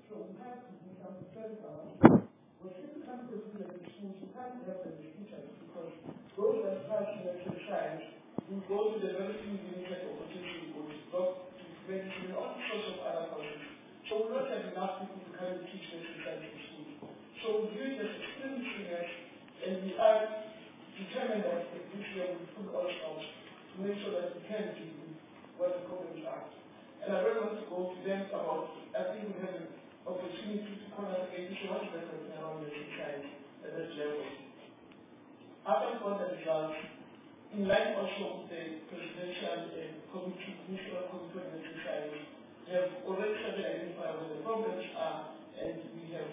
So we have to be some defense around. But if you can't proceed at the schools, you can't help the teachers because those that pass the exercise will go to the very few limited opportunity to drop to medicine and all sorts of other courses. So we don't have enough people to kind of teach the exercise in schools. So we're doing this extremely serious and we are determined that this year we put all out to make sure that we can do what the problems are. And I don't want to go to them about, I think we have an opportunity to call us again to show what's better around the society at this level. After got the results, in line also with the presidential committee, national committee on the society, we have already started identifying where the problems are, and we have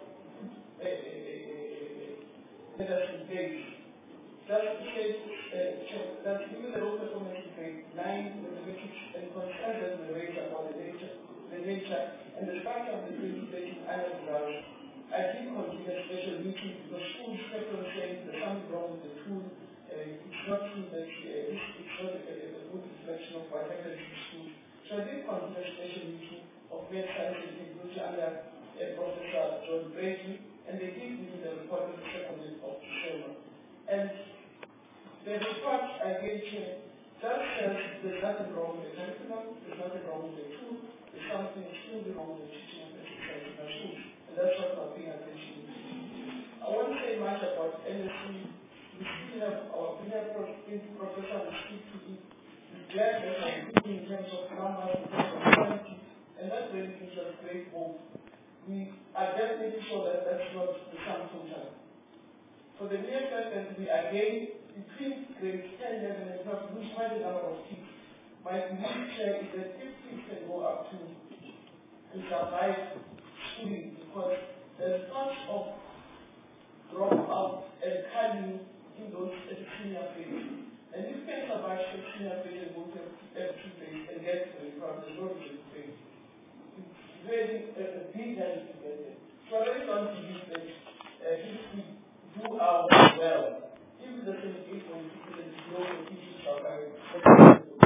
let us engage. That's given the local performance grade 9 mathematics and consider the rate about the nature and the structure of the 2030 annual results. I did consider special meetings because schools kept on saying there's something wrong with the tool. It's not true that it's not a good reflection of what happens in schools. So I did consider special meeting of math science and technology under Professor John Brady, and they did give me the report on the 2nd of December. And the report I gave here just says there's nothing wrong with the curriculum, there's nothing wrong with the tool, there's something extremely wrong with the teaching of exercise in our schools. And that's what we're paying attention to. I won't say much about NSC. We still have our senior professor will speak to it. We're glad that we're improving in terms of numbers, in terms of quality, and that really gives us great hope. We are definitely sure that that's not the sum total. For the mere fact that we are getting between grades 10, 11, and 12, lose quite a number of kids. My belief here is that if kids can go up to and survive schooling, because there's such of dropout and cutting in those senior phases. And if you can survive the senior phase and go to F2 phase and get to the problem, there's no reason to phase. It's really a big challenge to get there. So I really don't believe that if we do our work well, even the 78.6% below the teaching survive, about 80%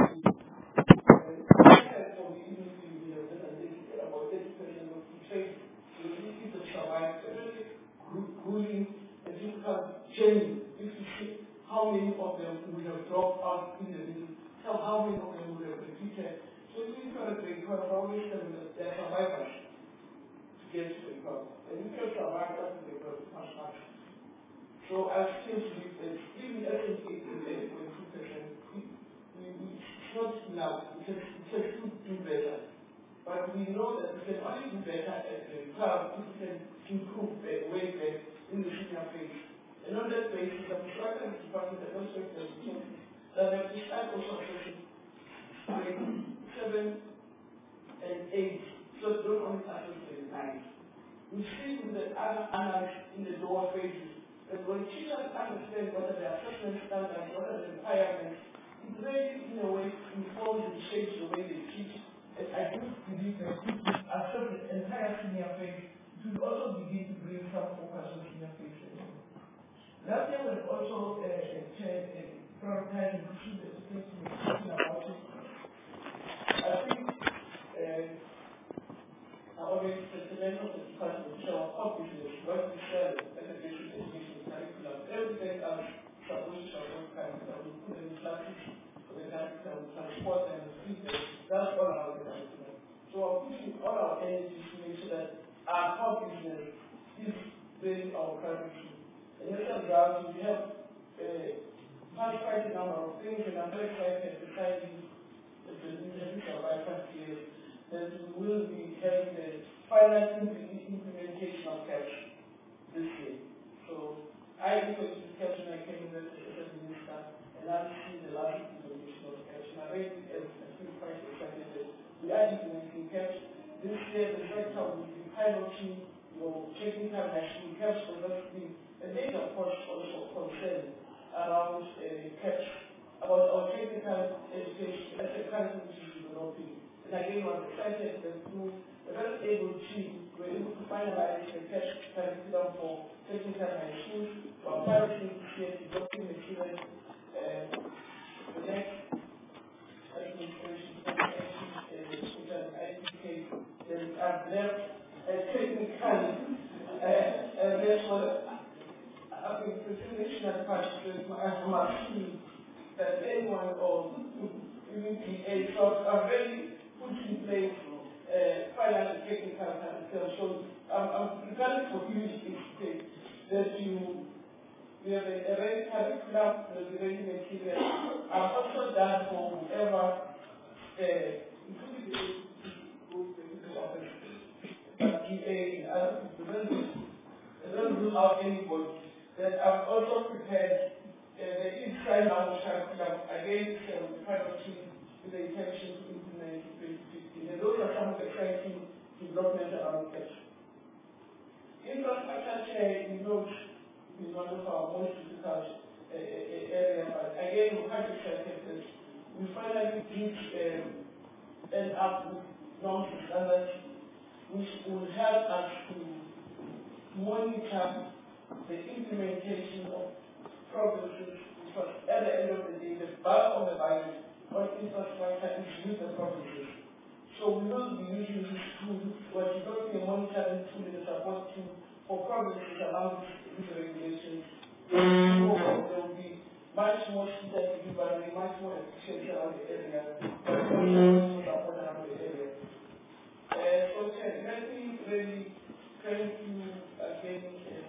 of the trade, so if the survive, especially ruling a difficult journey, if you see how many of them would have dropped out in the middle, how many of them would have repeated. So if you have a grade 12, always tell them that they're survivors to get to the club. And if you survive, that's the club, it's much harder. So I still believe that even S&P is 8.2%, it's not enough. It can still do better. But we know that we can only do better at the club if we can improve the way back in the senior phase. And on that basis, I'm struggling with the department that also has the resources that have decided also assessing grade 7 and 8, so don't only assess grade 9. We see with the other analysts in the lower phases that when teachers understand what are the assessment standards, what are the requirements, it really, in a way, informs and shapes the way they teach. And I do believe that if we assess the entire senior phase, it will also begin to bring some focus on senior phase. Last year was also prioritizing pushing the students to be thinking about it. I think I already said the name of the department to show our business, what we sell as a basic education curriculum. Everything else supposed to show curriculum. We put them in classes for the curriculum, transport them, feed them. That's all our curriculum. So we're pushing all our energies to make sure that our core business is really our curriculum. And as a result, we have quite a number of things, and I'm very excited to tell you that the future by 5 years that we will be having the final implementation of CAPS this year. So I introduced CAPS when I came in as a minister, and I'm seeing the last implementation of CAPS. And I feel quite excited that we are implementing CAPS. This year, the sector will be piloting technical national CAPS university. And there's of course also concern around CAPS, about our technical education as a country which is developing. And again, I'm excited that through a very able team, we're able to finalize the CAPS curriculum for technical high schools. We're piloting this year, developing materials. The next administration, which is IPK, then I've left technically, and therefore, I think the situation at particularly my team that anyone or UPA are very put in place finance and technical skills. So I'm regarding for you that you have a very curriculum, the very material. I've also done for whoever, including the office, but GA and other people. I don't rule out anybody. That I'm also prepared the inside out curriculum against the private team with the intention to implement it in 2015. And those are some of the exciting developments around that. Infrastructure chair is one of our most difficult areas. Again, we have to say that we finally did end up with norms and standards which will help us to monitor the implementation of programs, because at the end of the day, the bulk of the budget on infrastructure is with the provinces. So we will be using this tool, what is going to be a monitoring tool and a support tool for provinces around these regulations. There will be much more sensitive and much more efficient around the area, but also support around the area. So let me really thank you again.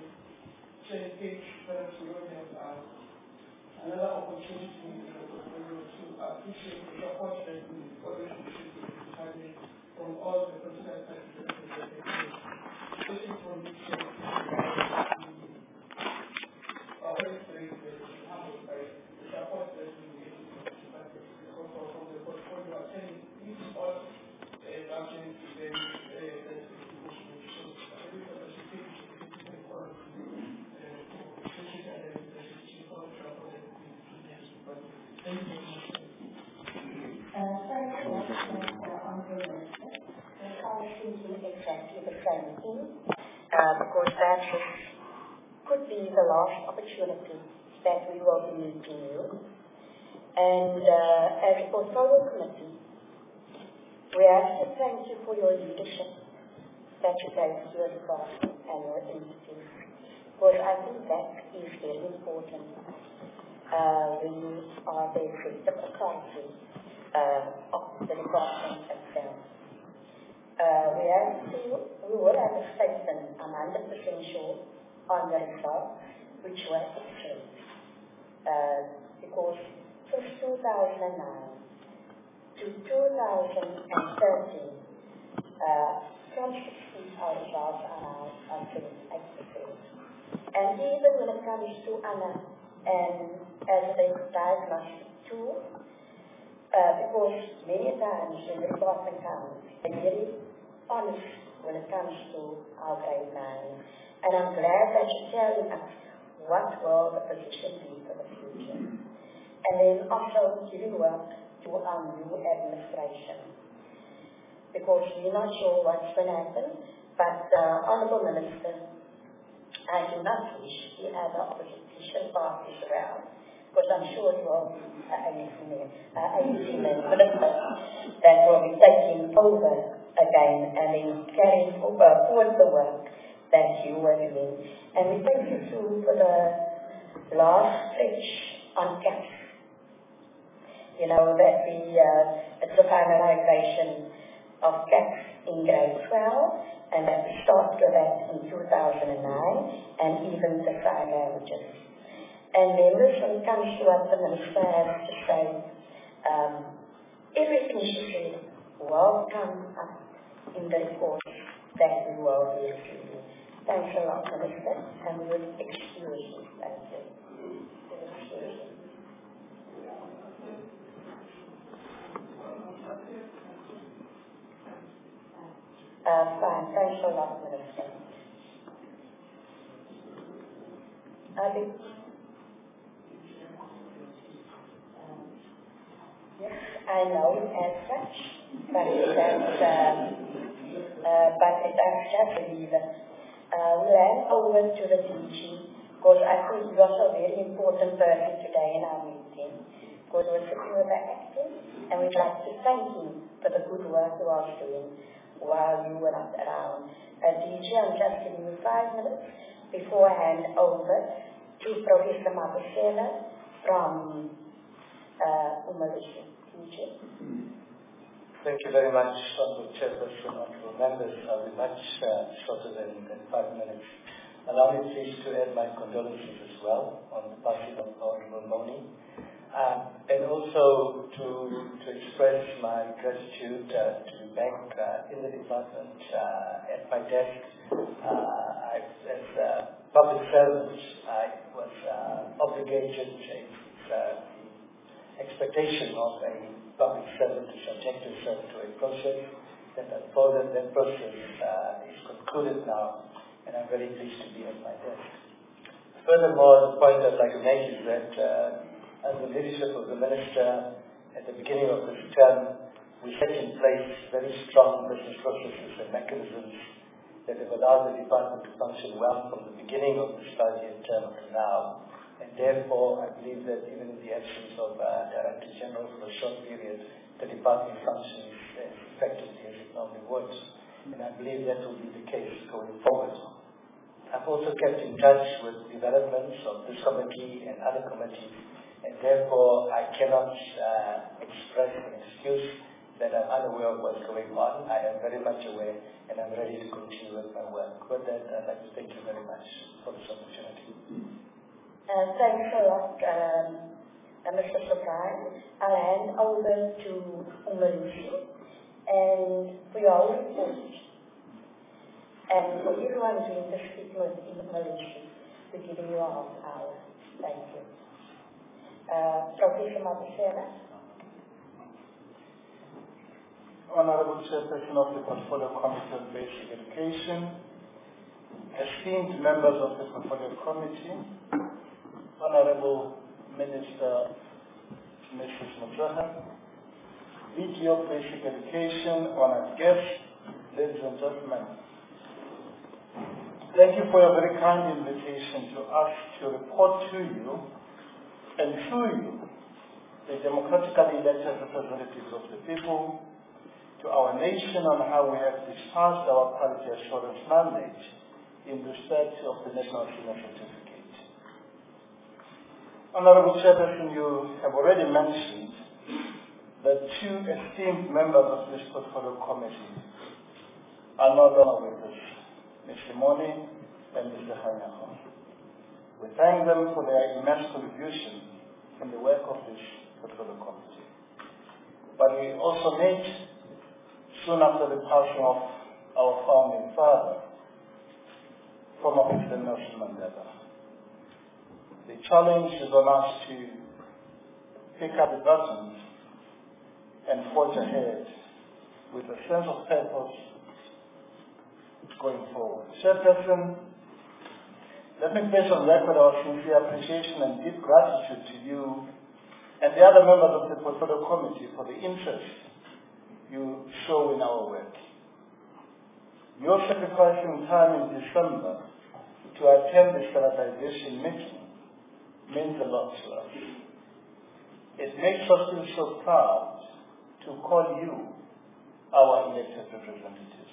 Perhaps we will have another opportunity to appreciate the support that we always appreciate from all the political parties that we have, especially from the always very humbled by the support that we get from the portfolio attending these all government events that we exactly the same thing, because that could be the last opportunity that we will be meeting you. And as a portfolio committee, we have to thank you for your leadership that you gave to your department and your entity, because I think that is very important when you are the executive authority of the department itself. We will have a statement, I'm 100% sure, on the results, which were excellent. Because since 2009 to 2013, from 16 our results are now on 78%. And even when it comes to Anna and as a diagnostic tool, because many times when the department comes, they're very honest when it comes to our grade 9. And I'm glad that you're telling us what will the position be for the future. And then also giving work to our new administration. Because we're not sure what's going to happen, but Honourable Minister, I do not wish the other opposition parties around, because I'm sure it will be a minister that will be taking over again and then carrying forward the work that you were doing. And we thank you too for the last stretch on CAPS. You know, that it's the finalization of CAPS in grade 12, and that we started with that in 2009, and even the sign languages. And members, when it comes to what the minister has to say, everything she said will come up in the report that we will be receiving. Thanks a lot, Minister, and we will excuse you. Thank you. Fine. Thanks a lot, Minister. Yes, I know it as such, but it's just believe it. We'll hand over to the DG, because I think you are a very important person today in our meeting, because we're secure the acting, and we'd like to thank him for the good work you are doing while you were not around. DJ, I'm just giving you 5 minutes before I hand over to Professor Mabusela from Umalusi. DJ. Thank you very much, Honorable Chairperson, Honorable Members. I'll be much shorter than 5 minutes. Allow me please to add my condolences as well on the passing of Honorable Moni. And also to express my gratitude to be back in the department at my desk. As a public servant, I was obligated, the expectation of a public servant to subject yourself to a process that process is concluded now, and I'm very pleased to be at my desk. Furthermore, the point I'd like to make is that under the leadership of the Minister at the beginning of this term, we set in place very strong business processes and mechanisms that have allowed the department to function well from the beginning of this 5-year term to now. And therefore, I believe that even in the absence of Director General for a short period, the department functions as effectively as it normally would. And I believe that will be the case going forward. I've also kept in touch with developments of this committee and other committees, and therefore I cannot express an excuse that I'm unaware of what's going on. I am very much aware, and I'm ready to continue with my work. With that, I'd like to thank you very much for this opportunity. Thanks a lot, Mr. Sultan. I'll hand over to Umalusi and for your report. And for everyone doing the speaking in Umalusi, we're giving you a half hour. Thank you. Professor Mabusela. Honorable Chairperson of the Portfolio Committee on Basic Education, esteemed members of the Portfolio Committee, Honorable Minister Mrs. Mutsaha, VP of Basic Education, honored guests, ladies and gentlemen, thank you for your very kind invitation to us to report to you and through you, the democratically elected representatives of the people, to our nation on how we have discharged our quality assurance mandate in respect of the National Senior Certificate. Honorable Chairperson, you have already mentioned that 2 esteemed members of this Portfolio Committee are no longer with us, Mr. Moni and Mr. Hanyaho. We thank them for their immense contribution in the work of this Portfolio Committee. But we also meet soon after the passing of our founding father, former President Nelson Mandela. The challenge is on us to pick up the baton and forge ahead with a sense of purpose going forward. Chairperson, let me place on record our sincere appreciation and deep gratitude to you and the other members of the Portfolio Committee for the interest you show in our work. Your sacrificing time in December to attend the standardization meeting means a lot to us. It makes us feel so proud to call you our elected representatives.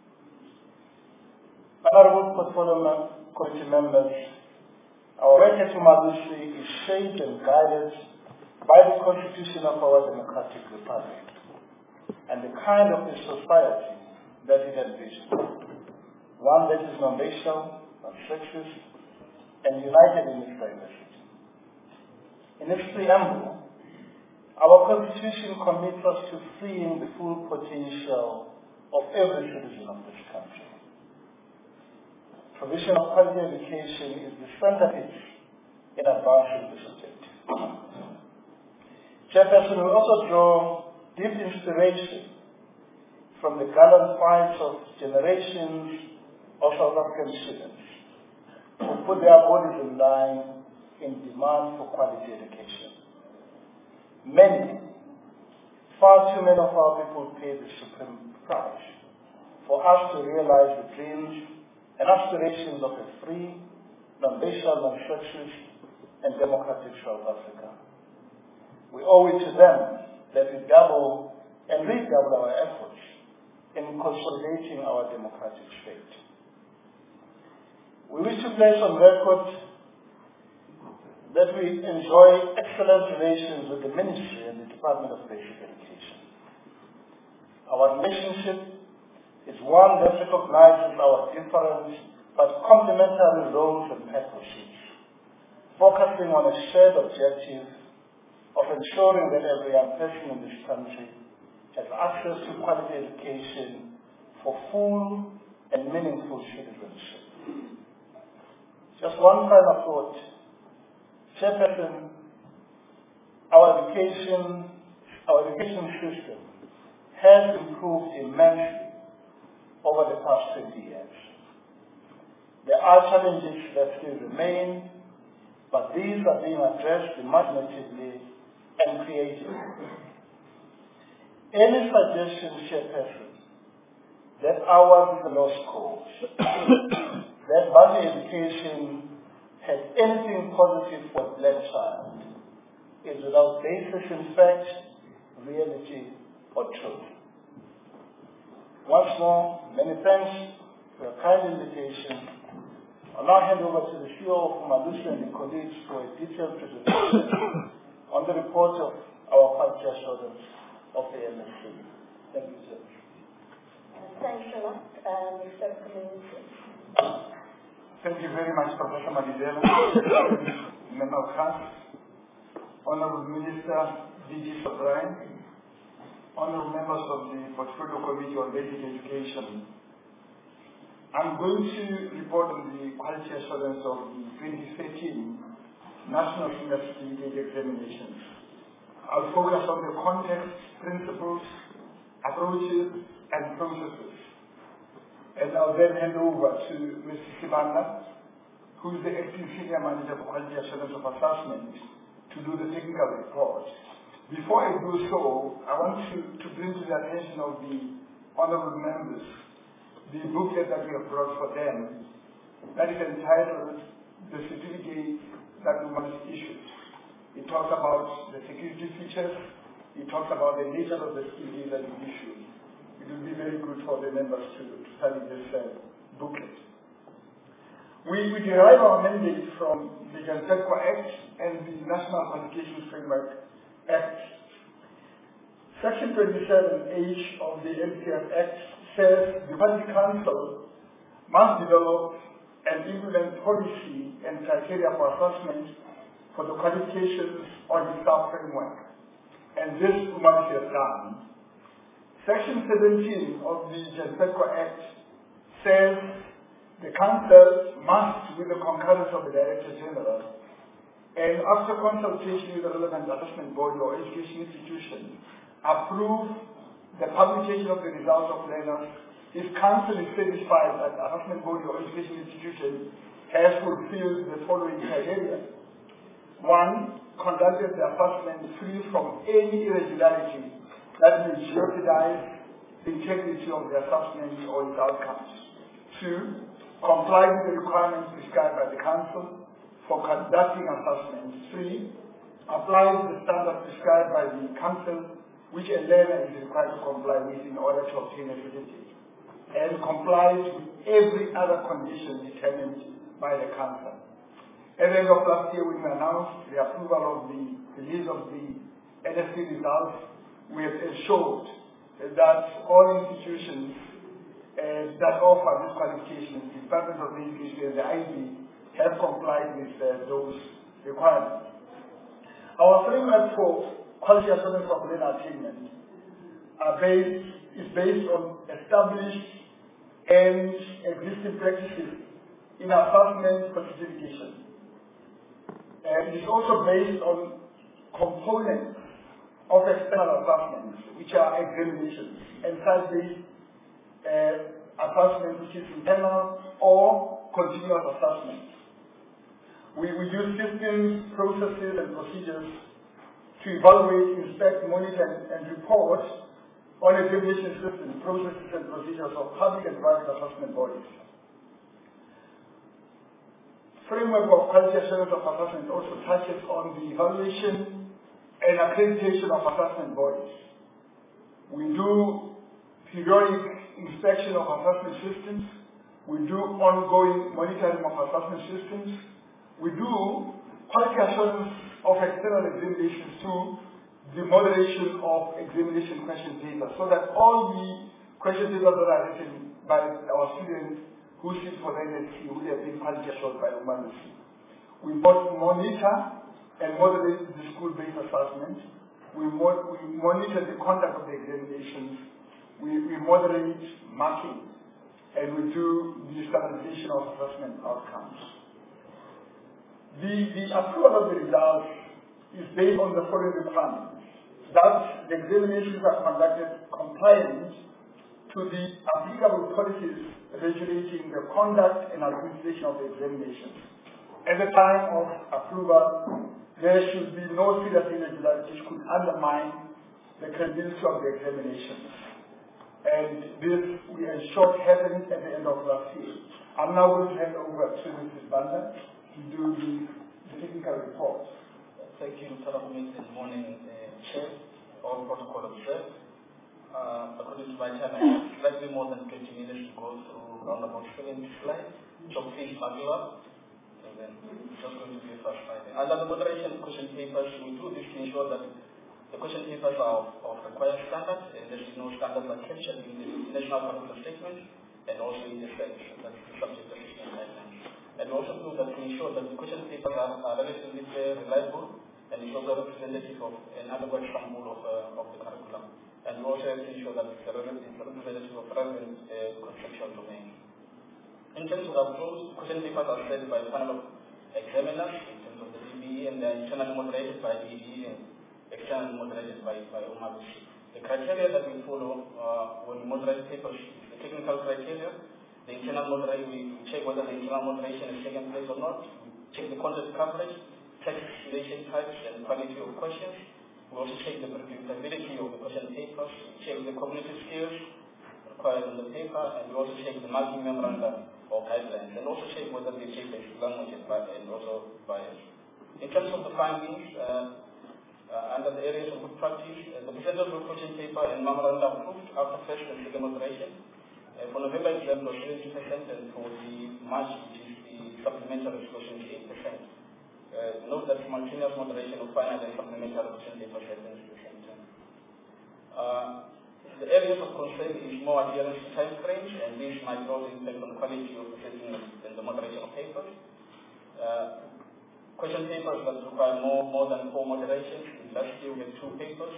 Honorable Portfolio Committee members, our work at Umalusi is shaped and guided by the Constitution of our democratic republic and the kind of a society that it envisions. One that is non-racial, non-sexist, and united in its diversity. In its preamble, our Constitution commits us to freeing the full potential of every citizen of this country. Provision of quality education is the centerpiece in advancing this objective. Chairperson, we also draw deep inspiration from the gallant fights of generations of South African students who put their bodies in line in demand for quality education. Many, far too many of our people paid the supreme price for us to realize the dreams and aspirations of a free, non-racial, non-sexist, and democratic South Africa. We owe it to them that we double and redouble our efforts in consolidating our democratic state. We wish to place on record that we enjoy excellent relations with the Ministry and the Department of Basic Education. Our relationship is one that recognizes our different but complementary roles and purposes, focusing on a shared objective of ensuring that every young person in this country has access to quality education for full and meaningful citizenship. Just one final thought. Chairperson, our education system has improved immensely over the past 20 years. There are challenges that still remain, but these are being addressed imaginatively and creatively. Any suggestion, Chairperson, that ours is a lost cause, that value education has anything positive for the black child, is without basis in fact, reality, or truth. Once more, many thanks for your kind invitation. I'll now hand over to the CEO of Malusi and the colleagues for a detailed presentation on the report of our quality assurance of the MSc. Thank you, sir. Thanks a lot, Mr. Community. Thank you very much, Professor Madidela, Member of House, Honorable Minister D.G. Sobrine, Honorable members of the Portfolio Committee on Basic Education. I'm going to report on the quality assurance of the 2013 National Senior Certificate Examinations. I'll focus on the context, principles, approaches, and processes. And I'll then hand over to Mr. Sibanda, who is the Acting Senior Manager for Quality Assurance of Assessment, to do the technical report. Before I do so, I want to bring to the attention of the honorable members the booklet that we have brought for them that is entitled The Certificate That We Must Issue. It talks about the security features, it talks about the nature of the certificate that we issue. It will be very good for the members to study this booklet. We derive our mandate from the JANSECWA Act and the National Qualifications Framework Act. Section 27H of the NCF Act says the Quality Council must develop and implement policy and criteria for assessment for the qualifications on the staff framework. And this must be done. Section 17 of the JANSECWA Act says the Council must, with the concurrence of the Director General, and after consultation with the relevant assessment body or education institution, approve the publication of the results of learners if Council is satisfied that the assessment body or education institution has fulfilled the following criteria. 1, conducted the assessment free from any irregularity that may jeopardize the integrity of the assessment or its outcomes. 2, comply with the requirements prescribed by the Council for conducting assessments. 3, apply the standards prescribed by the Council which a learner is required to comply with in order to obtain a certificate, and complies with every other condition determined by the Council. At the end of last year, when we announced the approval of the release of the NSC results, we have ensured that all institutions that offer this qualification, the Department of Education and the IB, have complied with those requirements. Our framework for quality assurance of learner attainment is based on established and existing practices in assessment for certification. And it is also based on components of external assessments, which are examinations, and site-based assessment, which is internal or continuous assessment. We use systems, processes, and procedures to evaluate, inspect, monitor, and report on examination systems, processes, and procedures of public and private assessment bodies. Framework of quality assurance of assessment also touches on the evaluation and accreditation of assessment bodies. We do periodic inspection of assessment systems. We do ongoing monitoring of assessment systems. We do quality assurance of external examinations through the moderation of examination question papers, so that all the question papers that are written by our students who sit for the NSC will have been quality assured by humanity. We both monitor and moderate the school-based assessment. We monitor the conduct of the examinations. We moderate marking, and we do the standardization of assessment outcomes. The approval of the results is based on the following requirements: that the examinations are conducted compliant to the applicable policies regulating the conduct and administration of the examinations. At the time of approval, there should be no serious irregularities which could undermine the credibility of the examinations. And this we ensured happened at the end of last year. I'm now going to hand over to Mrs. Banda to do the technical report. Thank you, Mr. Good morning, Chair. All protocol observed. According to my time, I have slightly more than 20 minutes to go through around about 70 slides. So please buckle up. And then it's just going to be a fast slide. Under the moderation question papers, we do this to ensure that the question papers are of required standards, and there is no standards are captured in the National Curriculum Statement and also in the SEC, that's the subject assessment guidelines. And we also do that to ensure that the question papers are relatively reliable and is also representative of an adequate sample of the curriculum. And we also have to ensure that it's representative of relevant conceptual domains. In terms of approach, question papers are set by a panel of examiners in terms of the DBE, and they are internally moderated by DBE and externally moderated by UMABC. The criteria that we follow when we moderate papers is the technical criteria. The internal moderation, we check whether the internal moderation is taking place or not. We check the content coverage, text relation types, and quality of questions. We also check the reproducibility of the question papers. We check the cognitive skills required in the paper, and we also check the marking memoranda or guidelines, and also check whether the paper is language and also biased. In terms of the findings, under the areas of good practice, the percentage of question paper and memoranda approved after first and second moderation. For November exam was 70%, and for the March, which is the supplementary question, 8%. Note that simultaneous moderation of final and supplementary question paper happens at the same time. The areas of concern is more adherence to time frames, and this might also impact on quality of assessment and the moderation of papers. Question papers that require more than 4 moderations. Last year we had 2 papers,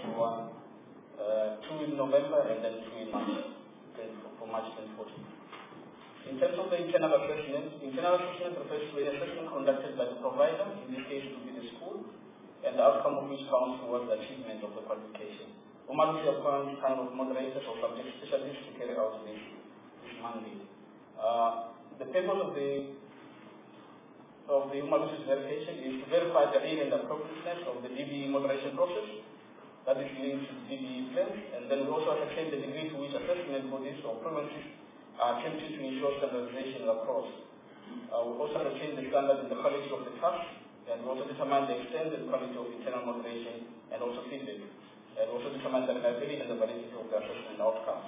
2 in November and then 2 in March, for March 2014. In terms of the internal assessment refers to an assessment conducted by the provider, in this case it will be the school, and the outcome of which counts towards the achievement of the qualification. UMABC appoints kind of moderators or subject specialists to carry out this mandate. The purpose of the UMABC's verification is to verify the real and appropriateness of the DBE moderation process that is linked to the DBE plans, and then we also ascertain the degree to which assessment bodies or provinces are attempting to ensure standardization across. We also ascertain the standard and the quality of the task, and we also determine the extent and quality of internal moderation and also feedback, and also determine the reliability and the validity of the assessment outcomes.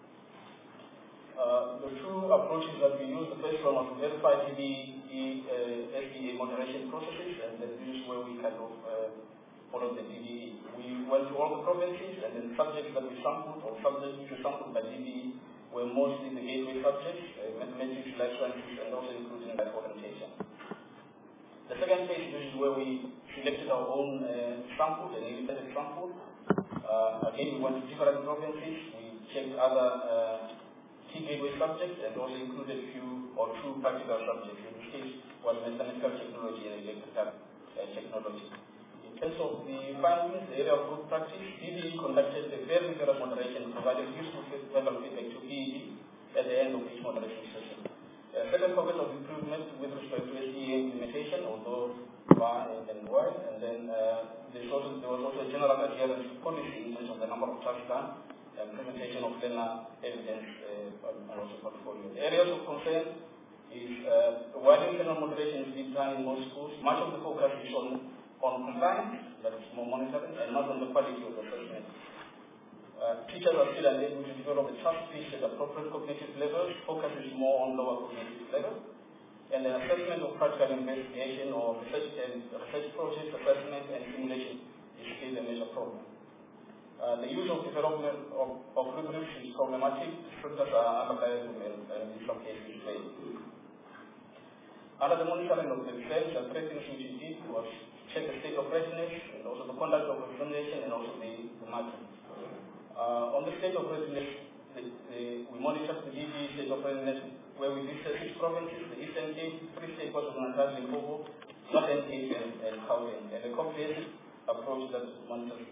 The 2 approaches that we use, the first one was to verify SBA moderation processes, and then this is where we kind of follow the DBE. We went to all the provinces, and then subjects that we sampled, or subjects which were sampled by DBE, were mostly the gateway subjects, mathematics, life sciences, and also including life orientation. The second phase, this is where we selected our own sample, an independent sample. Again, we went to different provinces, we checked other key gateway subjects, and also included few or 2 practical subjects. In this case, was mathematical technology and electrical technology. In terms of the findings, the area of good practice, DBE conducted a very rigorous moderation, provided useful verbal feedback to PED at the end of each moderation session. Second focus of improvement with respect to SEA implementation, although far and wide, and then there was also a general adherence to policy in terms of the number of tasks done, presentation of learner evidence, and also portfolio. The areas of concern is while internal moderation is being done in most schools, much of the focus is on compliance, that is more monitoring, and not on the quality of the assessment. Teachers are still unable to develop a task piece at appropriate cognitive levels. Focus is more on lower cognitive levels. And the assessment of practical investigation or research projects, assessment and simulation is still a major problem. The use of development of rubrics is problematic. Structures are unreliable and in some cases fail. Under the monitoring of the exams, the three things which we did was check the state of readiness and also the conduct of examination and also the marking. On the state of readiness, we monitored the DBE state of readiness where we visited 6 provinces, the Eastern Cape, 3 states of Natal, Limpopo, Northern Cape and Gauteng, and a comprehensive approach that monitors.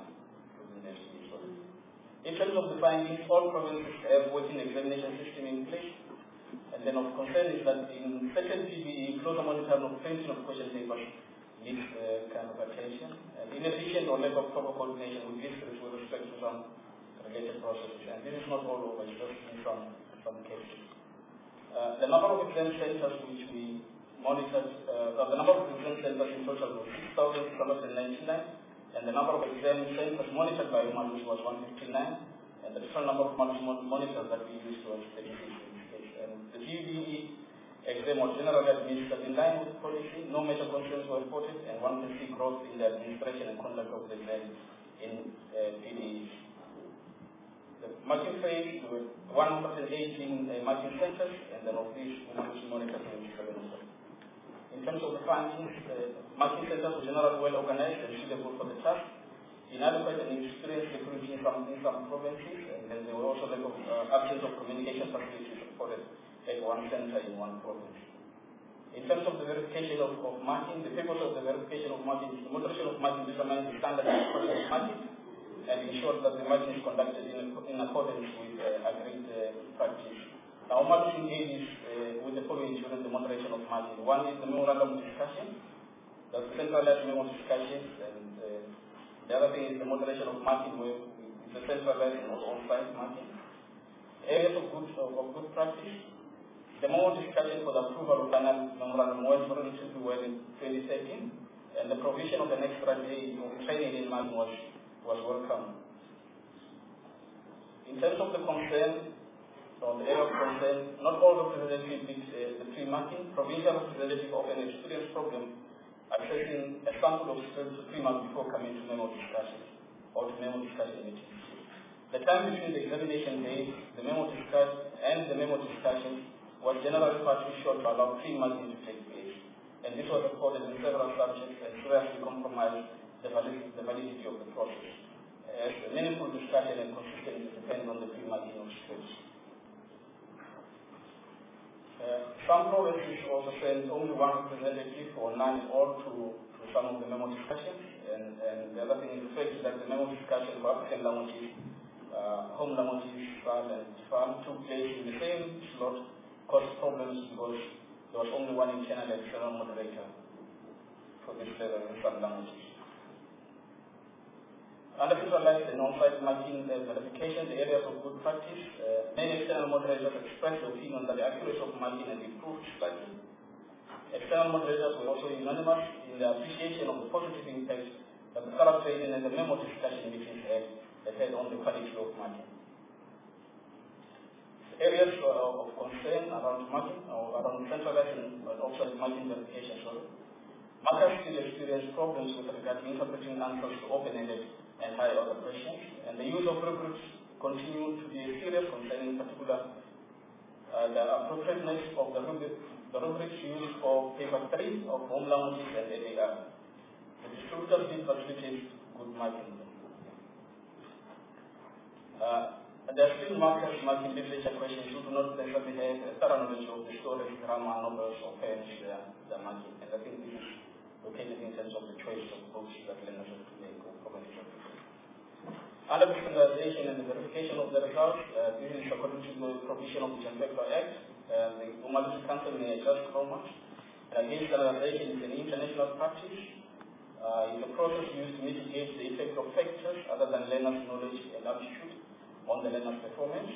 In terms of the findings, all provinces have working examination system in place. And then of concern is that in second PBE, closer monitoring of printing of question papers needs kind of attention. And in addition, or lack of proper coordination with districts with respect to some related processes. And this is not all over, it's just in some cases. The number of exam centers which we monitored, the number of exam centers in total was 6,699. And the number of exam centers monitored by human was 159, and the total number of monitors that we used was 36 in this case. And the PBE exam was generally administered in line with policy, no major concerns were reported, and one can see growth in the administration and conduct of the exam in PBE. The marking phase, there were 118 marking centers, and then of these, we managed to monitor 77 of them. In terms of the findings, marking centers were generally well organized and suitable for the task. Inadequate and inexperienced security in some provinces, and then there were also lack of absence of communication facilities supported at one center in one province. In terms of the verification of marking, the purpose of the verification of marking is the moderation of marking determines the standard of process of marking and ensures that the marking is conducted in accordance with agreed practice. Now, marking engages with the following during the moderation of marking. One is the memorandum of discussion, the centralized memo discussions, and the other thing is the moderation of marking, where it's a centralized and on-site marking. Areas of good practice. The memo discussion for the approval of final memorandum went relatively well in 2013, and the provision of an extra day of training in marking was welcome. In terms of the concern, on the area of concern, not all representatives meet the pre-marking. Provincial representatives often experience problems accessing a sample of students to pre-mark before coming to memo discussion or to memo discussion meetings. The time between the examination days, the memo discussion was generally far too short to allow pre-marking to take place, and this was reported in several subjects and seriously compromised the validity of the process. As a meaningful discussion and consistency depends on the pre-marking of students. Some provinces also send only one representative or none at all to some of the memo discussions, and the other thing is the fact that the memo discussion for African languages, home languages, farm took place in the same slot, caused problems because there was only one internal and external moderator for this level in some languages. Under centralized and on-site marking verification, the areas of good practice, many external moderators expressed the opinion that the accuracy of marking had improved slightly. External moderators were also unanimous in the appreciation of the positive impact that the thorough training and the memo discussion meetings had on the quality of marking. Areas of concern around marking, or around centralized and on-site marking verification, markers still experience problems with regard to interpreting answers to open-ended and high-order questions, and the use of rubrics continue to be a serious concern, in particular the appropriateness of the rubrics used for paper 3 of home languages and ADR. The distributors did facilitate good marking. There are still markers marking literature questions who do not necessarily have a thorough knowledge of the stories, grammar, novels, or poems they are marking, and I think this is located in terms of the choice of books that learners have to make or comments. Under the standardization and the verification of the results, this is according to the provision of the Janpekwa Act. The Humanity Council may adjust formats. Again, standardization is an international practice. It's a process used to mitigate the effect of factors other than learners' knowledge and aptitude on the learner's performance.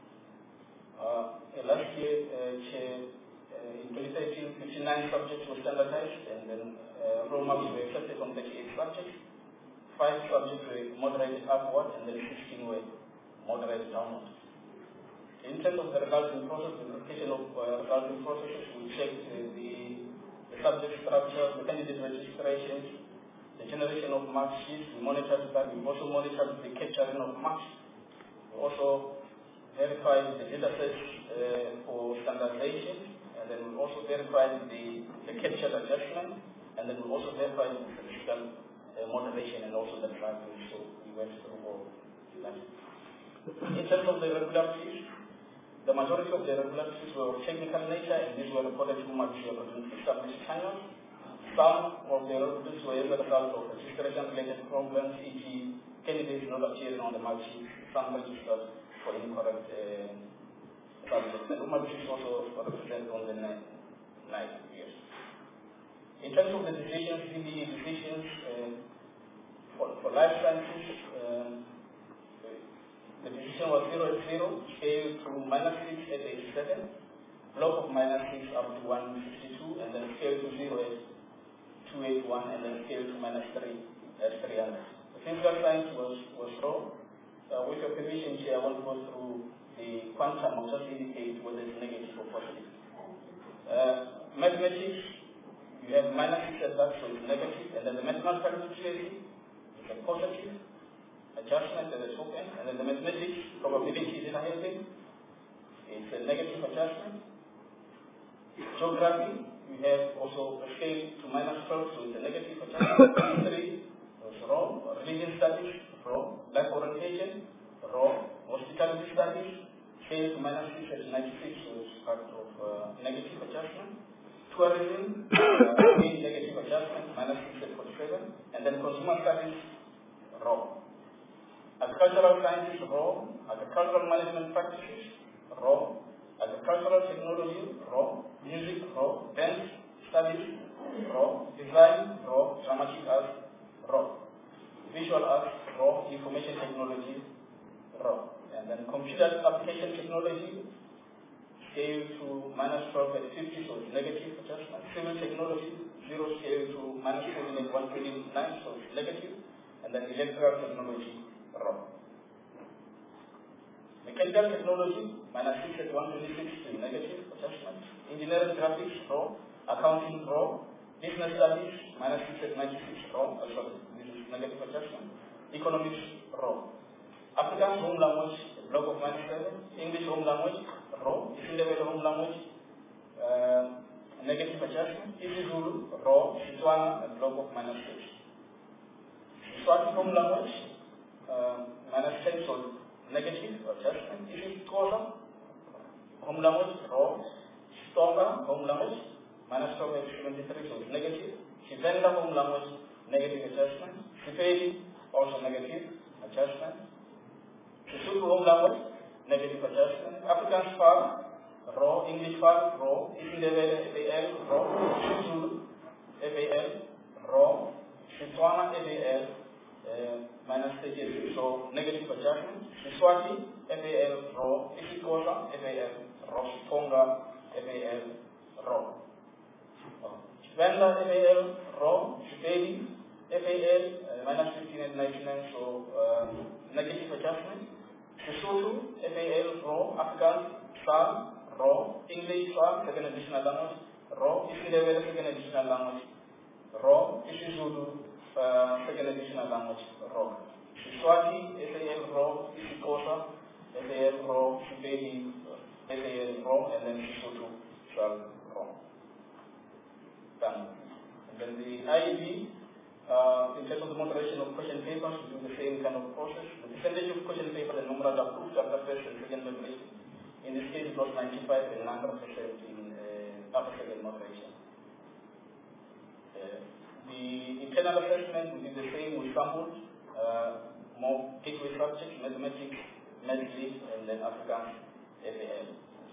Last year, in 2013, 59 subjects were standardized, and then roadmaps were accepted on 38 subjects. 5 subjects were moderated upward, and then 16 were moderated downward. In terms of the resulting process, the verification of resulting processes, we checked the subject structure, the candidate registrations, the generation of mark sheets. We monitored that. We also monitored the capturing of marks. We also verified the data sets for standardization, and then we also verified the captured adjustment, and then we also verified the statistical moderation and also the tracking. So we went through all that. In terms of the irregularities, the majority of the irregularities were of technical nature, and these were reported to MAGISTRATE according to established channels. Some of the irregularities were as a result of registration-related problems, e.g., candidates not appearing on the mark sheet, some registered for incorrect subjects. And MAGISTRATE also represented on the night. Yes. In terms of the decisions, CBE decisions for life sciences, the decision was 0 at 0, scale to -6 at 87, block of -6 up to 152, and then scale to 0 at 281, and then scale to -3 at 300. The physical science was wrong. With your permission, Chair, I won't go through the quantum, I'll just indicate whether it's negative or positive. Mathematics, you have -6 at that, so it's negative, and then the mathematical literacy is a positive adjustment at the top end, and then the mathematics probability is in a heading, it's a negative adjustment. Geography, you have also a scale to -12, so it's a negative adjustment. History was wrong. Religion studies, wrong. Life orientation, wrong. Hospitality studies, scale to -6 at 96, so it's part of negative adjustment. Tourism, again negative adjustment, -6 at 47, and then consumer studies, wrong. Agricultural sciences, wrong. Agricultural management practices, wrong. Agricultural technology, wrong. Music, wrong. Dance studies, wrong. Design, wrong. Dramatic arts, wrong. Visual arts, wrong. Information technology, wrong. And then computer application technology, scale to -12 at 50, so it's negative adjustment. Civil technology, 0 scale to -7 at 129, so it's negative. And then electrical technology, wrong. Mechanical technology, -6 at 126, so negative adjustment. Engineering graphics, wrong. Accounting, wrong. Business studies, -6 at 96, wrong. Sorry, this is negative adjustment. Economics, wrong. African home language, block of -7. English home language, wrong. Indebele home language, negative adjustment. isiZulu, wrong. Setswana, a block of -6. Swati home language, -10, so negative adjustment. isiXhosa home language, wrong. Xitsonga home language, -12 at 73, so it's negative. Xivenda home language, negative adjustment. Sepedi, also negative adjustment. Sesotho home language, negative adjustment. Afrikaans FAL, raw. English FAL, raw. isiNdebele FAL, raw. isiZulu FAL, raw. Setswana FAL, -30, so negative adjustment. Siswati FAL, raw. isiXhosa FAL, raw. Tonga FAL, raw. Venda FAL, raw. Sepedi FAL, -15 at 99, so negative adjustment. Sesotho FAL, raw. Afrikaans FAL, raw. English FAL, second additional language, raw. isiNdebele, second additional language, raw. isiZulu, second additional language, raw. Siswati FAL, raw. isiXhosa FAL, raw. Sepedi FAL, raw, and then Sesotho FAL, raw. Done. And then the IEB, in terms of the moderation of question papers, we do the same kind of process. The percentage of question papers and numerals approved after first and second moderation, in this case it was 95 and 100% in after second moderation. The internal assessment, we did the same. We sampled more gateway subjects, mathematics, medicine, and then Afrikaans, FAL.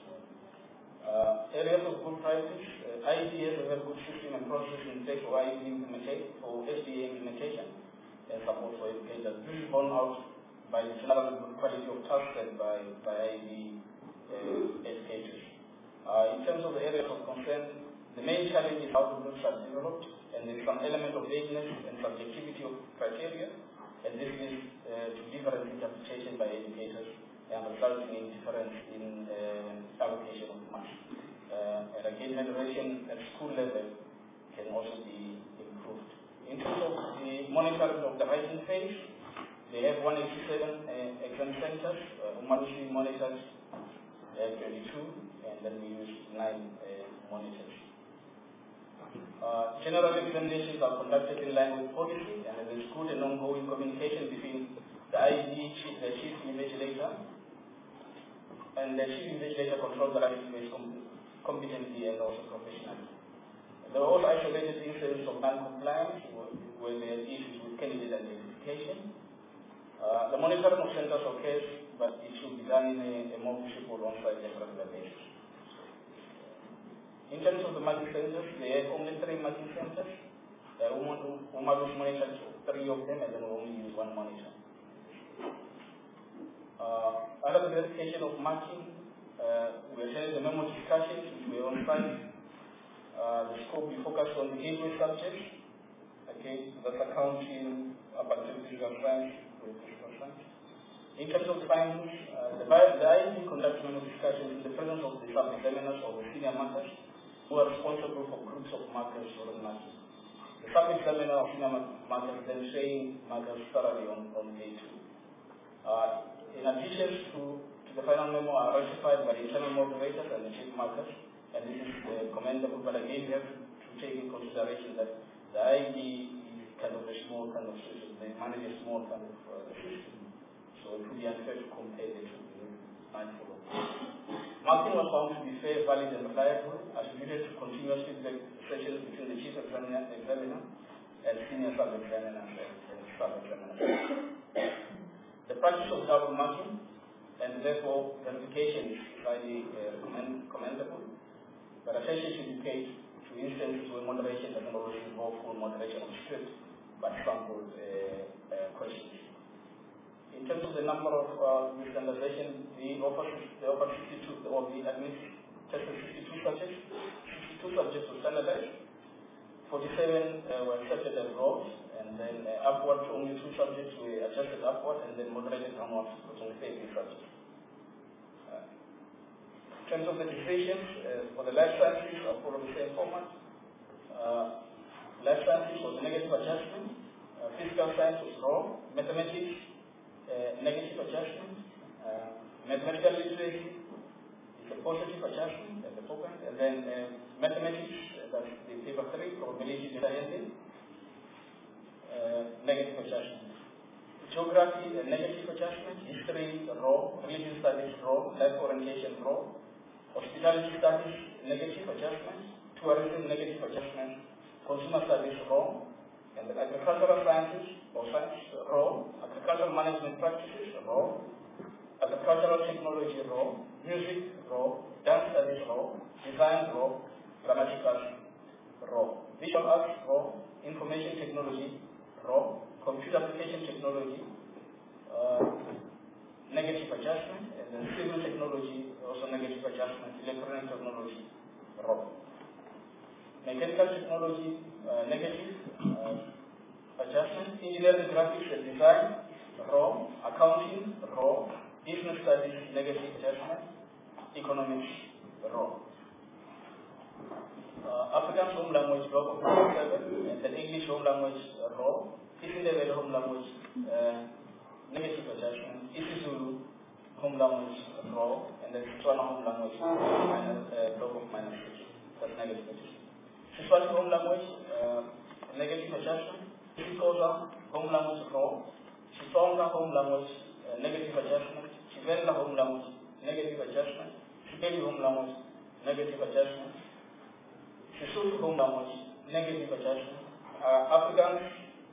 Areas of good practice, IEB has a very good system and process in place for IEB implementation, for SDA implementation, and support for educators. This is borne out by the general quality of tasks set by IEB educators. In terms of the areas of concern, the main challenge is how the groups are developed, and there is some element of vagueness and subjectivity of criteria. and this leads to different interpretation by educators and resulting in difference in allocation of marks. And again, moderation at school level can also be improved. In terms of the monitoring of the writing phase, they have 187 exam centers. Umarusi monitors 22, and then we use 9 monitors. General examinations are conducted in line with policy, and there is good and ongoing communication between the IED, the chief invigilator, and the chief invigilator controls the writing phase competently and also professionally. There are also isolated incidents of non-compliance where there are issues with candidate identification. The monitoring of centers occurs, but it should be done in a more visible on-site and regular basis. In terms of the marking centers, they have only 3 marking centers. Umaru's monitors 3 of them, and then we only use 1 monitor. Under the verification of marking, we are sharing the memo discussions which were on site. The scope we focused on the gateway subjects. Okay, that's accounting, applied physical science, political science. In terms of findings, the IED conducts memo discussions in the presence of the sub-examiners or the senior markers who are responsible for groups of markers or markers. The sub-examiner or senior markers then train markers thoroughly on day 2. In addition to the final memo are ratified by the internal moderators and the chief markers, and this is commendable, but again we have to take in consideration that the IED is kind of a small kind of system. They manage a small kind of system, so it would be unfair to compare the two. Mindful of. Marking was found to be fair, valid, and reliable, attributed to continuous feedback sessions between the chief examiner and senior sub-examiner and sub-examiner. The practice of double marking and therefore verification is highly commendable, but attention should be paid to instances where moderation does not always involve full moderation of script, but sampled questions. In terms of the number of standardization, we offer 62, or we tested 62 subjects. 62 subjects were standardized, 47 were accepted as rows, and then upward only 2 subjects were adjusted upward, and then moderated downwards was only 30 subjects. In terms of the decisions, for the life sciences, I'll follow the same format. Life sciences was a negative adjustment, physical science was raw, mathematics, negative adjustment, mathematical literacy is a positive adjustment at the top end, and then mathematics, that's the paper 3, probability data handling, negative adjustment. Geography, a negative adjustment, history, raw, religion studies, raw, life orientation, raw, hospitality studies, negative adjustment, tourism, negative adjustment, consumer studies, raw, and the agricultural sciences, or science, raw, agricultural management practices, raw, agricultural technology, raw, music, raw, dance studies, raw, design, raw, grammatical, raw, visual arts, raw, information technology, raw, computer application technology, negative adjustment, and then civil technology, also negative adjustment, electronic technology, raw. Mechanical technology, negative adjustment, engineering, graphics and design, raw, accounting, raw, business studies, negative adjustment, economics, raw. African home language, block of 7, and then English home language, raw, Isindebele home language, negative adjustment, isiZulu home language, raw, and then Setswana home language, block of -6, that's negative adjustment. Siswati home language, negative adjustment. Xhosa home language, raw. Xitsonga home language, negative adjustment. Tshivenda home language, negative adjustment. Sepedi home language, negative adjustment. Sesotho home language, negative adjustment. Afrikaans,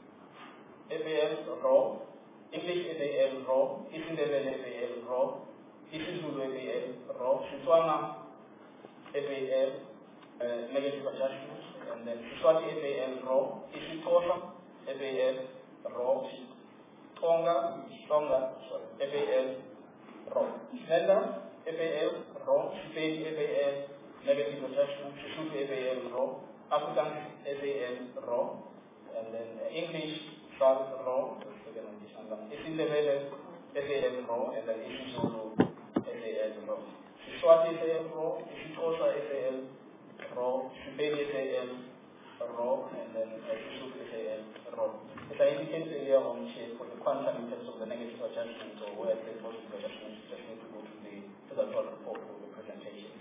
FAL, raw. English, FAL, raw. Isindebele, FAL, raw. isiZulu, FAL, raw. Setswana, FAL, negative adjustment, and then Siswati FAL raw, isiXhosa FAL raw, Tonga FAL raw, Tshivenda FAL raw, Sepedi FAL negative adjustment, Sesotho FAL raw, Afrikaans FAL raw, and then English raw, It's in the Vele SAL Pro and then it's Zulu SAL Pro. Swati SAL Pro, it's also SAL Pro, Shubeli SAL Pro, and then Yusuf SAL Pro. As I indicated earlier on, for the quantum in terms of the negative adjustments or where the positive adjustments, just need to go to the total report for the presentation.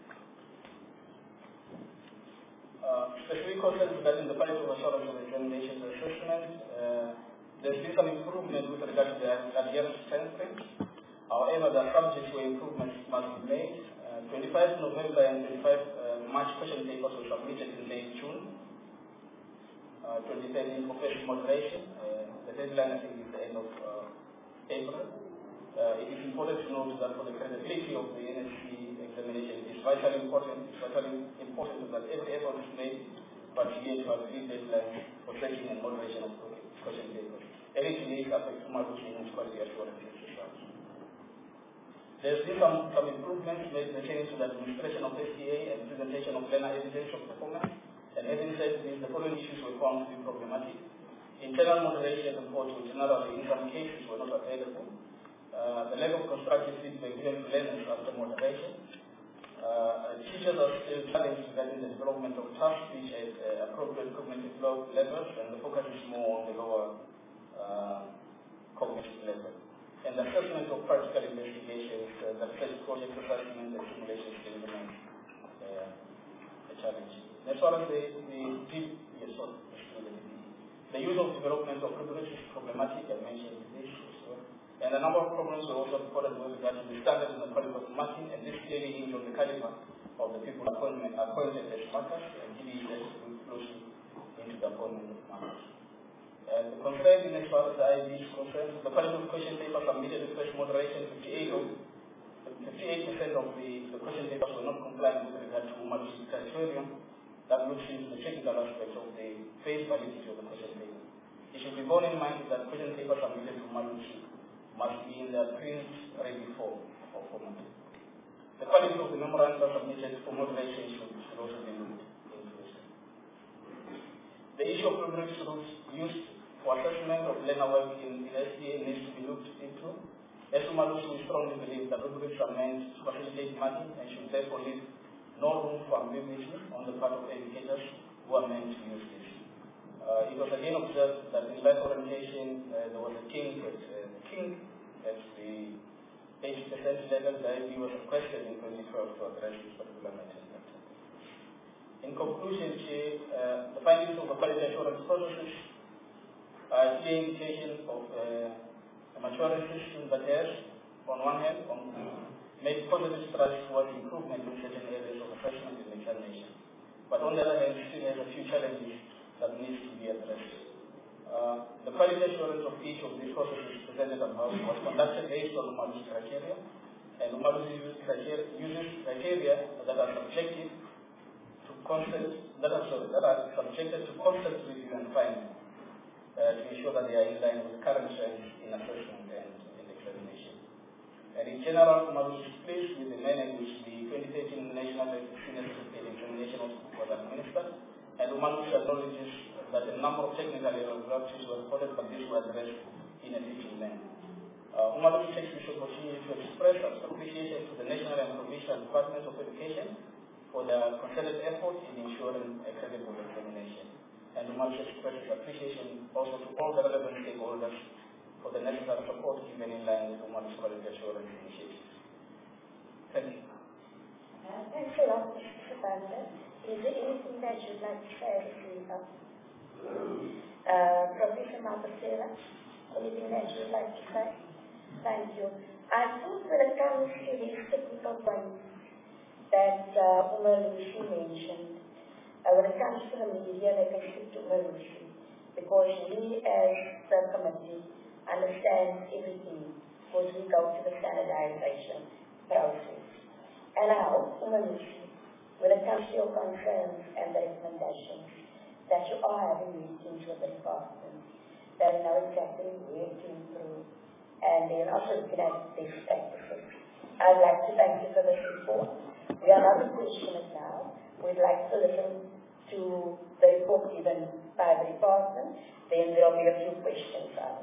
Specific concerns regarding the quality of assurance of examinations assessment. There's been some improvement with regard to the adherence transcript. However, the subjects where improvements must be made. 25 November and 25 March question papers were submitted in late June 2013 for question moderation. The deadline, I think, is the end of April. It is important to note that for the credibility of the NSC examination, it is vitally important. It's vitally important that every effort is made, but here to agree deadlines for checking and moderation of question papers. Any delay affects Umalu's quality assurance exercise. There's been some improvements made pertaining to the administration of STA and presentation of learner evidence of performance. And having said this, the following issues were found to be problematic. Internal moderation reports, which generally in some cases were not available. The level of constructive feedback given to learners after moderation. Teachers are still challenged regarding the development of tasks which at appropriate cognitive levels, and the focus is more on the lower cognitive level. And the assessment of practical investigations, the first project assessment and simulation still remains a challenge. As far as the use of development of privilege is problematic, I mentioned this as well. And a number of problems were also reported with regard to the standards and the quality of marking, and this clearly hinges on the caliber of the people appointed as markers, and DBS will closely into the appointment of markers. And the concern in as far as the IB is concerned, the quality of question papers submitted with fresh moderation, 58% of the question papers were not compliant with regard to Umalu's criterion. That looks into the technical aspects of the face validity of the question paper. It should be borne in mind that question papers submitted to Umalu must be in the print-ready form or format. The quality of the memoranda submitted for moderation should also be looked into. The issue of privilege rules used for assessment of learner work in SDA needs to be looked into. As Umalu, we strongly believe that rubrics are meant to facilitate marking and should therefore leave no room for ambiguity on the part of educators who are meant to use this. It was again observed that in life orientation there was a king at the 80% level. The IB was requested in 2012 to address this particular matter. In conclusion, the findings of the quality assurance processes are a clear indication of a maturing system that has, on one hand, made positive strides towards improvement in certain areas of assessment and examination. But on the other hand, still has a few challenges that needs to be addressed. The quality assurance of each of these processes presented above was conducted based on Umalu's criteria, and Umalu uses criteria that are subjected to constant review and finding to ensure that they are in line with current trends in assessment and in examination. And in general, Umalu is pleased with the manner in which the 2013 National Senior Certificate Examination was administered, and Umalu acknowledges that a number of technical irregularities were reported, but these were addressed in a detailed manner. Umalu takes this opportunity to express appreciation to the National and Provincial Departments of Education for their concerted effort in ensuring a credible examination. And Umalu expresses appreciation also to all the relevant stakeholders for the necessary support given in line with Umalu's quality assurance initiatives. Thank you. Thanks a lot, Mr. Sabanda. Is there anything that you'd like to share with us? Professor Mapasela, anything that you'd like to say? Thank you. I think when it comes to these technical points that Umalu mentioned, when it comes to the media, they can speak to Umalu, because we as the committee understand everything because we go to the standardization process. And I hope, Umalu, when it comes to your concerns and the recommendations, that you are having meetings with the department, that you know exactly where to improve, and then also looking at best practices. I'd like to thank you for this report. We are not questioning it now. We'd like to listen to the report given by the department, then there will be a few questions out.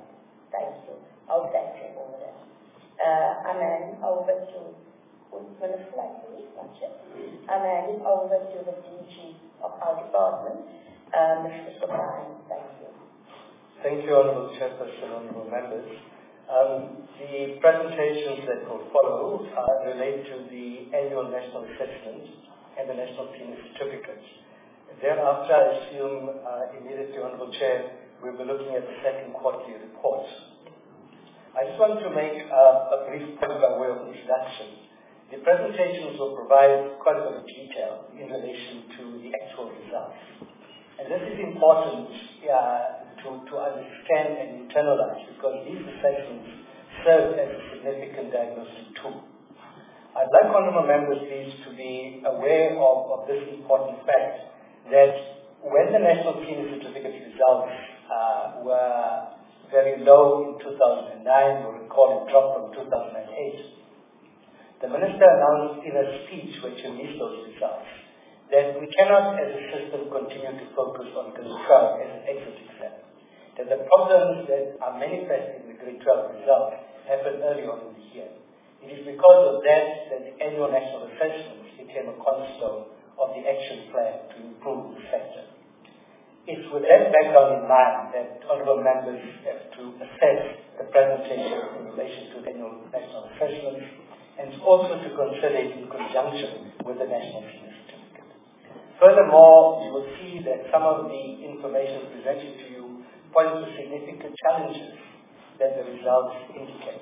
Thank you. Outstanding order. I'm handing over to Minister, I believe, not yet. I'm handing over to the DG of our department, Mr. Sobrani. Thank you. Thank you, Honourable Chairperson, Honourable Members. The presentations that will follow relate to the annual national assessment and the national senior certificate. Thereafter, I assume immediately, Honourable Chair, we'll be looking at the second quarterly report. I just want to make a brief point by way of introduction. The presentations will provide quite a bit of detail in relation to the actual results. And this is important to understand and internalize, because these assessments serve as a significant diagnostic tool. I'd like honourable members, please, to be aware of this important fact, that when the National Senior Certificate results were very low in 2009, you'll recall it dropped from 2008, the Minister announced in a speech which released those results that we cannot as a system continue to focus on grade 12 as an exit exam. That the problems that are manifest in the grade 12 results happened early on in the year. It is because of that the annual national assessments became a cornerstone of the action plan to improve the sector. It's with that background in mind that honourable members have to assess the presentation in relation to the annual national assessments, and also to consider it in conjunction with the national senior certificate. Furthermore, you will see that some of the information presented to you points to significant challenges that the results indicate.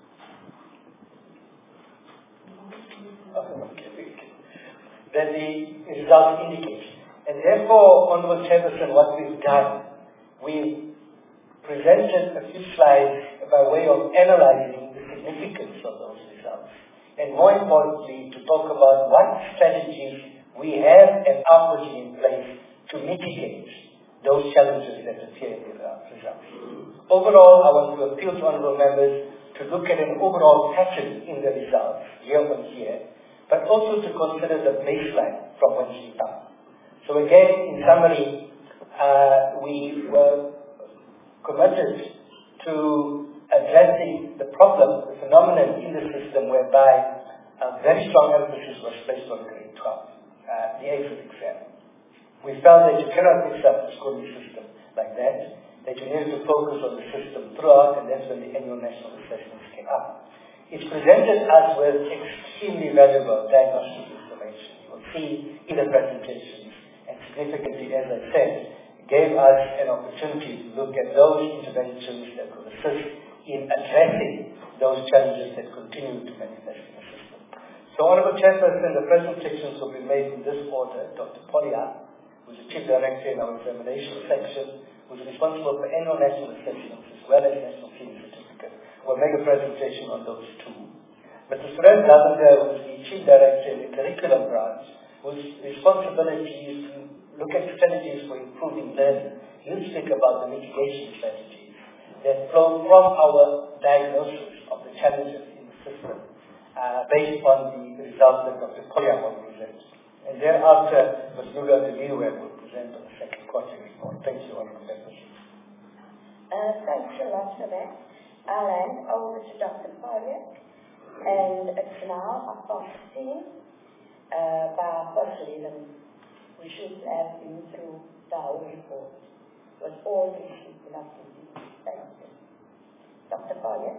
That the results indicate. And therefore, Honourable Chairperson, what we've done, we've presented a few slides by way of analyzing the significance of those results. And more importantly, to talk about what strategies we have and are putting in place to mitigate those challenges that appear in the results. Overall, I want to appeal to honourable members to look at an overall pattern in the results year on year, but also to consider the baseline from whence we come. So again, in summary, we were committed to addressing the problem, the phenomenon in the system whereby a very strong emphasis was placed on grade 12, the exit exam. We found that you cannot mix up the schooling system like that you need to focus on the system throughout, and that's when the annual national assessments came up. It presented us with extremely valuable diagnostic information. You will see in the presentations, and significantly, as I said, gave us an opportunity to look at those interventions that could assist in addressing those challenges that continue to manifest in the system. So, Honourable Chairperson, the presentations will be made in this order. Dr. Polia, who is the Chief Director in our examination section, who is responsible for annual national assessments as well as national senior certificate, will make a presentation on those two. Mr. Suren Lavender, who is the Chief Director in the curriculum branch, whose responsibility is to look at strategies for improving learning. He'll speak about the mitigation strategies that flow from our diagnosis of the challenges in the system based on the results that Dr. Polia will present. And thereafter, Ms. Nuga Deliwe will present on the second quarterly report. Thank you, Honourable Members. Thanks a lot for that. I'll hand over to Dr. Polia, and it's now 15:30. But firstly, we should have been through the whole report with all the issues we have to do. Thank you. Dr. Polia.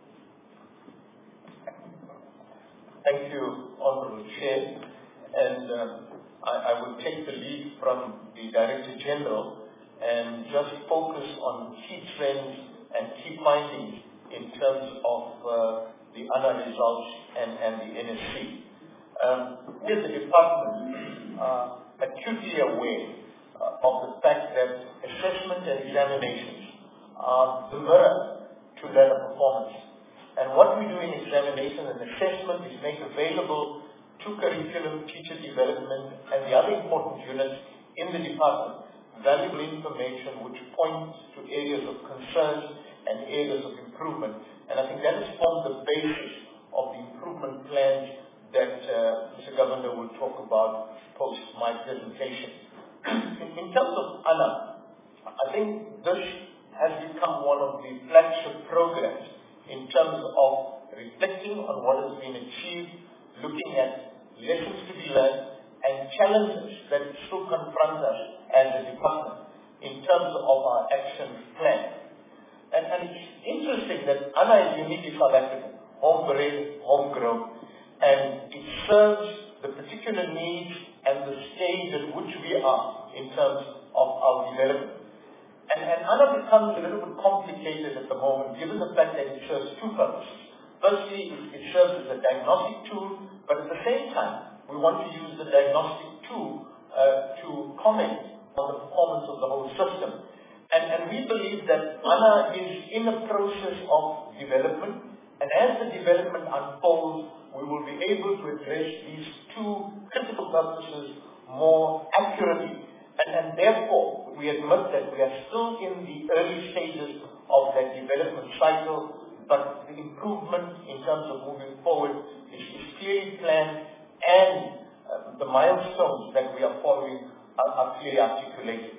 Thank you, Honourable Chair. And I will take the lead from the Director General and just focus on key trends and key findings in terms of the ANA results and the NSC. Here the department acutely aware of the fact that assessment and examinations are the mirror to learner performance. And what we do in examination and assessment is make available to curriculum, teacher development, and the other important units in the department valuable information which points to areas of concern and areas of improvement. And I think that has formed the basis of the improvement plans that Mr. Governor will talk about post my presentation. In terms of ANA, I think this has become one of the flagship programs in terms of reflecting on what has been achieved, looking at lessons to be learned, and challenges that still confront us as a department in terms of our action plan. And it's interesting that ANA is uniquely South African, home-bred, homegrown, and it serves the particular needs and the stage at which we are in terms of our development. And ANA becomes a little bit complicated at the moment, given the fact that it serves two purposes. Firstly, it serves as a diagnostic tool, but at the same time, we want to use the diagnostic tool to comment on the performance of the whole system. And we believe that ANA is in a process of development, and as the development unfolds, we will be able to address these two critical purposes more accurately. And therefore, we admit that we are still in the early stages of that development cycle, but the improvement in terms of moving forward is clearly planned, and the milestones that we are following are clearly articulated.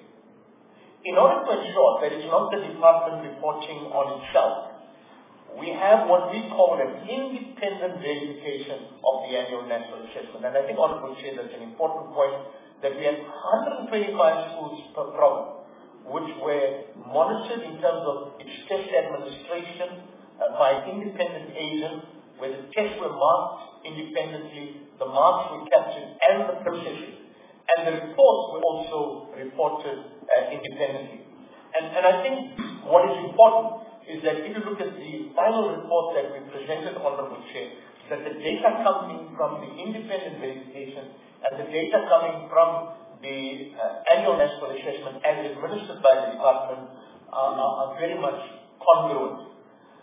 In order to ensure that it's not the department reporting on itself, we have what we call an independent verification of the annual national assessment. And I think Honorable Chair, that's an important point, that we have 125 schools per province, which were monitored in terms of its test administration by independent agents, where the tests were marked independently, the marks were captured, and the processing. And the reports were also reported independently. And I think what is important is that if you look at the final report that we presented, Honorable Chair, that the data coming from the independent verification and the data coming from the annual national assessment as administered by the department are very much congruent.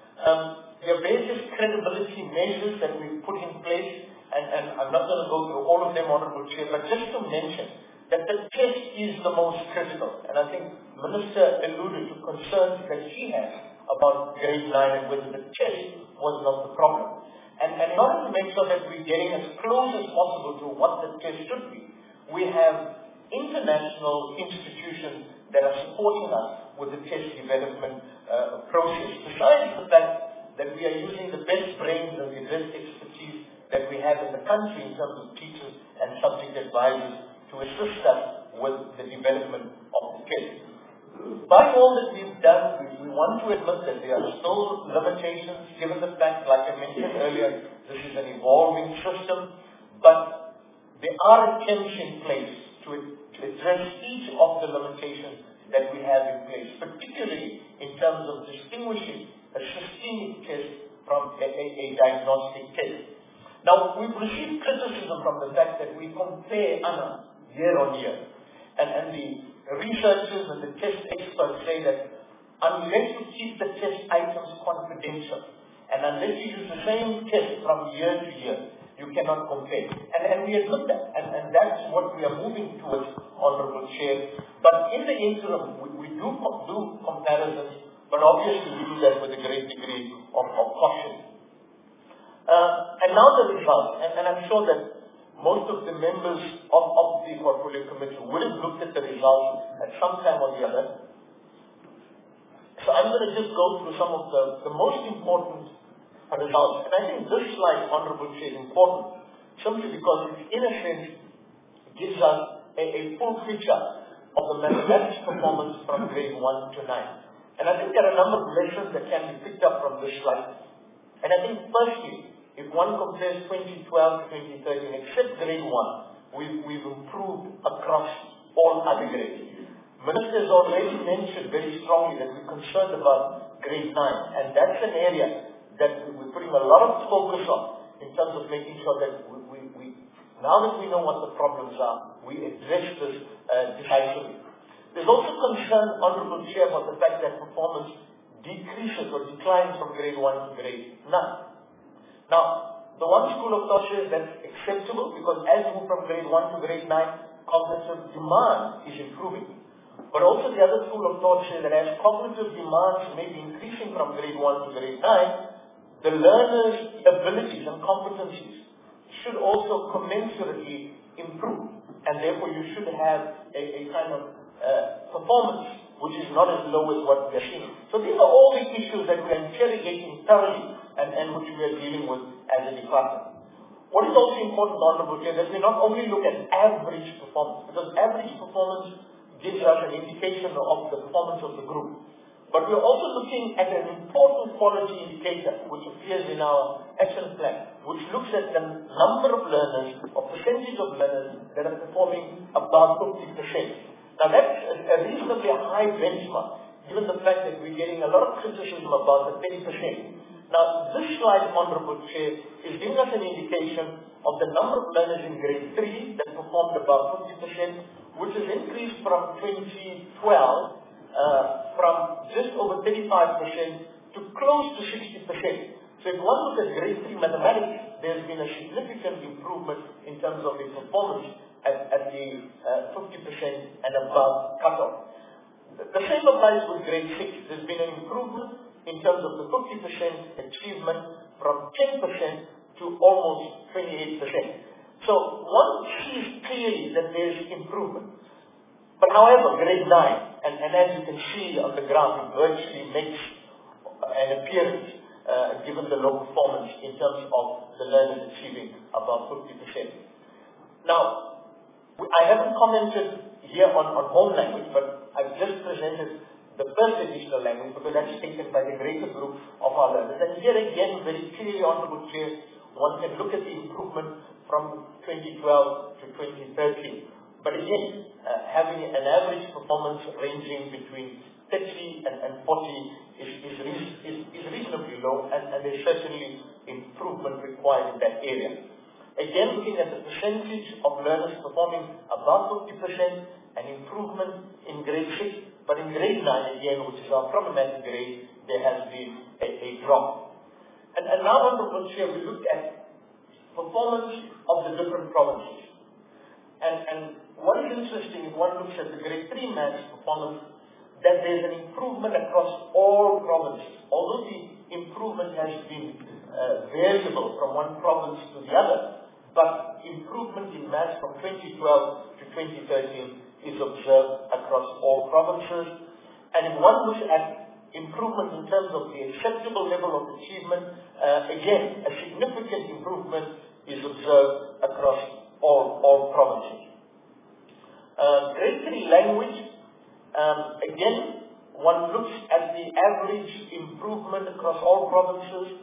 There are various credibility measures that we've put in place, and I'm not going to go through all of them, Honorable Chair, but just to mention that the test is the most critical. And I think Minister alluded to concerns that she has about grade 9 and whether the test was not the problem. And in order to make sure that we're getting as close as possible to what the test should be, we have international institutions that are supporting us with the test development process. Besides the fact that we are using the best brains and the best expertise that we have in the country in terms of teachers and subject advisors to assist us with the development of the test. By all that we've done, we want to admit that there are still limitations, given the fact, like I mentioned earlier, this is an evolving system, but there are attempts in place to address each of the limitations that we have in place, particularly in terms of distinguishing a systemic test from a diagnostic test. Now, we've received criticism from the fact that we compare ANA year on year, and the researchers and the test experts say that unless you keep the test items confidential and unless you use the same test from year to year, you cannot compare. And we admit that, and that's what we are moving towards, Honorable Chair. But in the interim, we do comparisons, but obviously we do that with a great degree of caution. And now the results, and I'm sure that most of the members of the Portfolio Committee would have looked at the results at some time or the other. So I'm going to just go through some of the most important results. And I think this slide, Honorable Chair, is important simply because it, in a sense, gives us a full picture of the mathematics performance from grade 1 to 9. And I think there are a number of lessons that can be picked up from this slide. And I think firstly, if one compares 2012 to 2013, except grade 1, we've improved across all other grades. Minister has already mentioned very strongly that we're concerned about grade 9, and that's an area that we're putting a lot of focus on in terms of making sure that we now that we know what the problems are, we address this decisively. There's also concern, Honorable Chair, about the fact that performance decreases or declines from grade 1 to grade 9. Now, the one school of thought says that's acceptable because as you move from grade 1 to grade 9, cognitive demand is improving. But also the other school of thought says that as cognitive demands may be increasing from grade 1 to grade 9, the learner's abilities and competencies should also commensurately improve. And therefore you should have a kind of performance which is not as low as what we are seeing. So these are all the issues that we are interrogating thoroughly and which we are dealing with as a department. What is also important, Honorable Chair, that we not only look at average performance, because average performance gives us an indication of the performance of the group. But we are also looking at an important quality indicator, which appears in our action plan, which looks at the number of learners, or percentage of learners that are performing above 50%. Now that's a reasonably high benchmark, given the fact that we're getting a lot of criticism about the 30%. Now, this slide, Honorable Chair, is giving us an indication of the number of learners in grade 3 that performed above 50%, which has increased from 2012 from just over 35% to close to 60%. So if one looks at grade 3 mathematics, there's been a significant improvement in terms of its performance at the 50% and above cutoff. The same applies with grade 6. There's been an improvement in terms of the 50% achievement from 10% to almost 28%. So one sees clearly that there is improvement. But however, grade 9, and as you can see on the graph, it virtually makes an appearance given the low performance in terms of the learners achieving above 50%. Now, I haven't commented here on home language, but I've just presented the first additional language because that's taken by the greater group of our learners. And here again, very clearly, Honorable Chair, one can look at the improvement from 2012 to 2013. But again, having an average performance ranging between 30 and 40 is reasonably low, and there's certainly improvement required in that area. Again, looking at the percentage of learners performing above 50%, an improvement in grade 6, but in grade 9, again, which is our problematic grade, there has been a drop. And now, Honorable Chair, we look at performance of the different provinces. And what is interesting, if one looks at the grade 3 maths performance, that there's an improvement across all provinces. Although the improvement has been variable from one province to the other, but improvement in maths from 2012 to 2013 is observed across all provinces. And if one looks at improvement in terms of the acceptable level of achievement, again, a significant improvement is observed across all provinces. Grade 3 language, again, one looks at the average improvement across all provinces.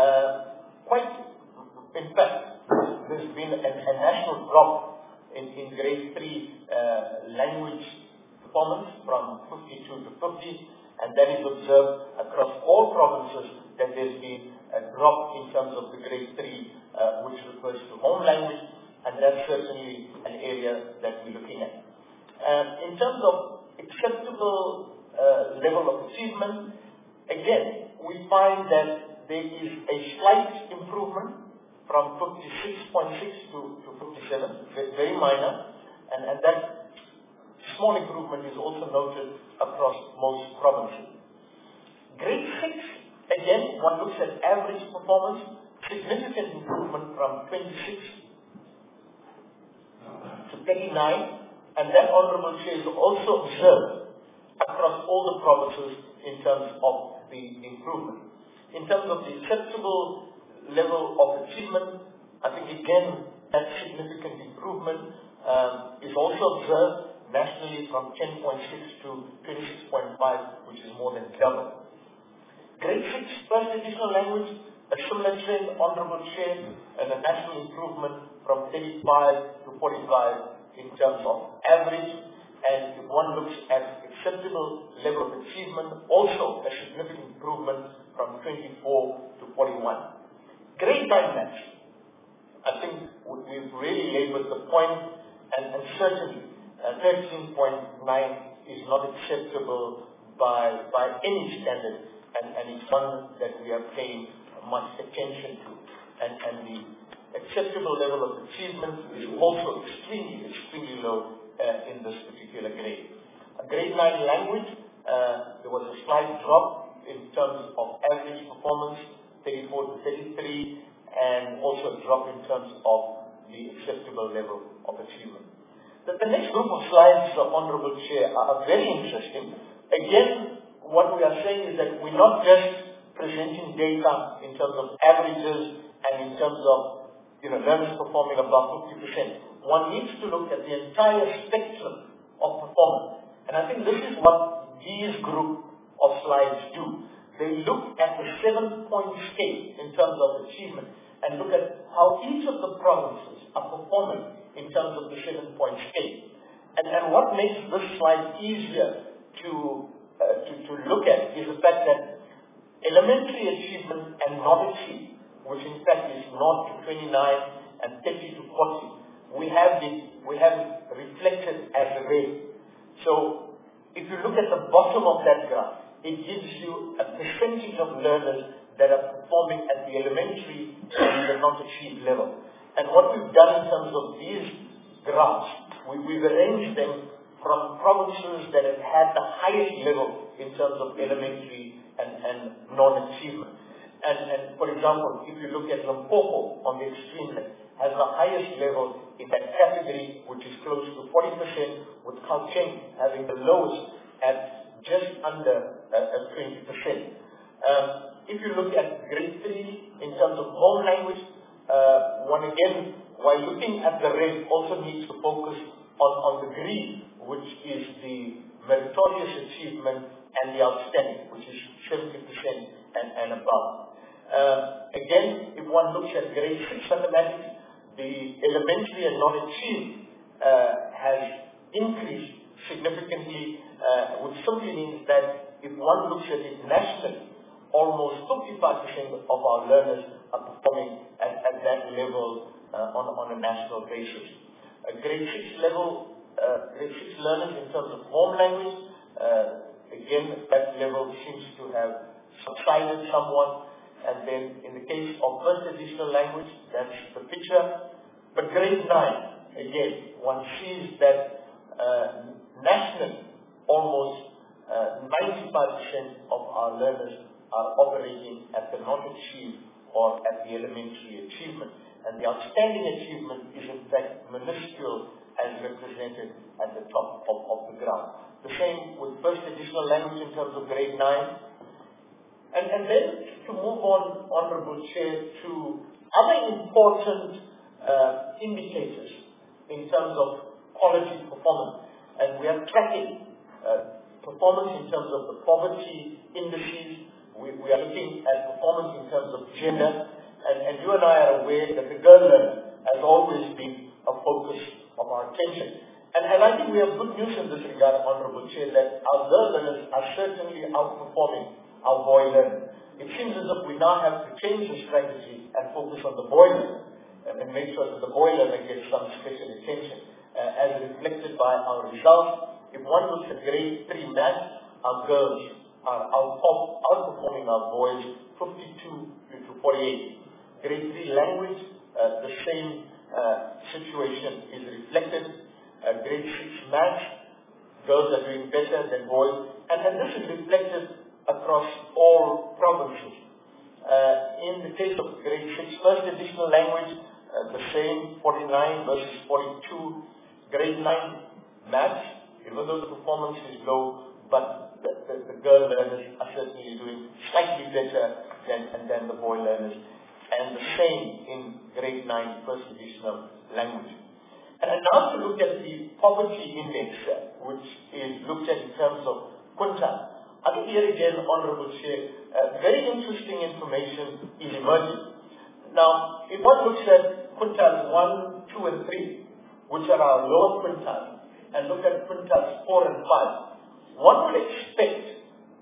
In fact, there's been a national drop in grade 3 language performance from 52 to 50, and that is observed across all provinces that there's been a drop in terms of the grade 3, which refers to home language, and that's certainly an area that we're looking at. In terms of acceptable level of achievement, again, we find that there is a slight improvement from 56.6 to 57, very minor, and that small improvement is also noted across most provinces. Grade 6, again, one looks at average performance, significant improvement from 26 to 39, and that, Honorable Chair, is also observed across all the provinces in terms of the improvement. In terms of the acceptable level of achievement, I think again that significant improvement is also observed nationally from 10.6 to 26.5, which is more than double. Grade 6 first additional language, a similar trend, Honorable Chair, and a national improvement from 35 to 45 in terms of average. And if one looks at acceptable level of achievement, also a significant improvement from 24 to 41. Grade 9 maths, I think we've really labored the point, and certainly 13.9 is not acceptable by any standard, and it's one that we are paying much attention to. And the acceptable level of achievement is also extremely low in this particular grade. Grade 9 language, there was a slight drop in terms of average performance, 34 to 33, and also a drop in terms of the acceptable level of achievement. The next group of slides, Honorable Chair, are very interesting. again, what we are saying is that we're not just presenting data in terms of averages and in terms of learners performing above 50%. One needs to look at the entire spectrum of performance. And I think this is what these group of slides do. They look at the 7-point scale in terms of achievement and look at how each of the provinces are performing in terms of the 7-point scale. And what makes this slide easier to look at is the fact that elementary achievement and novelty, which in fact is 0 to 29 and 30 to 40, we have it reflected as a rate. So if you look at the bottom of that graph, it gives you a percentage of learners that are performing at the elementary and the not achieved level. And what we've done in terms of these graphs, we've arranged them from provinces that have had the highest level in terms of elementary and non-achievement. And for example, if you look at Limpopo on the extreme left, has the highest level in that category, which is close to 40%, with Gauteng having the lowest at just under 20%. If you look at grade 3 in terms of home language, one again, while looking at the red, also needs to focus on the green, which is the meritorious achievement, and the outstanding, which is 70% and above. Again, if one looks at grade 6 mathematics, the elementary and non-achieved has increased significantly, which simply means that if one looks at it nationally, almost 55% of our learners are performing at that level on a national basis. Grade 6 learners in terms of home language, again, that level seems to have subsided somewhat. And then in the case of first additional language, that's the picture. But grade 9, again, one sees that nationally, almost 95% of our learners are operating at the not achieved or at the elementary achievement. And the outstanding achievement is in fact minuscule as represented at the top of the graph. The same with first additional language in terms of grade 9. And then to move on, Honorable Chair, to other important indicators in terms of quality performance. And we are tracking performance in terms of the poverty indices. We are looking at performance in terms of gender. And you and I are aware that the girl learner has always been a focus of our attention. And I think we have good news in this regard, Honorable Chair, that our girl learners are certainly outperforming our boy learner. It seems as if we now have to change the strategy and focus on the boy learner and make sure that the boy learner gets some special attention. As reflected by our results, if one looks at grade 3 math, our girls are outperforming our boys 52 to 48. Grade 3 language, the same situation is reflected. Grade 6 math, girls are doing better than boys. And this is reflected across all provinces. In the case of grade 6 first additional language, the same 49 versus 42. Grade 9 maths, even though the performance is low, but the girl learners are certainly doing slightly better than the boy learners. And the same in grade 9 first additional language. And now to look at the poverty index, which is looked at in terms of quintile. I think here again, Honorable Chair, very interesting information is emerging. Now, if one looks at quintiles 1, 2, and 3, which are our lower quintiles, and look at quintiles 4 and 5, one would expect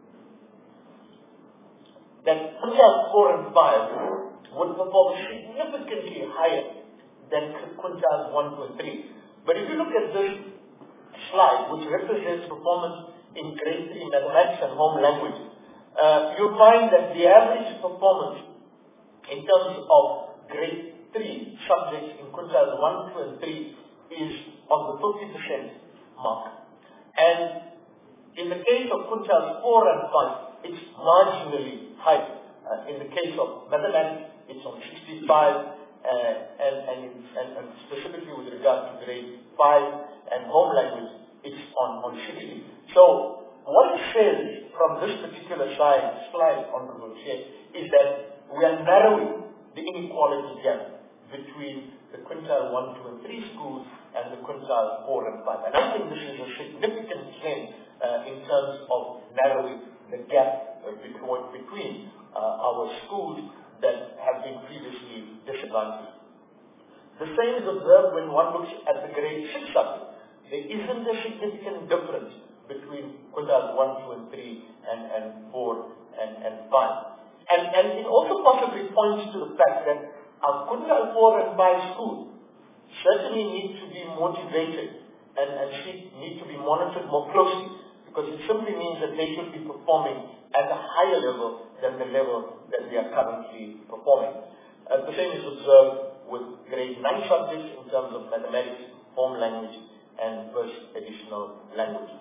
that quintiles 4 and 5 would perform significantly higher than quintiles 1, 2, and 3. But if you look at this slide, which represents performance in grade 3 mathematics and home language, you'll find that the average performance in terms of grade 3 subjects in quintiles 1, 2, and 3 is on the 50% mark. And in the case of quintiles 4 and 5, it's marginally higher. In the case of mathematics, it's on 65, and specifically with regard to grade 5 and home language, it's on 60. So what it says from this particular slide, Honorable Chair, is that we are narrowing the inequality gap between the quintile 1, 2, and 3 schools and the quintile 4 and 5. And I think this is a significant trend in terms of narrowing the gap between our schools that have been previously disadvantaged. The same is observed when one looks at the grade 6 subject. There isn't a significant difference between quintiles 1, 2, and 3 and 4 and 5. And it also possibly points to the fact that our quintile 4 and 5 schools certainly need to be motivated and need to be monitored more closely, because it simply means that they should be performing at a higher level than the level that we are currently performing. The same is observed with grade 9 subjects in terms of mathematics, home language, and first additional language.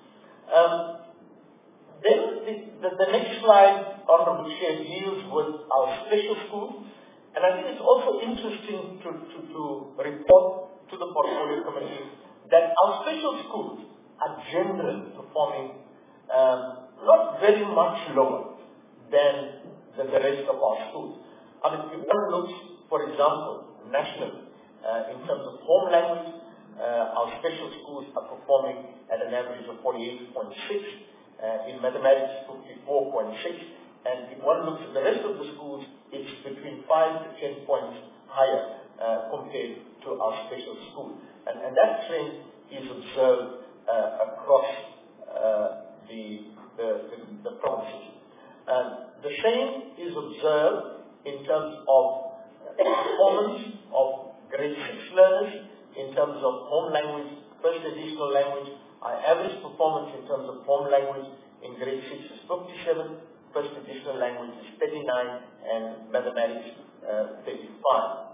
Then the next slide, Honorable Chair, deals with our special schools. And I think it's also interesting to report to the Portfolio Committee that our special schools are generally performing not very much lower than the rest of our schools. I mean, if one looks, for example, nationally, in terms of home language, our special schools are performing at an average of 48.6, in mathematics 54.6, and if one looks at the rest of the schools, it's between 5 to 10 points higher compared to our special school. And that trend is observed across the provinces. The same is observed in terms of performance of grade 6 learners, in terms of home language, first additional language. Our average performance in terms of home language in grade 6 is 57, first additional language is 39, and mathematics 35.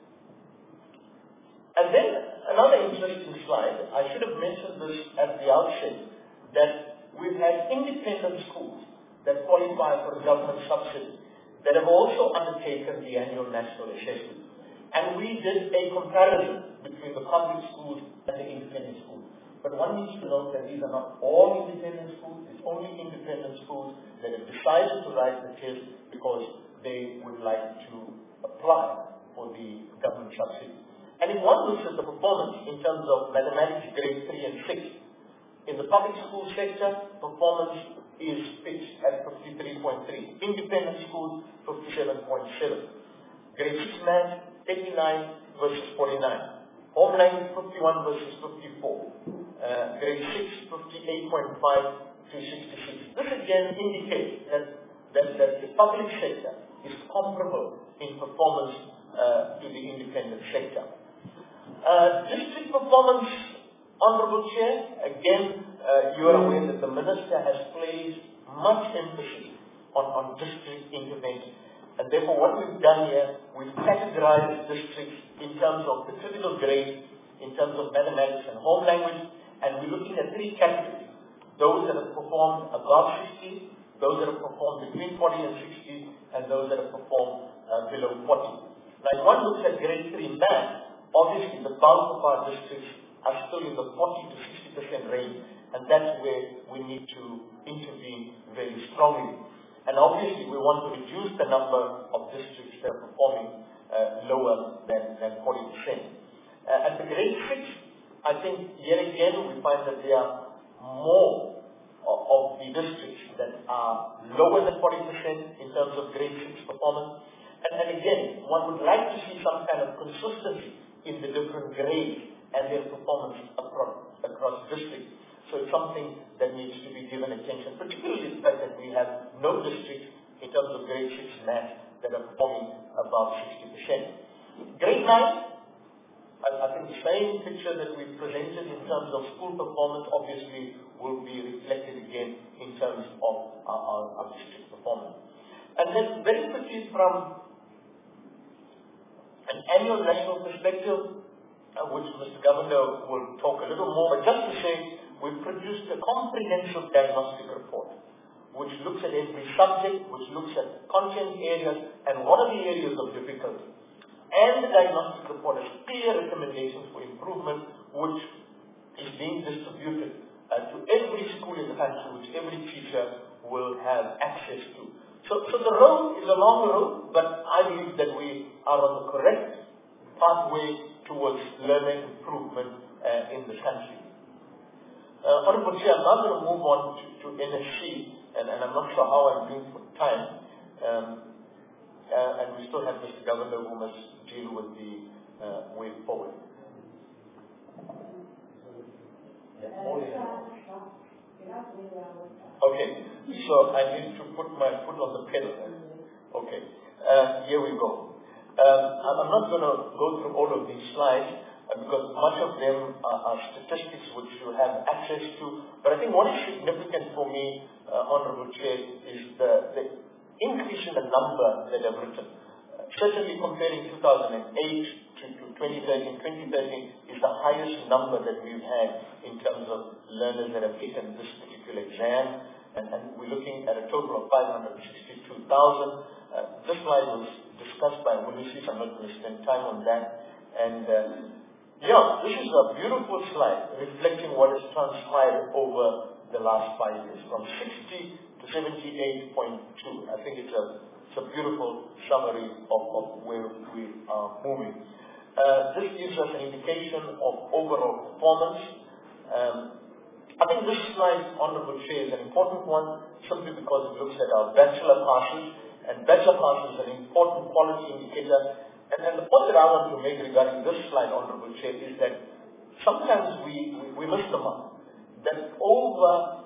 And then another interesting slide, I should have mentioned this at the outset, that we've had independent schools that qualify for the government subsidy that have also undertaken the annual national assessment. And we did a comparison between the public schools and the independent schools. But one needs to note that these are not all independent schools. It's only independent schools that have decided to write the test because they would like to apply for the government subsidy. And if one looks at the performance in terms of mathematics grade 3 and 6, in the public school sector, performance is pitched at 53.3. Independent schools, 57.7. Grade 6 math, 89 versus 49. Home language, 51 versus 54. Grade 6, 58.5 to 66. This again indicates that the public sector is comparable in performance to the independent sector. District performance, Honorable Chair, again, you are aware that the Minister has placed much emphasis on district intervention. And therefore what we've done here, we've categorized districts in terms of the critical grade, in terms of mathematics and home language, and we're looking at 3 categories. Those that have performed above 60, those that have performed between 40 and 60, and those that have performed below 40. Now if one looks at grade 3 math, obviously the bulk of our districts are still in the 40 to 60% range, and that's where we need to intervene very strongly. And obviously we want to reduce the number of districts that are performing lower than 40%. At the grade 6, I think yet again we find that there are more of the districts that are lower than 40% in terms of grade 6 performance. And again, one would like to see some kind of consistency in the different grades and their performance across districts. So it's something that needs to be given attention, particularly the fact that we have no districts in terms of grade 6 math that are performing above 60%. Grade 9, I think the same picture that we presented in terms of school performance obviously will be reflected again in terms of our district performance. And then very quickly from an annual national perspective, which Mr. Governor will talk a little more, but just to say, we've produced a comprehensive diagnostic report, which looks at every subject, which looks at content areas, and what are the areas of difficulty. And the diagnostic report has clear recommendations for improvement, which is being distributed to every school in the country, which every teacher will have access to. So the road is a long road, but I believe that we are on the correct pathway towards learning improvement in the country. Honorable Chair, I'm now going to move on to NSC, and I'm not sure how I'm doing for time. And we still have Mr. Governor who must deal with the way forward. Okay, so I need to put my foot on the pedal. Okay, here we go. I'm not going to go through all of these slides because much of them are statistics which you have access to. But I think what is significant for me, Honorable Chair, is the increase in the number that I've written. Certainly comparing 2008 to 2013, 2013 is the highest number that we've had in terms of learners that have taken this particular exam. And we're looking at a total of 562,000. This slide was discussed by Mulusi, so I'm not going to spend time on that. And this is a beautiful slide reflecting what has transpired over the last 5 years, from 60 to 78.2. I think it's a beautiful summary of where we are moving. This gives us an indication of overall performance. I think this slide, Honorable Chair, is an important one simply because it looks at our bachelor passes, and bachelor passes is an important quality indicator. And the point that I want to make regarding this slide, Honorable Chair, is that sometimes we miss the mark. That over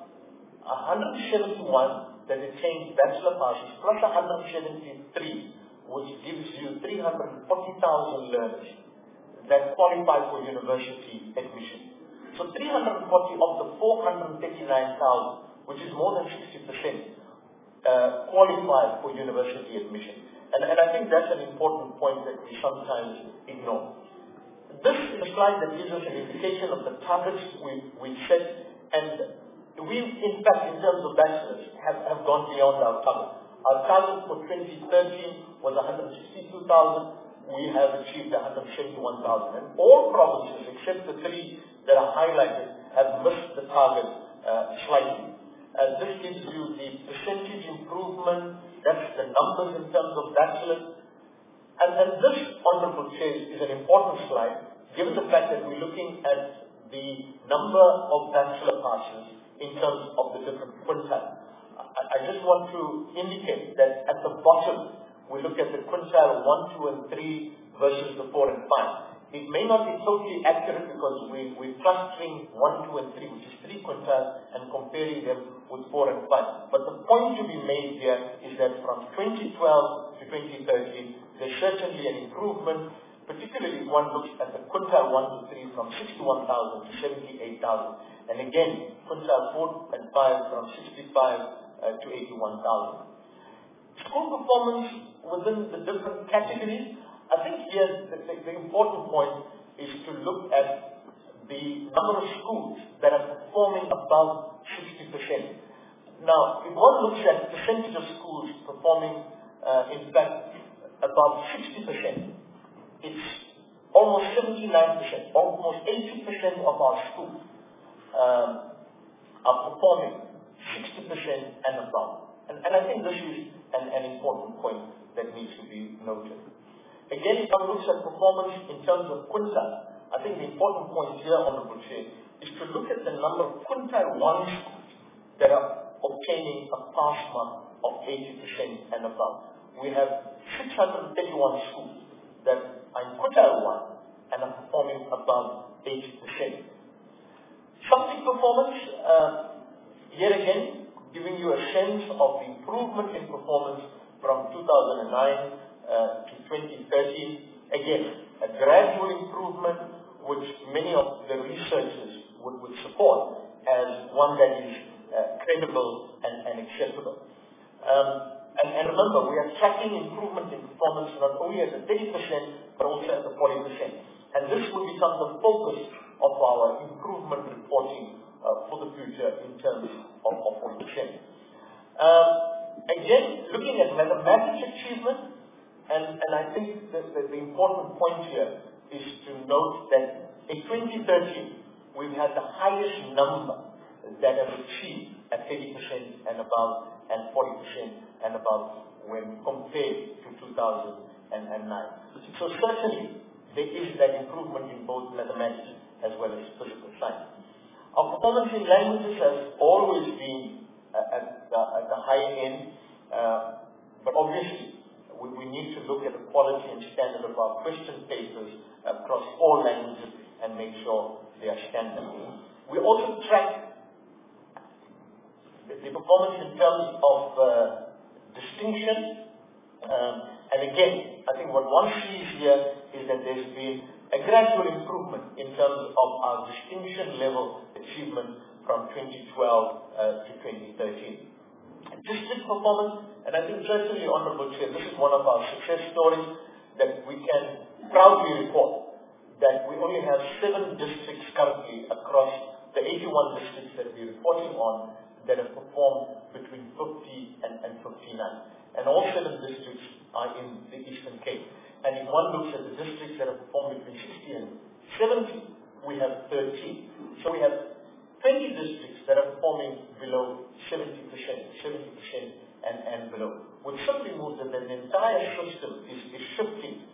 171 that attained bachelor passes plus 173, which gives you 340,000 learners that qualify for university admission. So 340 of the 439,000, which is more than 60%, qualify for university admission. And I think that's an important point that we sometimes ignore. This is a slide that gives us an indication of the targets we set, and we, in fact, in terms of bachelors, have gone beyond our target. Our target for 2013 was 162,000. We have achieved 171,000. And all provinces, except the 3 that are highlighted, have missed the target slightly. This gives you the percentage improvement. That's the numbers in terms of bachelors. And then this, Honorable Chair, is an important slide, given the fact that we're looking at the number of bachelor passes in terms of the different quintiles. I just want to indicate that at the bottom, we look at the quintile 1, 2, and 3 versus the 4 and 5. It may not be totally accurate because we're clustering 1, 2, and 3, which is 3 quintiles, and comparing them with 4 and 5. But the point to be made here is that from 2012 to 2013, there's certainly an improvement, particularly if one looks at the quintile 1 to 3 from 61,000 to 78,000. And again, quintile 4 and 5 from 65 to 81,000. School performance within the different categories. I think here the important point is to look at the number of schools that are performing above 60%. Now, if one looks at percentage of schools performing, in fact, above 60%, it's almost 79%, almost 80% of our schools are performing 60% and above. And I think this is an important point that needs to be noted. Again, if one looks at performance in terms of quintile, I think the important point here, Honorable Chair, is to look at the number of quintile 1 schools that are obtaining a pass mark of 80% and above. We have 631 schools that are in quintile 1 and are performing above 80%. Subject performance, yet again, giving you a sense of the improvement in performance from 2009 to 2013. Again, a gradual improvement which many of the researchers would support as one that is credible and acceptable. And remember, we are tracking improvement in performance not only at the 30%, but also at the 40%. And this will become the focus of our improvement reporting for the future in terms of 40%. Again, looking at mathematics achievement, and I think that the important point here is to note that in 2013, we've had the highest number that have achieved at 30% and above and 40% and above when compared to 2009. So certainly there is that improvement in both mathematics as well as physical science. Our performance in languages has always been at the high end, but obviously we need to look at the quality and standard of our question papers across all languages and make sure they are standard. We also track the performance in terms of distinction, and again, I think what one sees here is that there's been a gradual improvement in terms of our distinction level achievement from 2012 to 2013. District performance, and I think certainly, Honourable Chair, this is one of our success stories that we can proudly report that we only have 7 districts currently across the 81 districts that we're reporting on that have performed between 50 and 59. And all 7 districts are in the Eastern Cape. And if one looks at the districts that have performed between 60 and 70, we have 13. So we have 20 districts that are performing below 70% and below, which simply means that the entire system is shifting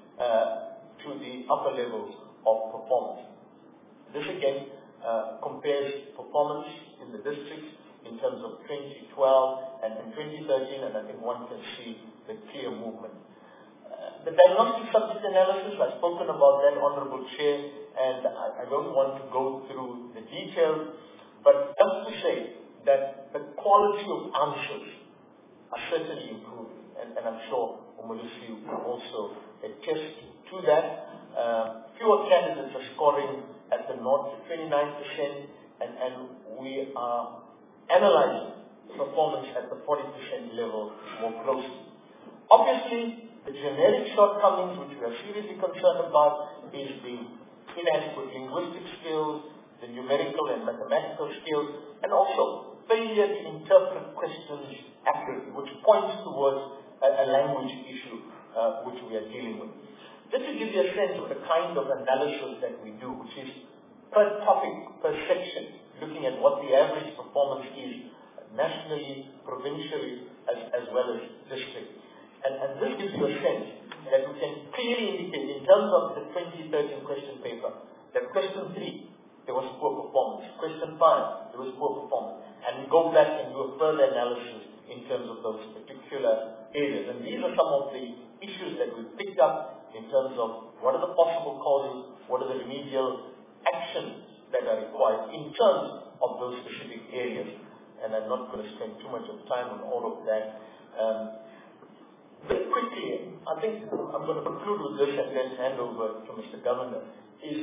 to the upper levels of performance. This again compares performance in the districts in terms of 2012 and 2013, and I think one can see the clear movement. The diagnostic subject analysis, I've spoken about that, Honourable Chair, and I don't want to go through the details, but just to say that the quality of answers are certainly improving, and I'm sure Umulusi will also attest to that. Fewer candidates are scoring at the 0 to 29%, and we are analyzing performance at the 40% level more closely. Obviously, the generic shortcomings which we are seriously concerned about is the inadequate linguistic skills, the numerical and mathematical skills, and also failure to interpret questions accurately, which points towards a language issue which we are dealing with. Just to give you a sense of the kind of analysis that we do, which is per topic, per section, looking at what the average performance is nationally, provincially, as well as district. And this gives you a sense that we can clearly indicate in terms of the 2013 question paper that question 3, there was poor performance. Question 5, there was poor performance. And we go back and do a further analysis in terms of those particular areas. And these are some of the issues that we picked up in terms of what are the possible causes, what are the remedial actions that are required in terms of those specific areas. And I'm not going to spend too much of time on all of that. Very quickly, I think I'm going to conclude with this and then hand over to Mr. Governor, is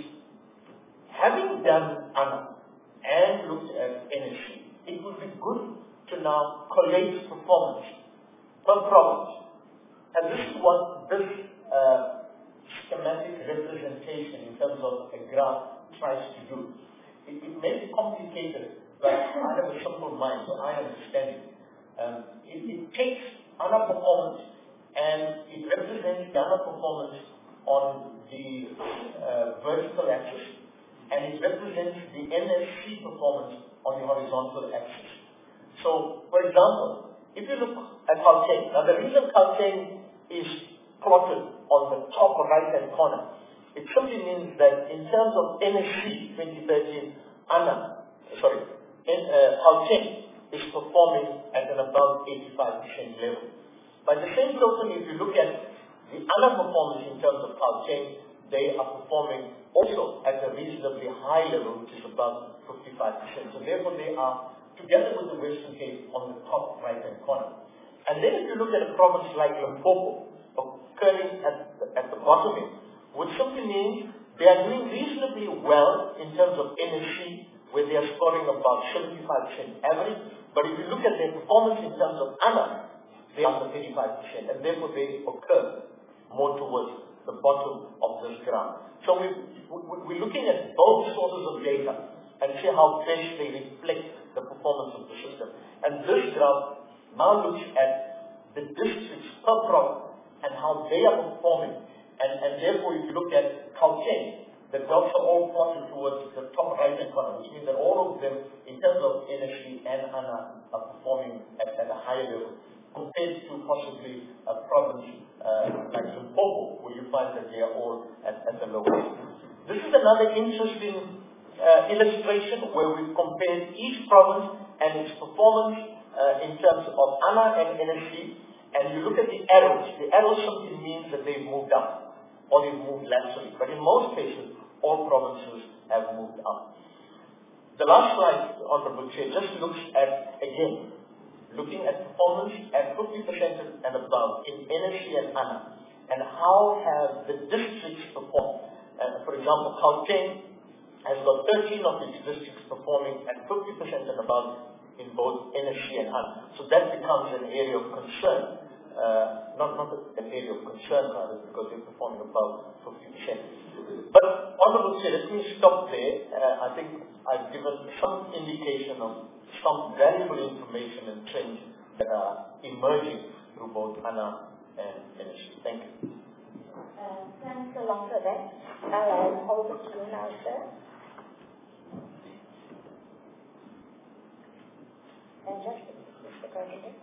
having done ANA and looked at NSC, it would be good to now collate performance per province. And this is what this schematic representation in terms of a graph tries to do. It may be complicated, but I have a simple mind, so I understand it. It takes ANA performance and it represents the ANA performance on the vertical axis, and it represents the NSC performance on the horizontal axis. So, for example, if you look at Gauteng, now the reason Gauteng is plotted on the top right-hand corner, it simply means that in terms of NSC 2013, Gauteng is performing at an above 85% level. By the same token, if you look at the ANA performance in terms of Gauteng, they are performing also at a reasonably high level, which is above 55%. So therefore, they are together with the Western Cape on the top right-hand corner. And then if you look at a province like Limpopo, occurring at the bottom end, which simply means they are doing reasonably well in terms of NSC, where they are scoring about 75% average. But if you look at their performance in terms of ANA, they are under 35%, and therefore they occur more towards the bottom of this graph. So we're looking at both sources of data and see how best they reflect the performance of the system. And this graph now looks at the districts per province and how they are performing. And therefore, if you look at Gauteng, the dots are all pointed towards the top right-hand corner, which means that all of them, in terms of NSC and ANA, are performing at a higher level, compared to possibly a province like Limpopo, where you find that they are all at the lower level. This is another interesting illustration where we've compared each province and its performance in terms of ANA and NSC, and you look at the arrows. The arrows simply means that they've moved up, or they've moved laterally. But in most cases, all provinces have moved up. The last slide, Honorable Chair, just looks at, again, looking at performance at 50% and above in NSC and ANA, and how have the districts performed. For example, Gauteng has got 13 of its districts performing at 50% and above in both NSC and ANA. So that becomes an area of concern. Not an area of concern, rather, because they're performing above 50%. But, Honorable Chair, let me stop there. I think I've given some indication of some valuable information and trends that are emerging through both ANA and NSC. Thank you. Thanks a lot for that. Over to you now, sir. And just Mr. President.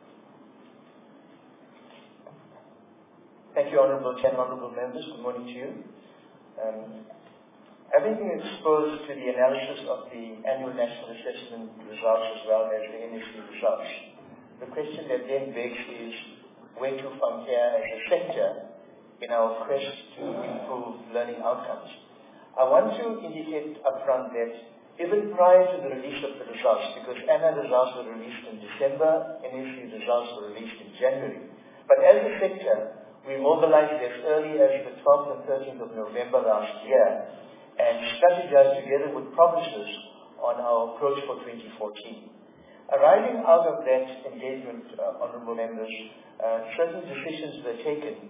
Thank you, Honourable Chair and Honourable Members. Good morning to you. Having been exposed to the analysis of the annual national assessment results as well as the NSC results, the question that then begs is where to from here as a sector in our quest to improve learning outcomes. I want to indicate upfront that even prior to the release of the results, because ANA results were released in December, NSC results were released in January, but as a sector, we mobilized as early as the 12th and 13th of November last year and strategized together with provinces on our approach for 2014. Arising out of that engagement, Honourable Members, certain decisions were taken,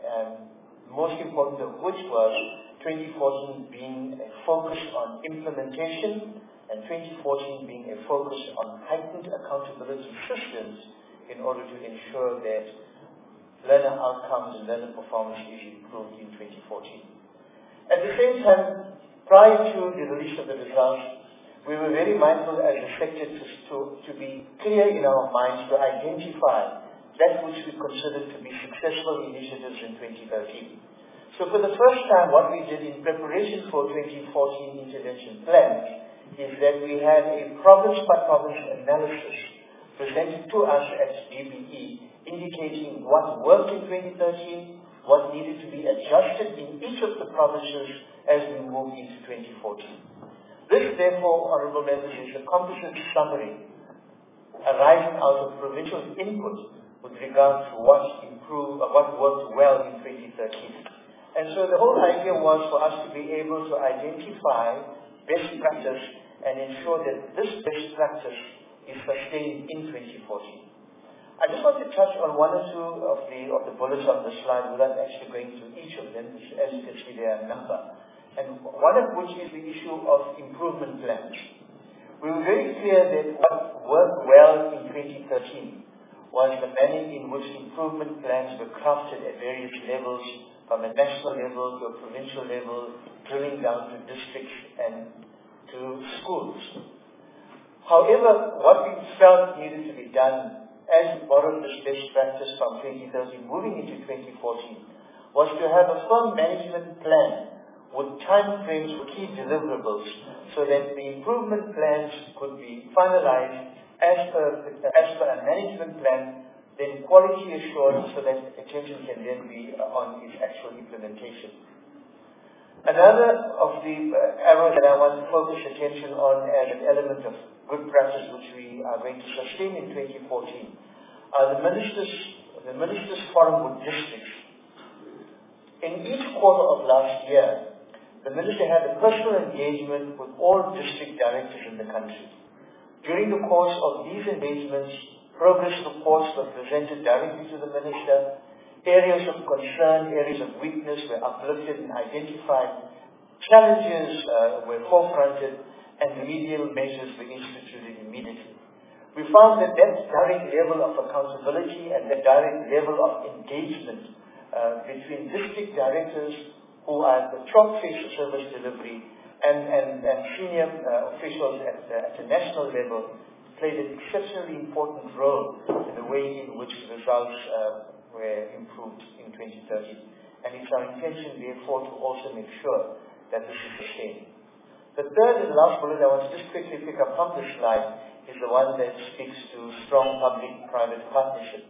most important of which was 2014 being a focus on implementation and 2014 being a focus on heightened accountability systems in order to ensure that learner outcomes and learner performance is improved in 2014. At the same time, prior to the release of the results, we were very mindful as a sector to be clear in our minds to identify that which we considered to be successful initiatives in 2013. So for the first time, what we did in preparation for 2014 intervention plans is that we had a province-by-province analysis presented to us at DBE indicating what worked in 2013, what needed to be adjusted in each of the provinces as we move into 2014. This, therefore, Honourable Members, is a composite summary arising out of provincial input with regard to what worked well in 2013. And so the whole idea was for us to be able to identify best practice and ensure that this best practice is sustained in 2014. I just want to touch on one or two of the bullets on the slide without actually going through each of them. As you can see, there are a number. And one of which is the issue of improvement plans. We were very clear that what worked well in 2013 was the manner in which improvement plans were crafted at various levels, from a national level to a provincial level, drilling down to districts and to schools. However, what we felt needed to be done as we borrowed this best practice from 2013 moving into 2014 was to have a firm management plan with time frames for key deliverables so that the improvement plans could be finalized as per a management plan, then quality assured so that attention can then be on its actual implementation. Another of the arrows that I want to focus attention on as an element of good practice which we are going to sustain in 2014 are the Ministers' Forum with districts. In each quarter of last year, the Minister had a personal engagement with all district directors in the country. During the course of these engagements, progress reports were presented directly to the Minister. Areas of concern, areas of weakness were uplifted and identified. Challenges were forefronted and remedial measures were instituted immediately. We found that direct level of accountability and the direct level of engagement between district directors who are the top face of service delivery, and senior officials at the national level played an exceptionally important role in the way in which the results were improved in 2013. And it's our intention, therefore, to also make sure that this is sustained. The third and last bullet I want to just quickly pick up on this slide is the one that speaks to strong public-private partnership.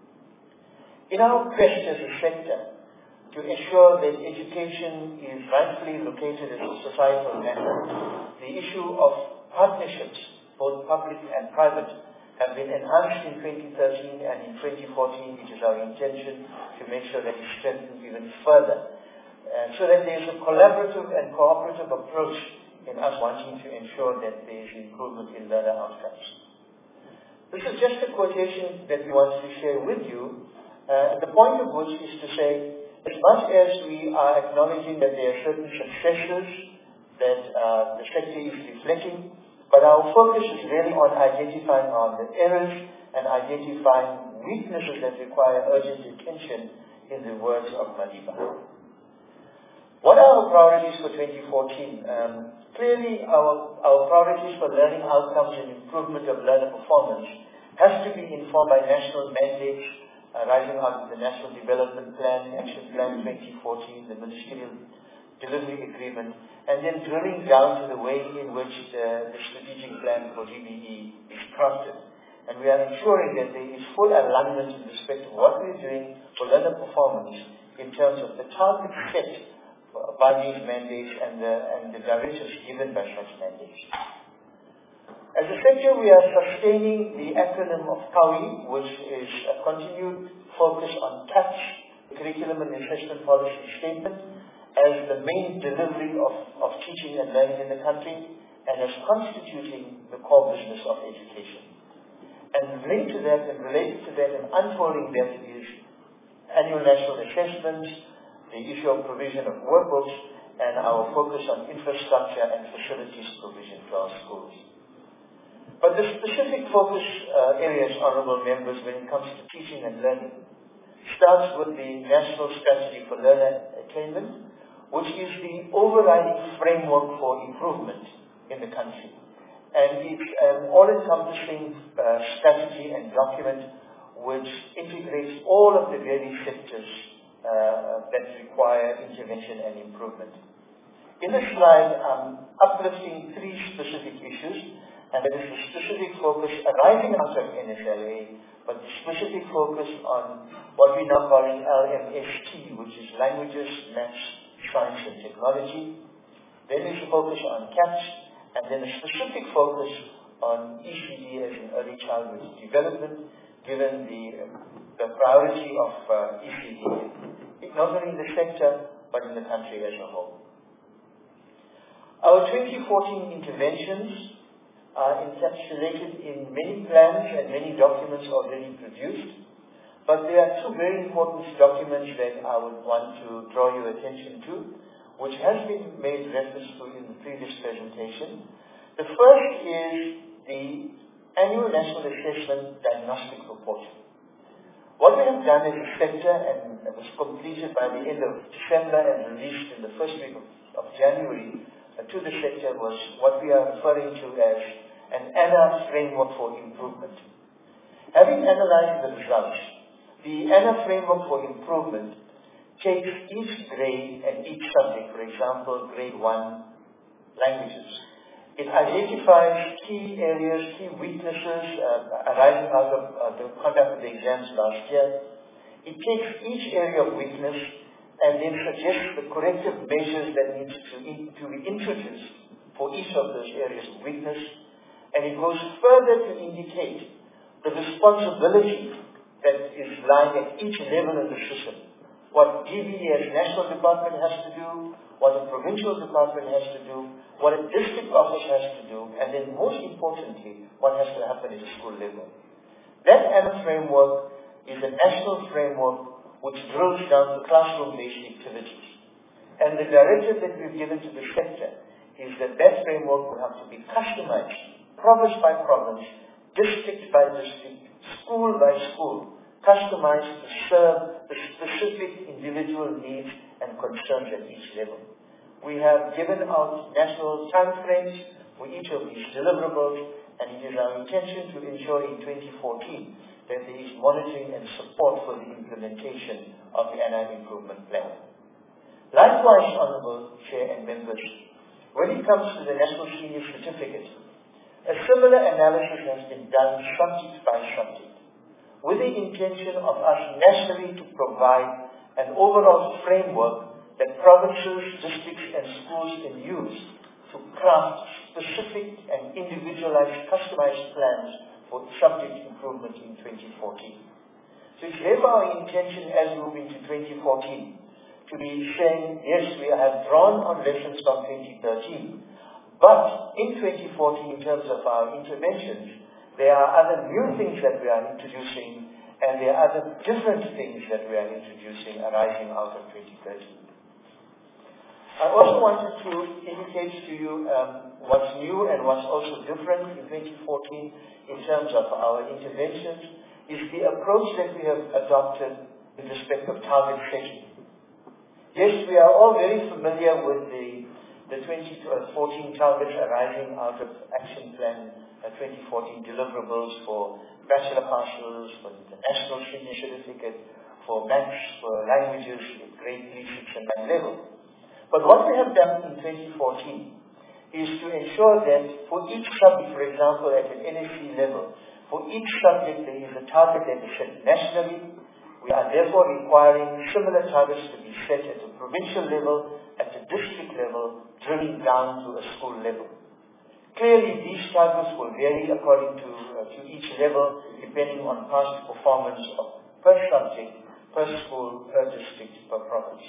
In our quest as a sector to ensure that education is rightfully located as a societal matter, the issue of partnerships, both public and private, have been enhanced in 2013 and in 2014, which is our intention to make sure that it's strengthened even further, so that there is a collaborative and cooperative approach in us wanting to ensure that there is improvement in learner outcomes. This is just a quotation that we want to share with you, the point of which is to say, as much as we are acknowledging that there are certain successes that the sector is reflecting, but our focus is really on identifying the errors and identifying weaknesses that require urgent attention, in the words of Madiba. What are our priorities for 2014? Clearly, our priorities for learning outcomes and improvement of learner performance has to be informed by national mandates arising out of the National Development Plan, Action Plan 2014, the Ministerial Delivery Agreement, and then drilling down to the way in which the strategic plan for DBE is crafted. And we are ensuring that there is full alignment in respect to what we are doing for learner performance in terms of the target set by these mandates and the directions given by such mandates. As a sector, we are sustaining the acronym of COWI, which is a continued focus on CAPS, the Curriculum and Assessment Policy Statement, as the main delivery of teaching and learning in the country, and as constituting the core business of education. And linked to that and related to that and unfolding that is annual national assessments, the issue of provision of workbooks, and our focus on infrastructure and facilities provision to our schools. But the specific focus areas, honourable members, when it comes to teaching and learning, starts with the National Strategy for Learner Attainment, which is the overriding framework for improvement in the country. And it's an all-encompassing strategy and document which integrates all of the various sectors that require intervention and improvement. In this slide, I'm uplifting three specific issues, and there is a specific focus arising out of NSLA, but the specific focus on what we now call LMST, which is Languages, Maths, Science and Technology. Then there's a focus on CAPS, and then a specific focus on ECD as in Early Childhood Development, given the priority of ECD, not only in the sector, but in the country as a whole. Our 2014 interventions are encapsulated in many plans and many documents already produced, but there are two very important documents that I would want to draw your attention to, which has been made reference to in the previous presentation. The first is the Annual National Assessment Diagnostic Report. What we have done as a sector, and it was completed by the end of December and released in the first week of January to the sector, was what we are referring to as an ANA framework for improvement. Having analyzed the results, the ANA framework for improvement takes each grade and each subject, for example, grade 1 languages. It identifies key areas, key weaknesses arising out of the conduct of the exams last year. It takes each area of weakness and then suggests the corrective measures that need to be introduced for each of those areas of weakness. And it goes further to indicate the responsibility that is lying at each level of the system. What DBE as national department has to do, what a provincial department has to do, what a district office has to do, and then most importantly, what has to happen at the school level. That ANA framework is a national framework which drills down to classroom-based activities. And the directive that we've given to the sector is that that framework will have to be customized, province by province, district by district, school by school, customized to serve the specific individual needs and concerns at each level. We have given out national time frames for each of these deliverables, and it is our intention to ensure in 2014 that there is monitoring and support for the implementation of the NI Improvement Plan. Likewise, Honourable Chair and members, when it comes to the National Senior Certificate, a similar analysis has been done subject by subject, with the intention of us nationally to provide an overall framework that provinces, districts and schools can use to craft specific and individualized, customized plans for subject improvement in 2014. So it's therefore our intention as we move into 2014 to be saying, yes, we have drawn on lessons from 2013, but in 2014, in terms of our interventions, there are other new things that we are introducing, and there are other different things that we are introducing arising out of 2013. I also wanted to indicate to you what's new and what's also different in 2014 in terms of our interventions is the approach that we have adopted in respect of target setting. Yes, we are all very familiar with the 2014 targets arising out of Action Plan 2014 deliverables for bachelor passes, for the National Senior Certificate, for maths, for languages, grade 3, 6 and 9 level. But what we have done in 2014 is to ensure that for each subject, for example, at an NSC level, for each subject there is a target that is set nationally. We are therefore requiring similar targets to be set at the provincial level, at the district level, drilling down to a school level. Clearly, these targets will vary according to each level, depending on past performance of per subject, per school, per district, per province.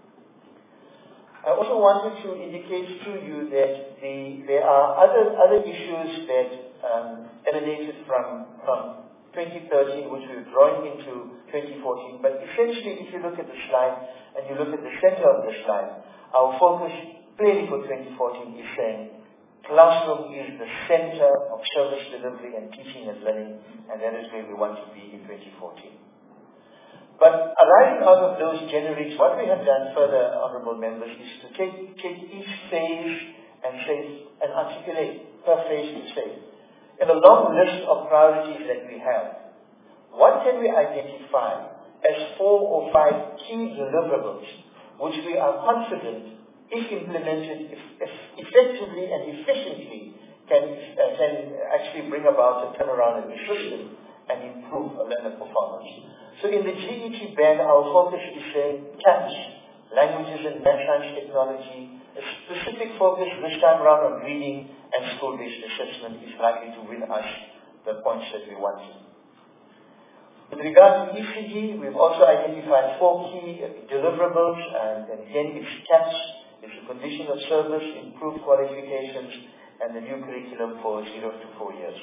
I also wanted to indicate to you that there are other issues that emanated from 2013, which we're drawing into 2014. But essentially, if you look at the slide and you look at the center of the slide, our focus clearly for 2014 is saying classroom is the center of service delivery and teaching and learning, and that is where we want to be in 2014. But arising out of those generics, what we have done further, honourable members, is to take each phase and articulate per phase to say, in a long list of priorities that we have, what can we identify as 4 or 5 key deliverables which we are confident, if implemented effectively and efficiently, can actually bring about a turnaround in the system and improve learner performance. So in the GET band, our focus is saying CAPS, languages and math science technology. A specific focus this time around on reading and school-based assessment is likely to win us the points that we want. With regard to ECD, we've also identified 4 key deliverables, and again, it's CAPS, it's the condition of service, improved qualifications, and the new curriculum for 0 to 4 years.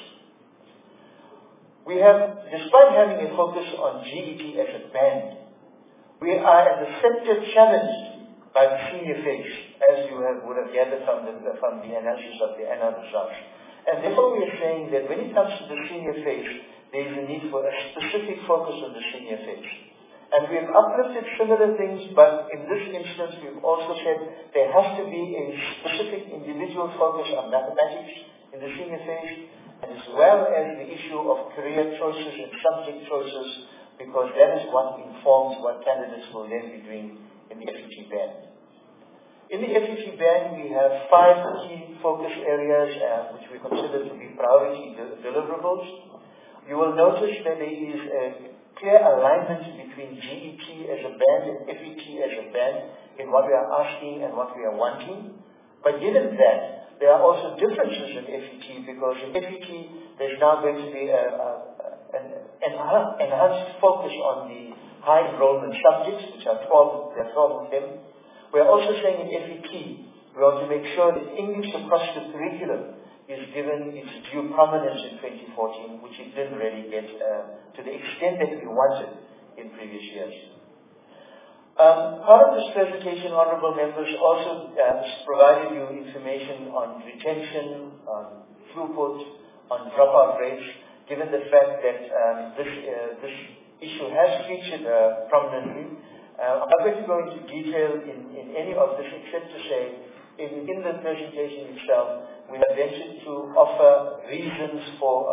We have, despite having a focus on GET as a band, we are at the center challenged by the senior phase, as you would have gathered from the analysis of the ANA results. And therefore we are saying that when it comes to the senior phase, there is a need for a specific focus on the senior phase. And we have uplifted similar things, but in this instance we've also said there has to be a specific individual focus on mathematics in the senior phase, as well as the issue of career choices and subject choices, because that is what informs what candidates will then be doing in the FET band. In the FET band, we have 5 key focus areas which we consider to be priority deliverables. You will notice that there is a clear alignment between GET as a band and FET as a band in what we are asking and what we are wanting. But given that, there are also differences in FET, because in FET there's now going to be an enhanced focus on the high enrollment subjects, which are 12, there are 12 of them. We are also saying in FET, we want to make sure that English across the curriculum is given its due prominence in 2014, which it didn't really get to the extent that we wanted in previous years. Part of this presentation, honourable members, also provided you information on retention, on throughput, on dropout rates, given the fact that this issue has featured prominently I'm not going to go into detail in any of this except to say, in the presentation itself, we have ventured to offer reasons for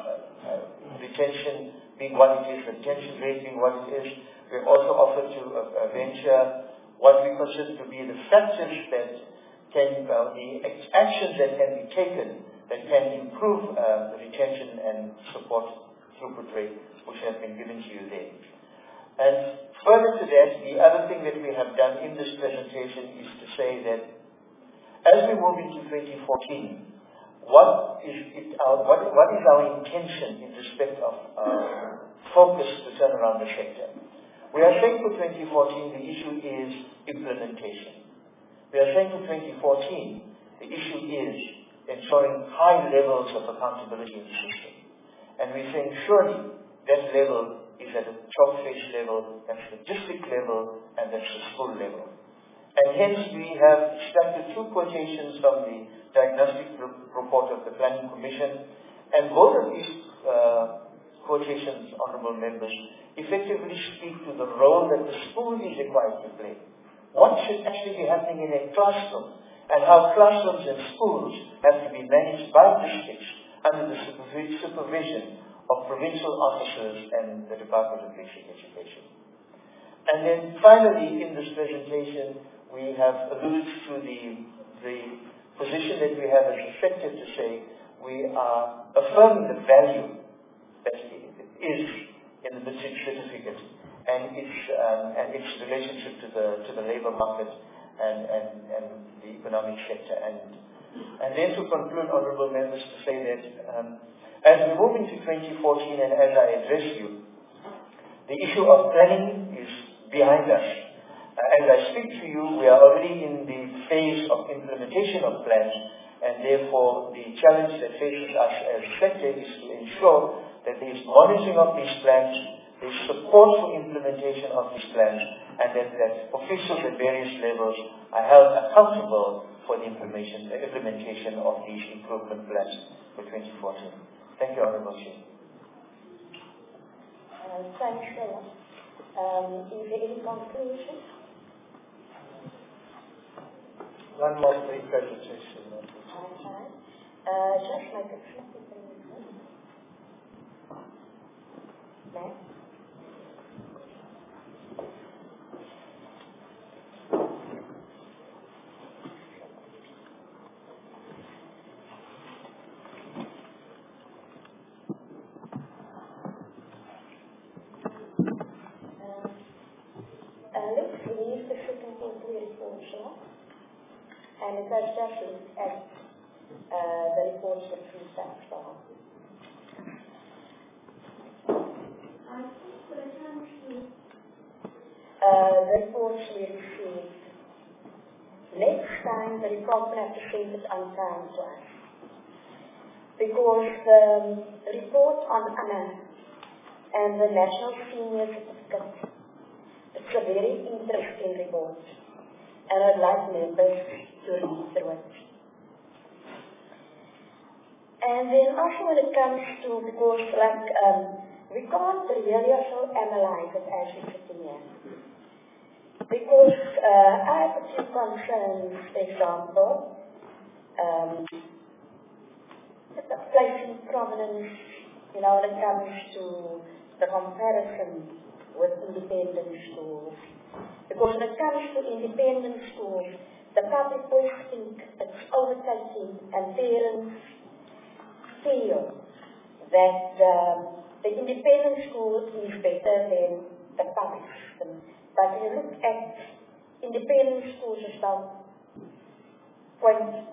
retention being what it is, retention rate being what it is. We've also offered to venture what we consider to be the factors that can, the actions that can be taken that can improve the retention and support throughput rate, which has been given to you there. And further to that, the other thing that we have done in this presentation is to say that as we move into 2014, what is our intention in respect of focus to turn around the sector? We are saying for 2014 the issue is implementation. We are saying for 2014 the issue is ensuring high levels of accountability in the system. And we're saying surely that level is at a top face level, that's the district level, and that's the school level. And hence we have extracted two quotations from the diagnostic report of the Planning Commission, and both of these quotations, honourable members, effectively speak to the role that the school is required to play. What should actually be happening in a classroom, and how classrooms and schools have to be managed by districts under the supervision of provincial officers and the Department of Basic Education. And then finally, in this presentation, we have alluded to the position that we have as a sector to say we are affirming the value that is in the matric certificate and its relationship to the labour market and the economic sector. And then to conclude, honourable members, to say that as we move into 2014 and as I address you, the issue of planning is behind us. As I speak to you, we are already in the phase of implementation of plans, and therefore the challenge that faces us as a sector is to ensure that there is monitoring of these plans, there is support for implementation of these plans, and that officials at various levels are held accountable for the implementation of these improvement plans for 2014. Thank you, Honourable Chair. Thanks, Philip. Is there any conclusion? One more brief presentation. Okay. Just make a flip with the movement. Next. Let's leave the second quarterly report now. And it has just looked at the reports that we sent for. The reports we received. Next time the report will have to send it on time to us. Because the report on ANA and the National Senior Certificate, it's a very interesting report. And I'd like members to read through it. And then also when it comes to, because we can't really also analyze it as we sit in here. Because I have a few concerns, for example, placing prominence, when it comes to the comparison with independent schools. Because when it comes to independent schools, the public will think it's overtaking, and parents feel that the independent school is better than the public system. But when you look at independent schools, it's about 0.1%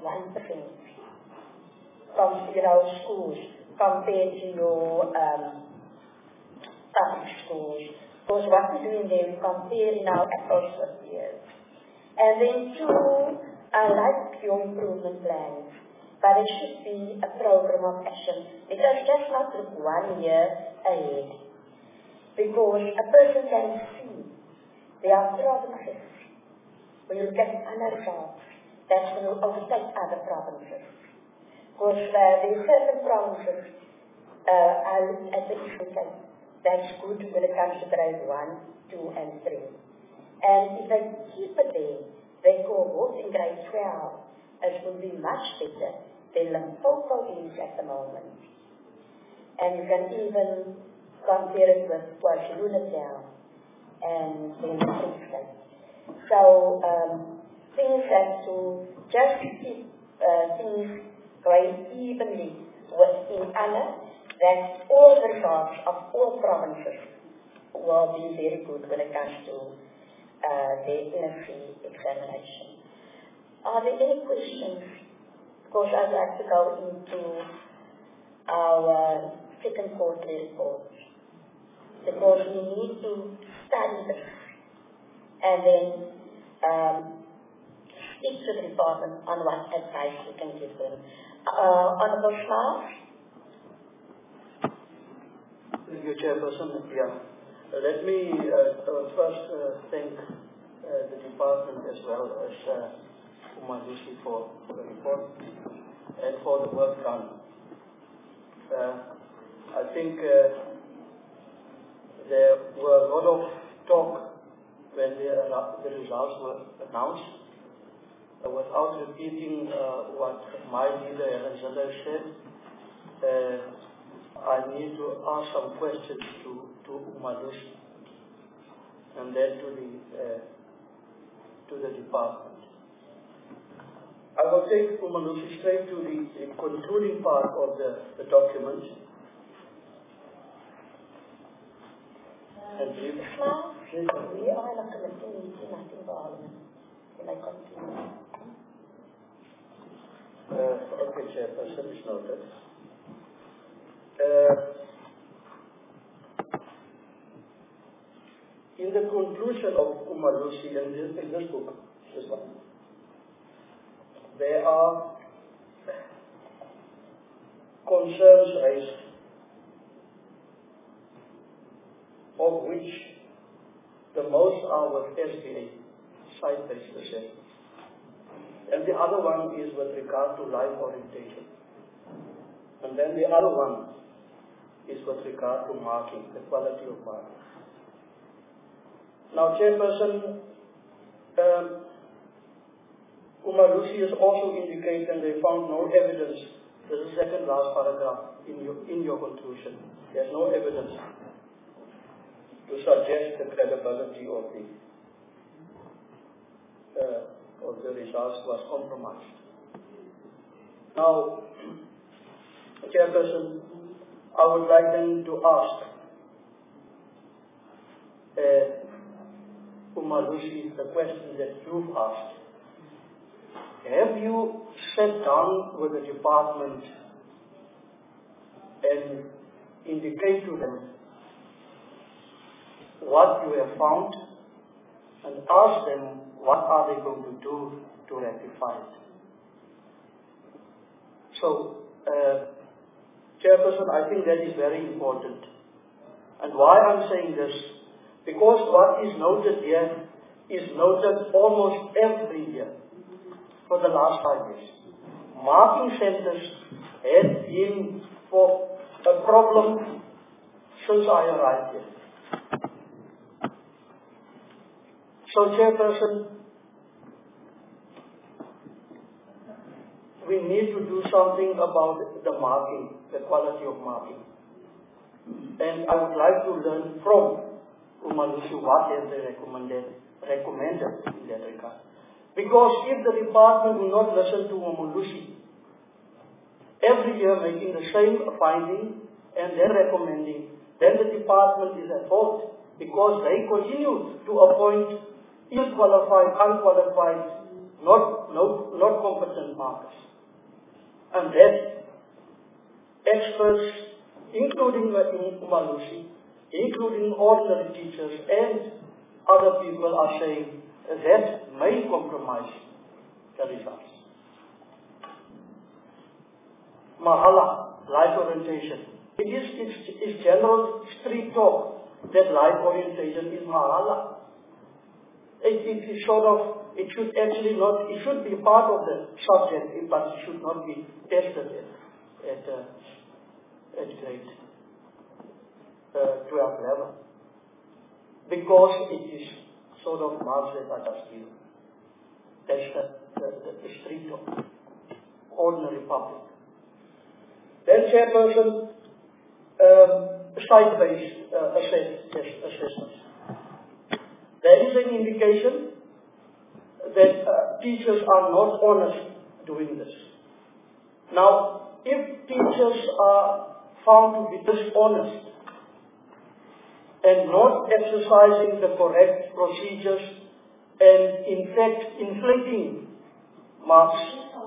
from schools compared to your public schools. Because what we're doing there, we're comparing our apples with peers. And then two, I like your improvement plans, but it should be a program of action. It does just not look 1 year ahead. Because a person can see there are provinces when you look at other results that's going to overtake other provinces. Because there are certain provinces, I look at the issue. That's good when it comes to grade 1, 2, and 3. And if they keep it there, their cohort in grade 12, it will be much better than Limpopo is at the moment. And you can even compare it with KwaZulu-Natal and then the Free State. So things have to just keep things going evenly within ANA, that all the results of all provinces will be very good when it comes to the inner-free examination. Are there any questions? Of course, I'd like to go into our second quarterly report, because we need to study this and then speak to the department on what advice we can give them. Honourable Smart? Thank you, Chairperson. Yeah. Let me first thank the department as well as Umalusi for the report and for the work done. I think there were a lot of talk when the results were announced. Without repeating what my leader, Helen Ziller, said, I need to ask some questions to Umalusi and then to the department. I will take Umalusi straight to the concluding part of the document. And we are in a committee meeting, I think, Parliament. Can I continue? Okay, Chairperson, it's noted. In the conclusion of Umalusi in this book, this one, there are concerns raised, of which the most are with SBA, site-based assessment. And the other one is with regard to life orientation. And then the other one is with regard to marking, the quality of marking. Now, Chairperson, Umalusi has also indicated they found no evidence. This is the second last paragraph in your conclusion. There's no evidence to suggest the credibility of the results was compromised. Now, Chairperson, I would like then to ask Umalusi the question that you've asked. Have you sat down with the department and indicate to them what you have found and ask them what are they going to do to rectify it? So, Chairperson, I think that is very important. And why I'm saying this? Because what is noted here is noted almost every year for the last 5 years. Marking centers have been for a problem since I arrived here. So, Chairperson, we need to do something about the marking, the quality of marking. And I would like to learn from Umalusi what have they recommended in that regard. Because if the department will not listen to Umalusi, every year making the same finding and then recommending, then the department is at fault because they continue to appoint ill-qualified, unqualified, not competent markers. And that experts, including Umalusi, including ordinary teachers and other people are saying that may compromise the results. Mahala, life orientation. It's general street talk that life orientation is mahala. It should actually not, it should be part of the subject, but it should not be tested at grade 12 level. Because it is sort of marks that I just give. That's the street of ordinary public. Then Chairperson, site-based assessments. There is an indication that teachers are not honest doing this. Now, if teachers are found to be dishonest and not exercising the correct procedures and in fact inflating marks,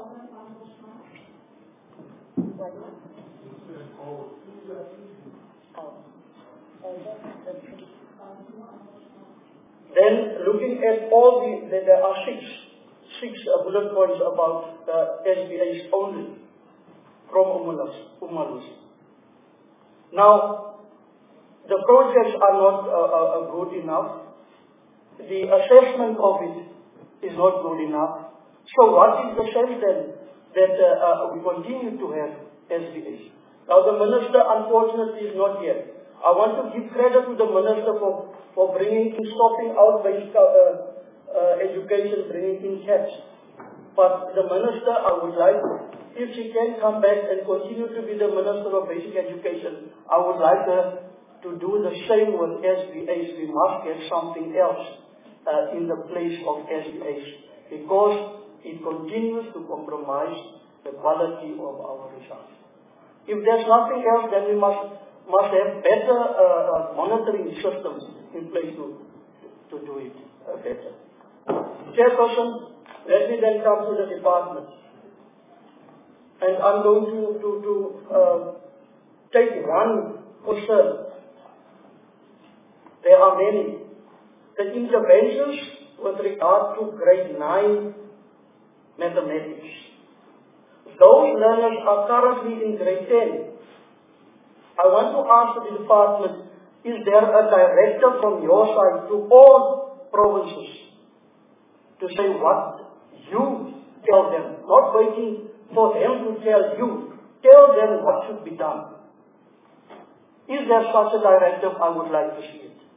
then looking at all there are six bullet points about SBAs only from Umalusi. Now, the projects are not good enough. The assessment of it is not good enough. So what is the sense then that we continue to have SBAs? Now the Minister unfortunately is not here. I want to give credit to the Minister for bringing in, stopping out basic education, bringing in caps. But the Minister, I would like, if she can come back and continue to be the Minister of Basic Education, I would like her to do the same with SBAs. We must get something else in the place of SBAs because it continues to compromise the quality of our results. If there's nothing else, then we must have better monitoring systems in place to do it better. Chairperson, let me then come to the departments. And I'm going to take one concern. There are many. The interventions with regard to grade 9 mathematics. Those learners are currently in grade 10. I want to ask the department, is there a directive from your side to all provinces to say what you tell them, not waiting for them to tell you. Tell them what should be done. Is there such a directive? I would like to see it.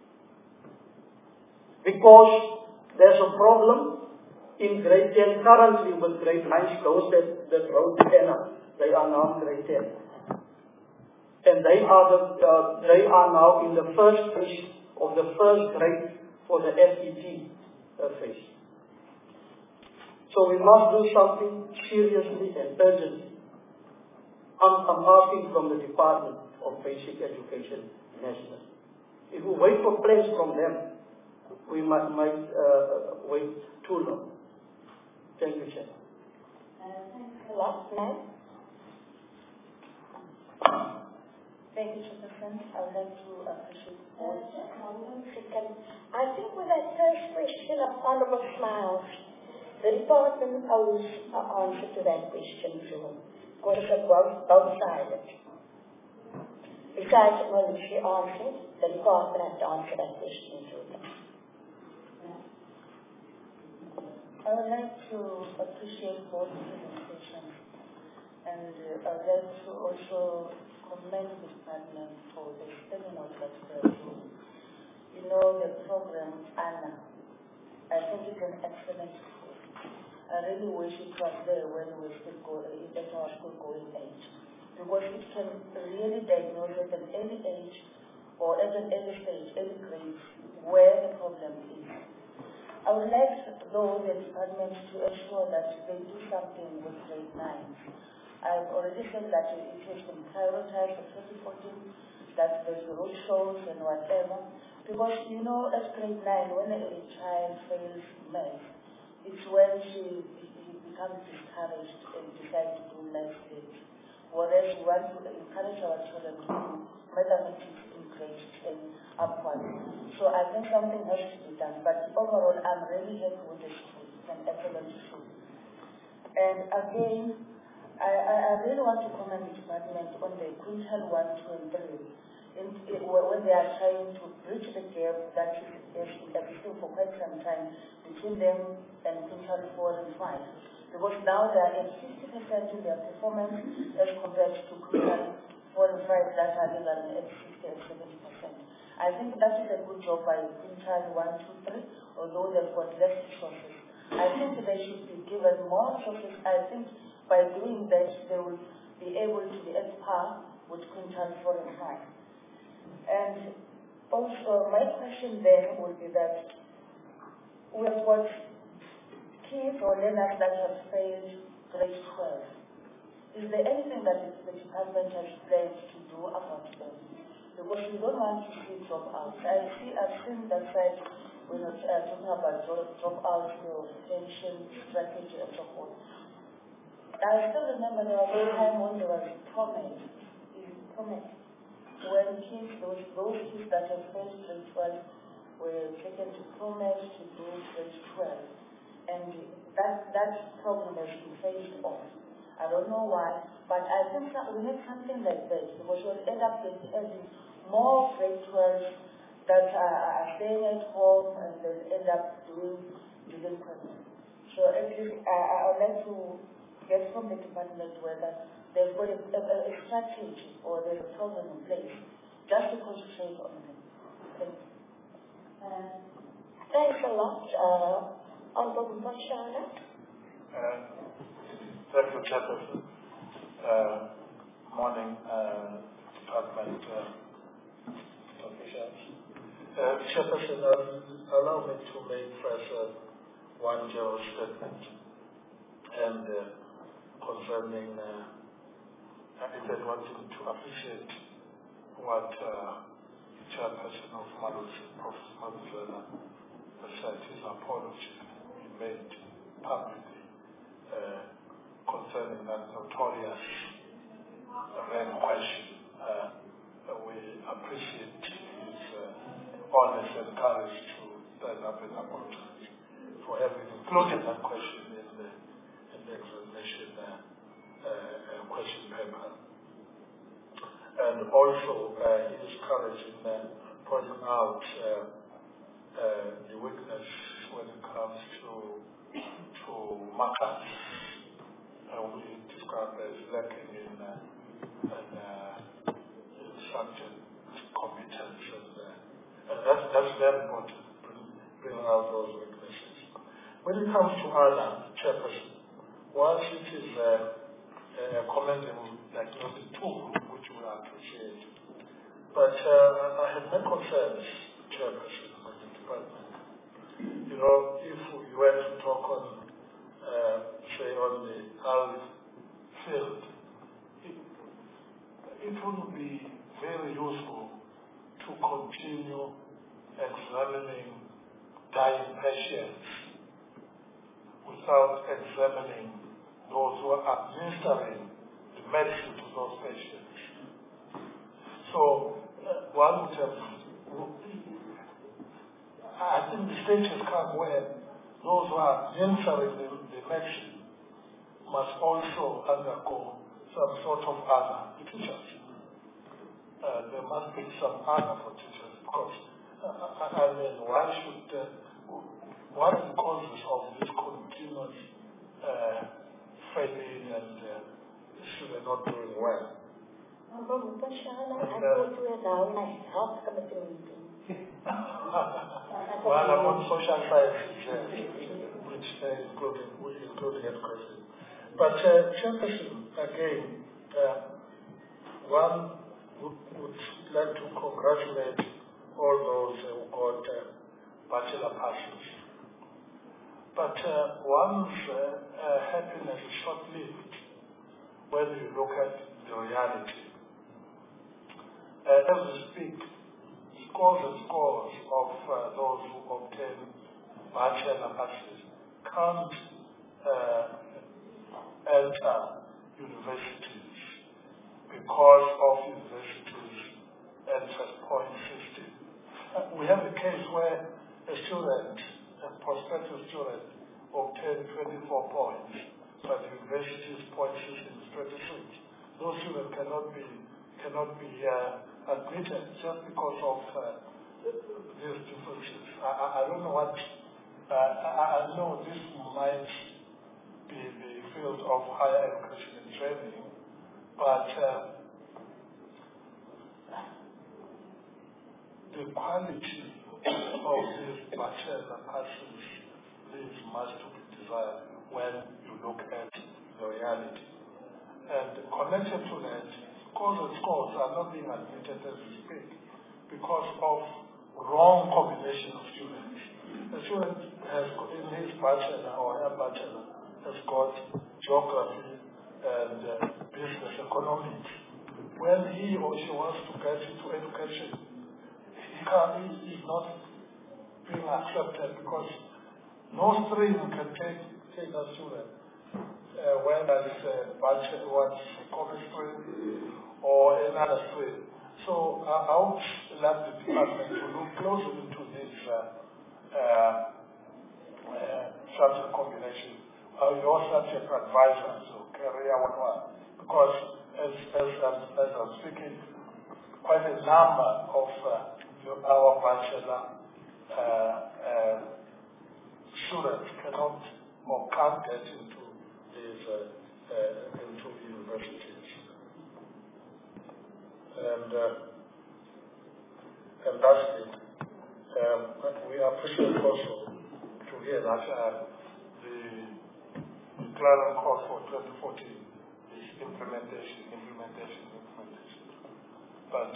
Because there's a problem in grade 10 currently with grade 9 those that wrote the ENA. They are now grade 10. And they are now in the first phase of the first grade for the FET phase. So we must do something seriously and urgently. I'm asking from the Department of Basic Education National. If we wait for plans from them, we might wait too long. Thank you, Chair. Thanks a lot, ma'am. Thank you, Chairperson. I would like to appreciate I think with that first question of Honourable Smiles, the department owes an answer to that question too. Because it was both-sided. Besides when she answered, the department has to answer that question too. I would like to appreciate both presentations, and I would like to also commend the department for the seminars that they are doing. You know, the program, ANA, I think it's an excellent school. I really wish it was there when we still go at our school going age, because it can really diagnose at an early age or at an early stage, early grade, where the problem is. I would like, though, the department to ensure that they do something with grade 9. I've already said that it has been prioritized for 2014, that there's road shows and whatever. Because, you know, at grade 9, when a child fails math, it's when he becomes discouraged and decides to do life skills. Whereas we want to encourage our children to do mathematics in grade 10 upwards. So I think something has to be done. But overall, I'm really happy with the school. It's an excellent school. And again, I really want to commend the department on the quintile 1, 2, and 3. When they are trying to bridge the gap that is existing for quite some time between them and quintile 4 and 5. Because now they are at 60% in their performance as compared to quintile 4 and 5 that are at 60 and 70%. I think that is a good job by Quintile 1, 2, 3, although they've got less resources. I think they should be given more resources. I think by doing that, they will be able to be at par with Quintile 4 and 5. And also, my question then would be that we have got kids or learners that have failed grade 12. Is there anything that the department has planned to do about them? Because we don't want to see dropouts. I've seen that side when we're talking about dropouts, retention strategy, and so forth. I still remember there was a time when there was promise, when kids, those kids that have failed grade 12 were taken to promise to do grade 12. And that program has been phased off. I don't know why, but I think that we need something like that, because we'll end up getting more grade 12s that are staying at home and they'll end up doing delinquency. So at least I would like to get from the department whether they've got a strategy or there's a program in place just to concentrate on them. Thank you. Thanks a lot. Honorable Mpashana. Thank you, Chairperson. Morning, department officials. Chairperson, allow me to make first one general statement and concerning wanting to appreciate what Chairperson of Professor Maluzela said, his apology he made publicly concerning that notorious REM question. We appreciate his honest and courage to stand up and apologize for having included that question in the examination question paper. And also his courage in pointing out the weakness when it comes to markups. We describe as lacking in subject competence, and that's very important, bringing out those weaknesses. When it comes to other Chairperson, whilst it is a commendable diagnostic tool, which we appreciate, but I have no concerns, Chairperson, of the department. You know, if we were to talk on, say, on the health field, it would be very useful to continue examining dying patients without examining those who are administering the medicine to those patients. So, one would have, I think the stage has come where those who are administering the medicine must also undergo some sort of honor for teachers. There must be some honor for teachers, because, I mean, why should, what are the causes of this continuous failing and students not doing well? Honorable Mpashana, I thought you were now my health committee meeting. Well, I'm on social sciences, which including education. But Chairperson, again, one would like to congratulate all those who got bachelor passes. But one's happiness is short-lived when you look at the reality. As we speak, scores and scores of those who obtain bachelor passes can't enter universities because of universities' entrance point system. We have a case where a student, a prospective student, obtained 24 points, but the university's point system is 26. Those students cannot be admitted just because of these differences. I don't know what. I know this might be the field of higher education and training, but the quality of these bachelor passes leaves much to be desired when you look at the reality. And connected to that, scores and scores are not being admitted as we speak because of wrong combination of students. The student has, in his bachelor or her bachelor, has got geography and business economics. When he or she wants to get into education, he is not being accepted because no stream can take a student, whether it's a bachelor, what's chemistry or another stream. So I would like the department to look closer into this subject combination. Your subject advisors or career one, because as I'm speaking, quite a number of our bachelor students cannot or can't get into these into universities, and that's it. We appreciate also to hear that the declaring course for 2014 is implementation. But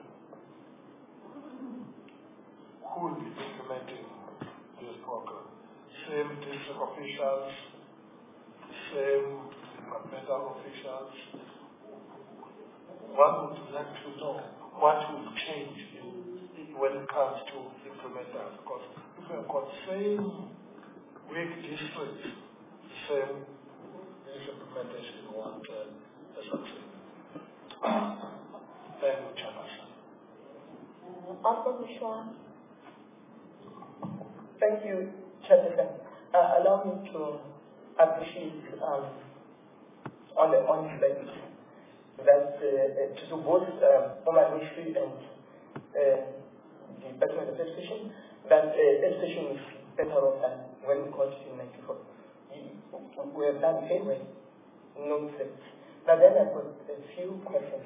who will be implementing this program? Same district officials, same departmental officials. One would like to know what will change when it comes to implementation. Because if we have got same weak districts, same implementation won't succeed. Thank you, Chairperson. Thank you, Chairperson. Allow me to appreciate on the honest basis that to both Omar Ministry and the Department of Education, that education is better off than when we got to 1994. We have done very well, no sense. But then I've got a few questions.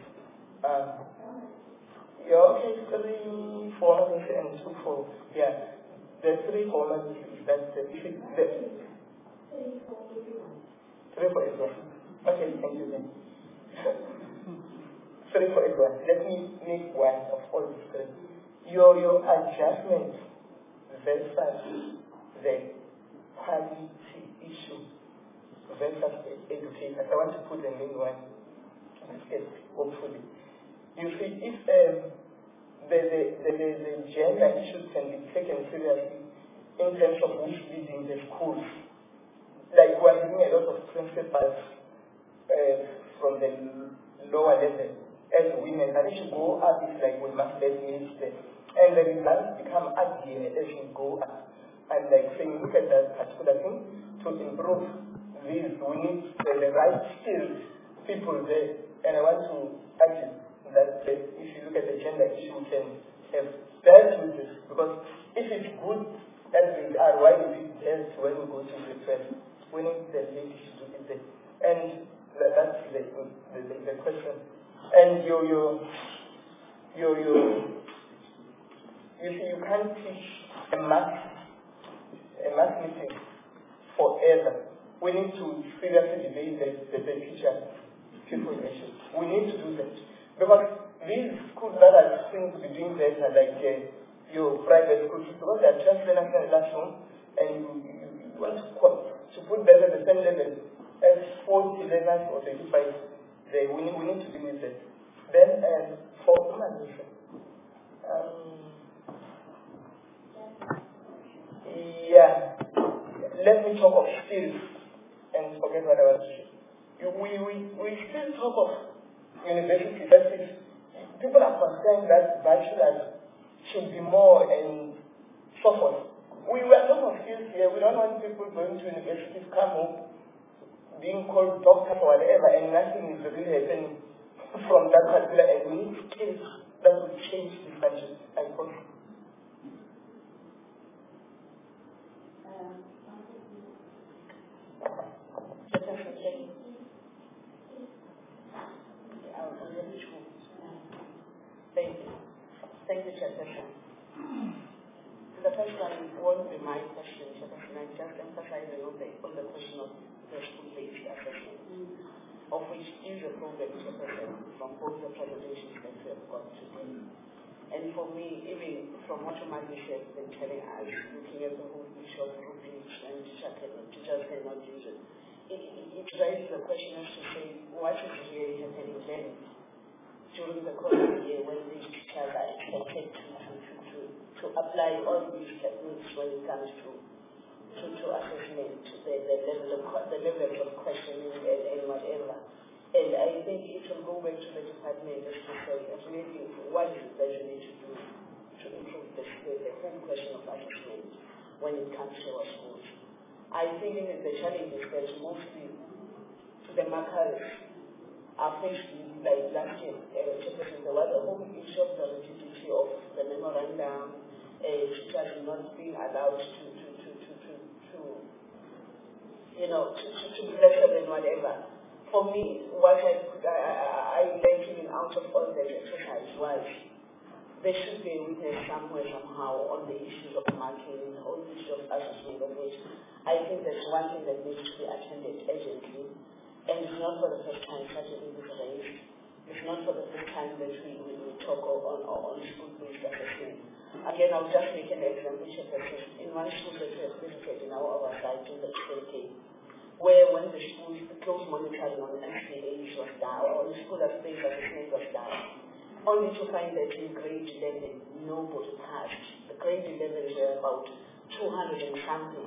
Your case 3 formats and 2 for, yeah, the 3 formats that the 3 for everyone. Okay, thank you then. 3 for everyone. Let me make one of all these 3. Your adjustment versus the quality issue versus educators. I want to put the main one hopefully. You see, if the gender issues can be taken seriously in terms of who's leading the schools, like we're having a lot of principals from the lower level as women, but if you go up, it's like we must let ministers, and the results become uglier as you go up. And like saying, look at that particular thing to improve this. We need the right skills people there. And I want to argue that if you look at the gender issue, we can have dealt with this. Because if it's good as we are, why is it dealt when we go to the press? We need the lady to do it there. And that's the question. And you see, you can't teach a math meeting forever. We need to seriously debate the future people issue. We need to do that. Because these schools that are going to be doing that are like your private schools, because they are just learning in the classroom, and you want to put them at the same level as 40 learners or 35. We need to deal with that. Then for humanization, let me talk of skills and forget what I was saying. We still talk of university versus people are concerned that bachelors should be more and so forth. We were talking of skills here. We don't want people going to universities come home being called doctors or whatever, and nothing is really happening from that particular, and we need skills that will change this country. I hope. Thank you, Chairperson. The first one won't be my question, Chairperson. I just emphasize on the question of the school-based assessment, of which is a program, Chairperson, from both the presentations that we have got today. And for me, even from what Umani has been telling us, looking at the whole issue of rubrics and teachers cannot use it, it raises the question as to say, what is really happening then during the course of the year when these teachers are expected to apply all these techniques when it comes to assessment, the level of questioning and whatever. And I think it will go back to the department as to say, really, what is it that you need to do to improve the whole question of assessment when it comes to our schools. I think the challenge is that mostly the markers are faced with, like last year, there was a whole issue of the rigidity of the memorandum, teachers not being allowed to be lectured and whatever. For me, what I learned even out of all that exercise was there should be a witness somewhere, somehow, on the issues of marking, on the issue of assessment, of which I think that's one thing that needs to be attended urgently. And it's not for the first time such a thing is raised. It's not for the first time that we talk on school-based assessment. Again, I'll just make an example. In one school that we have visited in our site in the UK, where when the school, the close monitoring on SPH was down, or the school based assessment was down, only to find that in grade 11, nobody passed. The grade 11 were about 200 and something.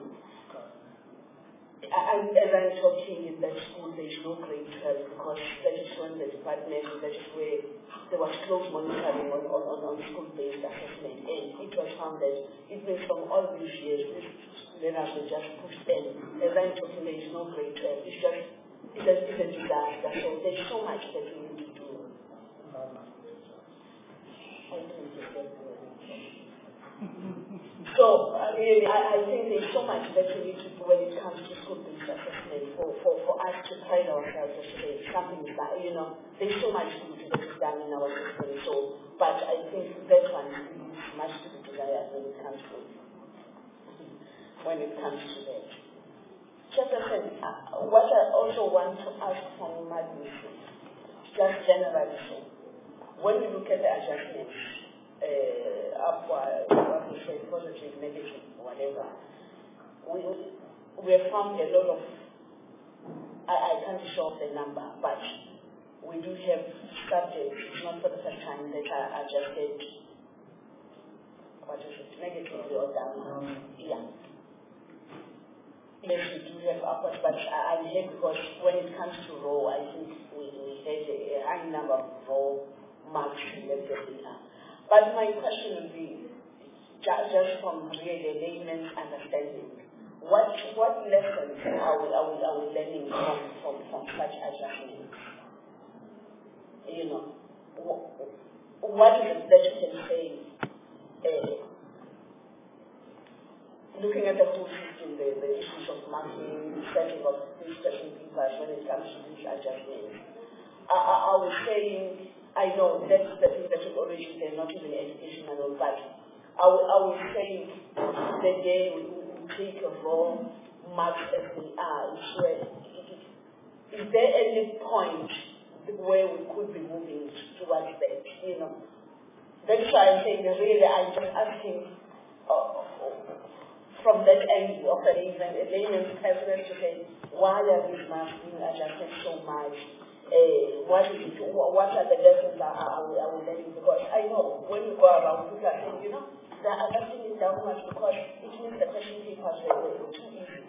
And as I'm talking in that school, there's no grade 12 because that is when the department, that is where there was close monitoring on school-based assessment. And it was found that it means from all these years, learners were just pushed in. As I'm talking, there is no grade 12. It's a disaster. So there's so much that we need to do. So, really, I think there's so much that we need to do when it comes to school-based assessment for us to pride ourselves to say something is that, there's so much to do that is done in our system. So, but I think that one is much to be desired when it comes to that. Chairperson, what I also want to ask from Umani, just generally, when we look at the adjustments, upward, what we say, positive, negative, whatever, we have found a lot of, I can't show the number, but we do have subjects, not for the first time, that are adjusted, negatively or down. Yeah. Yes, we do have upwards, but I'm here because when it comes to raw, I think we had a high number of raw marks left at the time. But my question would be, just from really layman's understanding, what lessons are we learning from such adjustments? What is it that you can say, looking at the whole system, the issues of marking, setting of these question papers when it comes to these adjustments? Are we saying, I know that's the thing that you've already said, not even educational, but are we saying the day we take a raw marks as they are, is there any point where we could be moving towards that? That's why I'm saying, really, I'm just asking from that angle of the layman's personal to say, why are these marks being adjusted so much? What is it? What are the lessons are we learning? Because I know when we go around, people are saying, they're adjusting it down much because it means the question papers were too easy.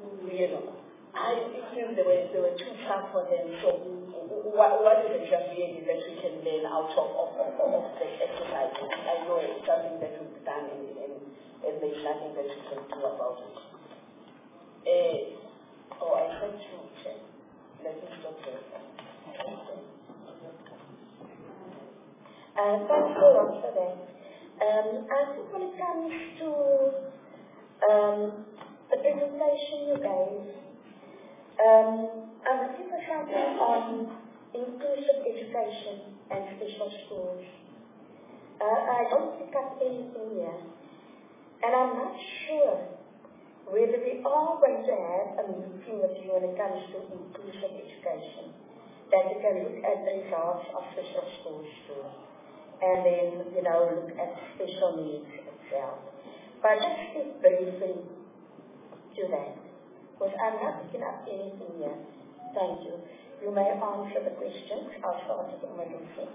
It means they were too tough for them. So what is it just really that we can learn out of the exercise? I know it's something that will be done and there's nothing that we can do about it. I said to check. Let me stop there. Thanks a lot for that. I think when it comes to the presentation you gave, I'm looking for something on inclusive education and special schools. I don't pick up anything here. And I'm not sure whether we are going to have a meeting with you when it comes to inclusive education, that you can look at the results of special schools too, and then, look at special needs itself. But just speak briefly to that, because I'm not picking up anything here. Thank you. You may answer the questions. I'll start with Umadusi.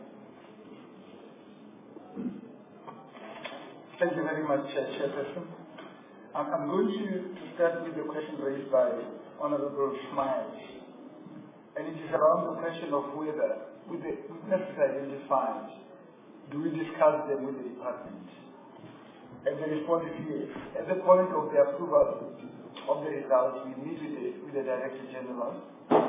Thank you very much, Chairperson. I'm going to start with the question raised by Honorable Smiles. And it is around the question of whether, with the weaknesses identified, do we discuss them with the department? And the response is yes. At the point of the approval of the results, we meet with the Director General.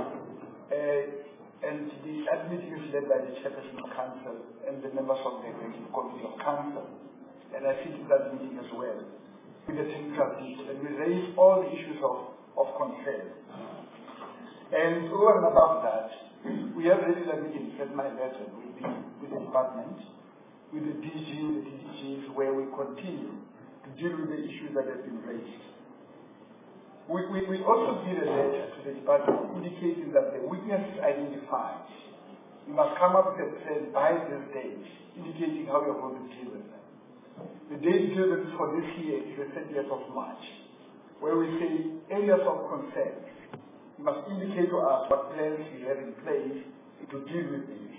And the meeting is led by the Chairperson of Council and the members of the Executive Committee of Council. And I sit in that meeting as well with the technical people, and we raise all the issues of concern. And over and above that, we have regular meetings at my level with the department, with the DG, with the DGs, where we continue to deal with the issues that have been raised. We also give a letter to the department indicating that the weaknesses identified, you must come up with a plan by this date, indicating how you're going to deal with them. The date given for this year is the 30th of March, where we say areas of concern. You must indicate to us what plans you have in place to deal with these.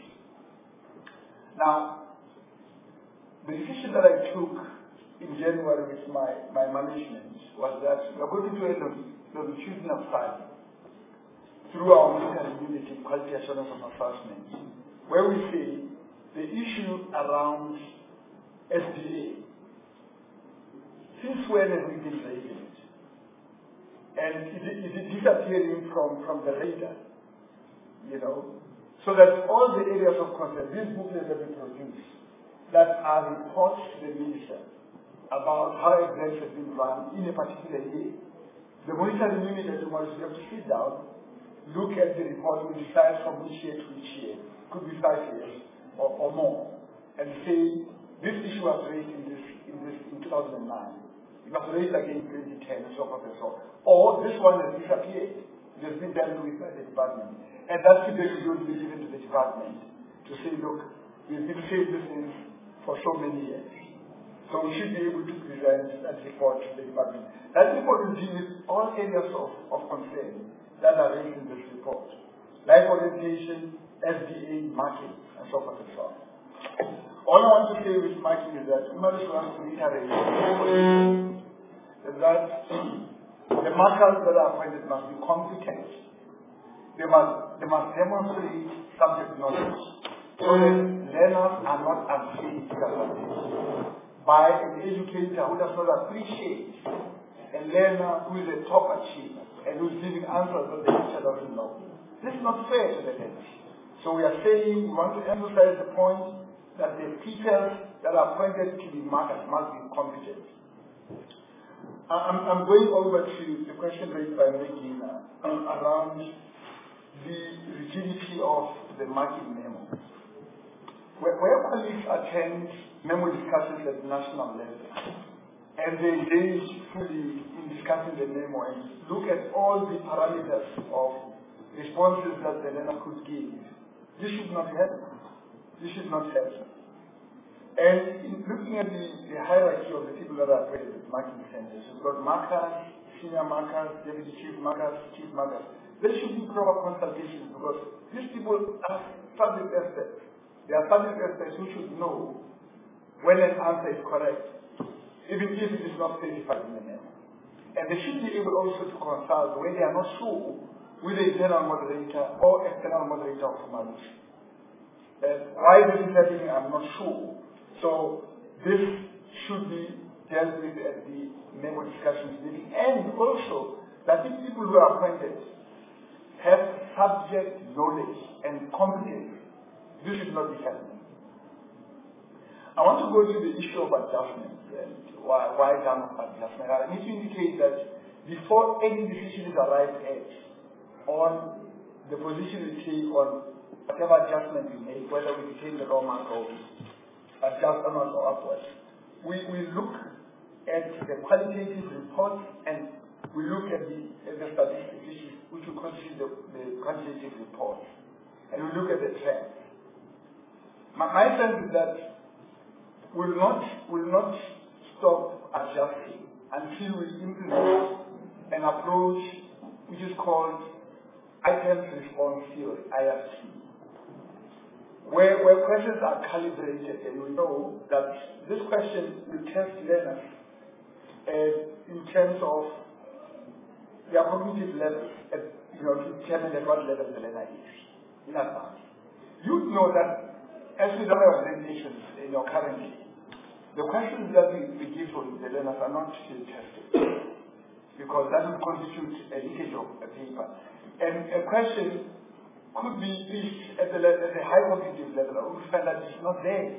Now, the decision that I took in January with my management was that we are going to do a longitudinal study through our military unit in quality assurance of assessment, where we say the issue around SDA, since when have we been raising it? And is it disappearing from the radar? So that all the areas of concern, these booklets that we produce, that are reports to the minister about how exams have been run in a particular year, the monitoring unit at the moment have to sit down, look at the report, we decide from which year to which year, could be 5 years or more, and say, this issue was raised in 2009. It was raised again in 2010 and so forth and so on. Or this one has disappeared. It has been dealt with by the department. And that feedback is going to be given to the department to say, look, we've been saying this for so many years. So we should be able to present that report to the department. That report will deal with all areas of concern that are raised in this report. Life orientation, SDA, marking, and so forth and so on. All I want to say with marking is that Umaris wants to reiterate that the markers that are appointed must be competent. They must demonstrate subject knowledge so that learners are not unfit by an educator who does not appreciate a learner who is a top achiever and who is giving answers that the teacher doesn't know. This is not fair to the learners. So we are saying we want to emphasize the point that the teachers that are appointed to be markers must be competent. I'm going over to the question raised by Regina around the rigidity of the marking memo. Where colleagues attend memo discussions at the national level and they engage fully in discussing the memo and look at all the parameters of responses that the learner could give, this should not happen. This should not happen. And in looking at the hierarchy of the people that are appointed at marking centers, we've got markers, senior markers, deputy chief markers, chief markers. There should be proper consultations because these people are subject experts. They are subject experts who should know when an answer is correct, even if it is not specified in the memo. And they should be able also to consult when they are not sure with the internal moderator or external moderator of Umaris. Why this is happening, I'm not sure. So this should be dealt with at the memo discussions meeting, and also that these people who are appointed have subject knowledge and competence. This should not be happening. I want to go to the issue of adjustment and why done adjustment. I need to indicate that before any decision is arrived at on the position we take on whatever adjustment we make, whether we retain the raw mark or adjust onwards or upwards. We look at the qualitative reports and we look at the statistics, which we consider the quantitative reports, and we look at the trends. My sense is that we'll not stop adjusting until we implement an approach which is called items response theory, IRT, where questions are calibrated, and we know that this question will test learners in terms of their cognitive levels, to determine at what level the learner is in advance. You know that as with other organizations currently, the questions that we give to the learners are not still tested, because that will constitute a leakage of a paper. And a question could be reached at the high cognitive level, or we find that it's not there.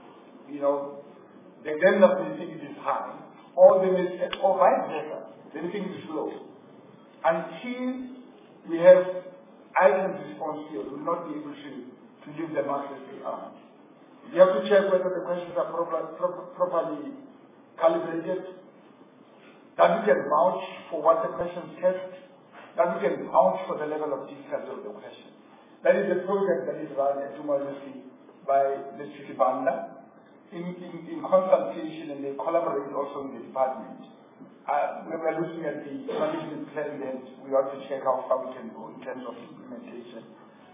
The learners may think it is high, or vice versa, they think it is low. Until we have items response here, we will not be able to leave the marks as they are. You have to check whether the questions are properly calibrated, that we can vouch for what the questions test, that we can vouch for the level of difficulty of the question. That is a project that is run at University by the Sibanda in consultation, and they collaborate also with the department. When we're looking at the management plan, then we ought to check how far we can go in terms of implementation.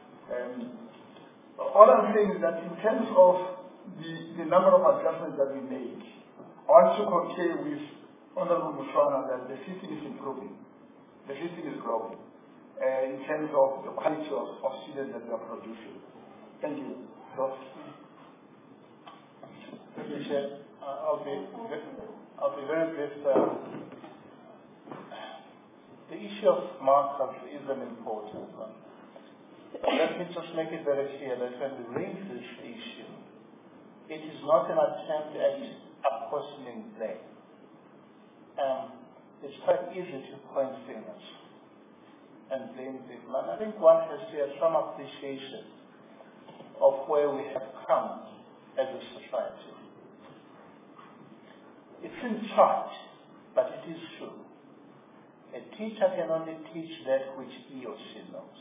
All I'm saying is that in terms of the number of adjustments that we make, I want to concur with Honorable Mushwana that the system is improving. The system is growing in terms of the quality of students that we are producing. Thank you. Thank you, Chair. I'll be very brief. The issue of markup is an important one. Let me just make it very clear that when we raise this issue, it is not an attempt at apportioning blame. It's quite easy to point fingers and blame people. And I think one has to have some appreciation of where we have come as a society. It's in chart, but it is true. A teacher can only teach that which he or she knows.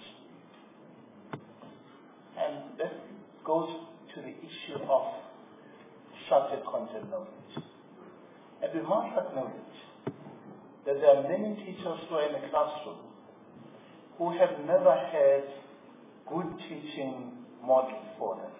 And that goes to the issue of subject content knowledge. And we must acknowledge that there are many teachers who are in a classroom who have never had good teaching models for them.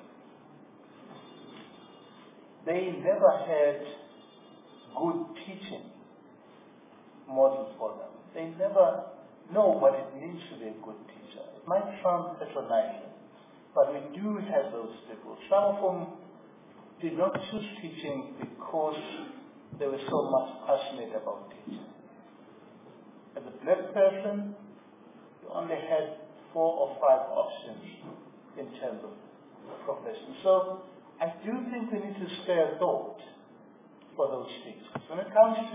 They never had good teaching models for them. They never know what it means to be a good teacher. It might sound patronizing, but we do have those people. Some of them did not choose teaching because they were so much passionate about teaching. As a black person, you only had 4 or 5 options in terms of profession. So I do think we need to spare thought for those teachers. When it comes to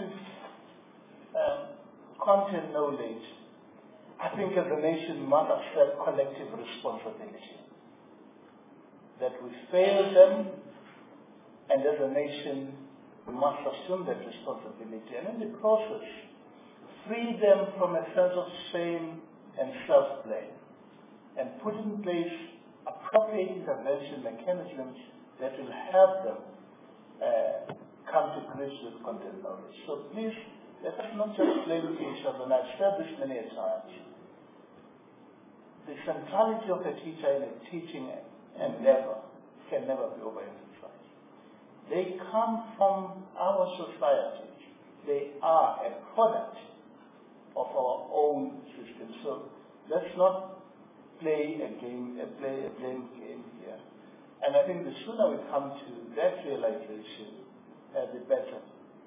content knowledge, I think as a nation must accept collective responsibility. That we fail them, and as a nation we must assume that responsibility, and in the process free them from a sense of shame and self-blame, and put in place appropriate intervention mechanisms that will help them come to grips with content knowledge. So please, let us not just blame each other, and I've said this many a times. The centrality of a teacher in a teaching endeavor can never be overemphasized. They come from our society. They are a product of our own system. So let's not play a blame game here. And I think the sooner we come to that realization, the better.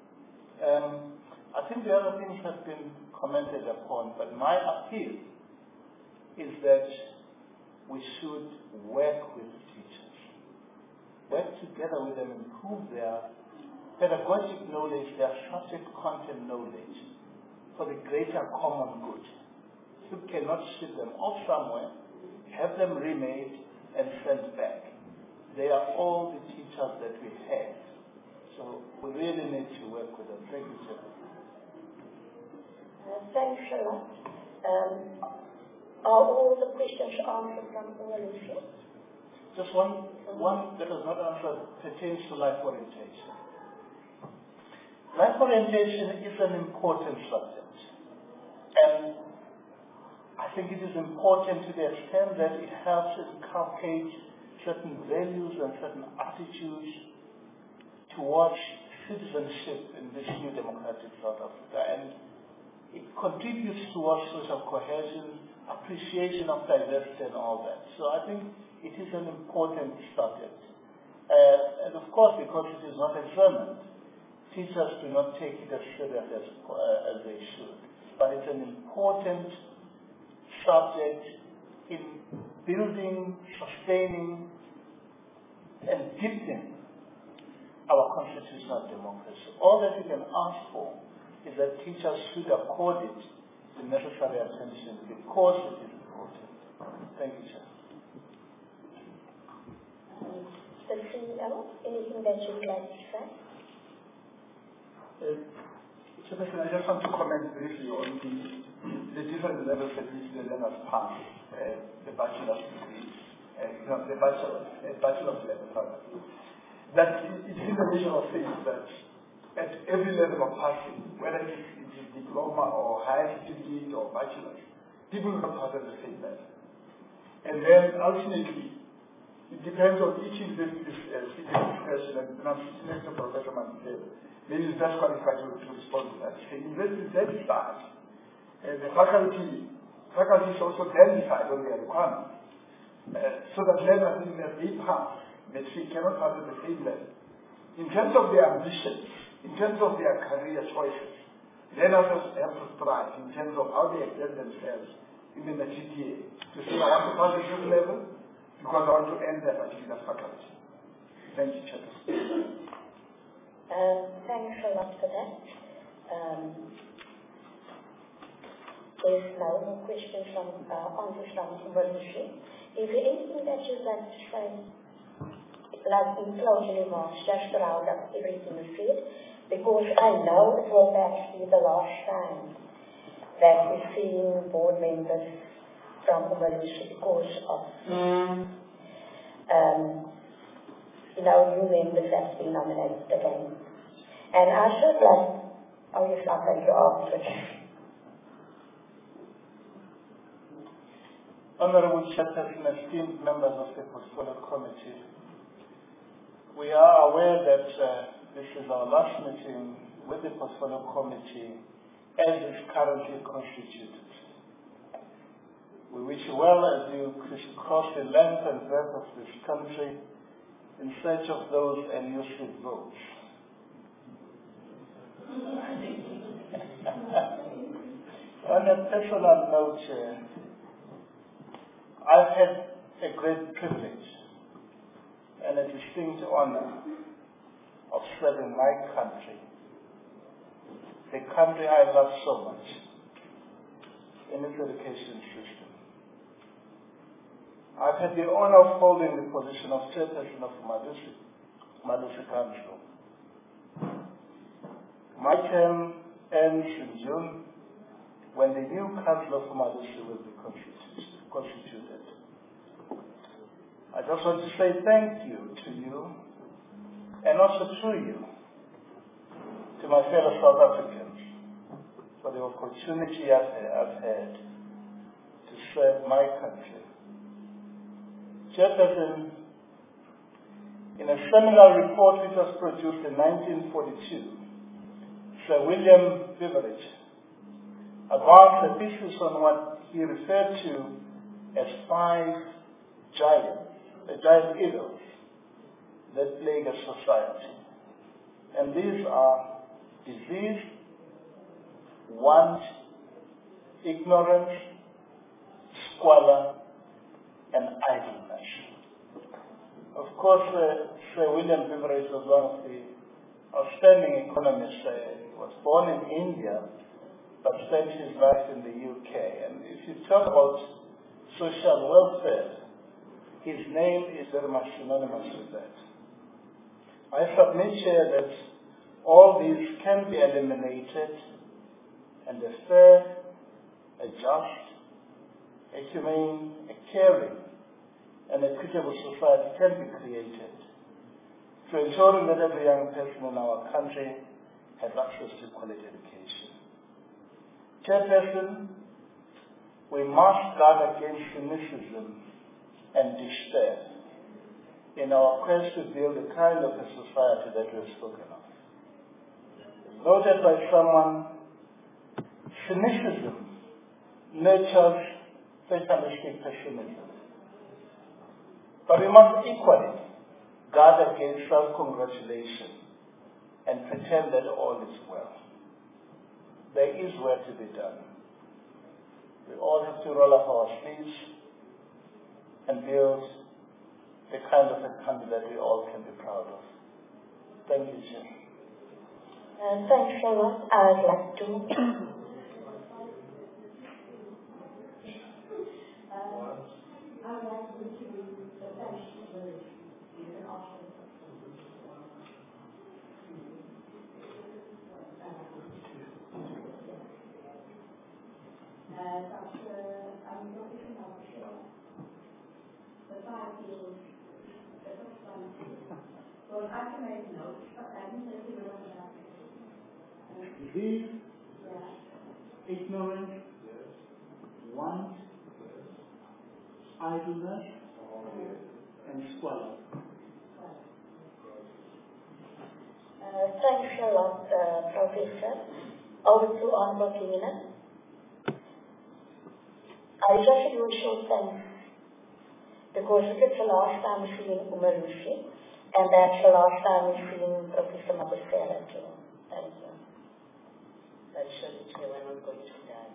I think the other things have been commented upon, but my appeal is that we should work with teachers. Work together with them, improve their pedagogic knowledge, their subject content knowledge for the greater common good. You cannot ship them off somewhere, have them remade and sent back. they are all the teachers that we have. So we really need to work with them. Thank you, Chair. Thanks a lot. Are all the questions answered from Umalusi? Just one that was not answered pertains to life orientation. Life orientation is an important subject. And I think it is important to the extent that it helps us inculcate certain values and certain attitudes towards citizenship in this new democratic South Africa. And it contributes towards social cohesion, appreciation of diversity and all that. So I think it is an important subject. And of course, because it is not examined, teachers do not take it as serious as they should. But it's an important subject in building, sustaining, and deepening our constitutional democracy. All that we can ask for is that teachers should accord it the necessary attention because it is important. Thank you, Chair. The CEO, anything that you would like to say? Chairperson, I just want to comment briefly on the different levels at which the learners pass the bachelor's degree, the bachelor's level. That it is a measure of things that at every level of passing, whether it is diploma or higher certificate or bachelor's, people will not pass at the same level. And then ultimately, it depends on each university's discretion, and I'm sitting next to Professor Mandela. Maybe it's best qualified to respond to that. The university then decide, and the faculties also then decide on their requirements. So that learners, even if they pass, matric cannot pass at the same level. In terms of their ambitions, in terms of their career choices, learners have to strive in terms of how they exert themselves, even the GPA, to say, I want to pass at this level because I want to end that particular faculty. Thank you, Chair. Thanks a lot for that. There's no more questions from answers from Umalusi. Is there anything that you'd like to say, like in closing remarks, just to round up everything you said? Because I know it will perhaps be the last time that we're seeing board members from Umalusi because of new members have been nominated again. And I should like, yes, I'll thank you afterwards. Honorable Chairperson, esteemed members of the Portfolio Committee, we are aware that this is our last meeting with the Portfolio Committee as is currently constituted. We wish you well as you crisscross the length and breadth of this country in search of those elusive votes. On a personal note, I've had a great privilege and a distinct honor of serving my country, the country I love so much, in its education system. I've had the honor of holding the position of chairperson of Malusi Council. My term ends in June when the new Council of Malusi will be constituted. I just want to say thank you to you and also through you to my fellow South Africans for the opportunity I've had to serve my country. Chairperson, in a seminal report which was produced in 1942, Sir William Beveridge advanced a thesis on what he referred to as 5 giant evils that plague a society. And these are disease, want, ignorance, squalor, and idleness. Of course, Sir William Beveridge was one of the outstanding economists. He was born in India, but spent his life in the UK. And if you talk about social welfare, his name is very much synonymous with that. I submit here that all these can be eliminated and a fair, a just, a humane, a caring, and equitable society can be created to ensuring that every young person in our country has access to quality education. Chairperson, we must guard against cynicism and despair in our quest to build the kind of a society that we have spoken of. Noted by someone, cynicism nurtures fatalistic pessimism. But we must equally guard against self-congratulation and pretend that all is well. There is work to be done. We all have to roll up our sleeves and build the kind of a country that we all can be proud of. Thank you, Chair. Thanks a lot. I would like to Disease, ignorance, want, idleness, and squalor. Thanks a lot, Professor. Over to Honorable Cleaner. I just do a short thanks because it's the last time we've seen Umarushi, and that's the last time we've seen Professor Mabusela too. Thank you. That should say we're not going to die.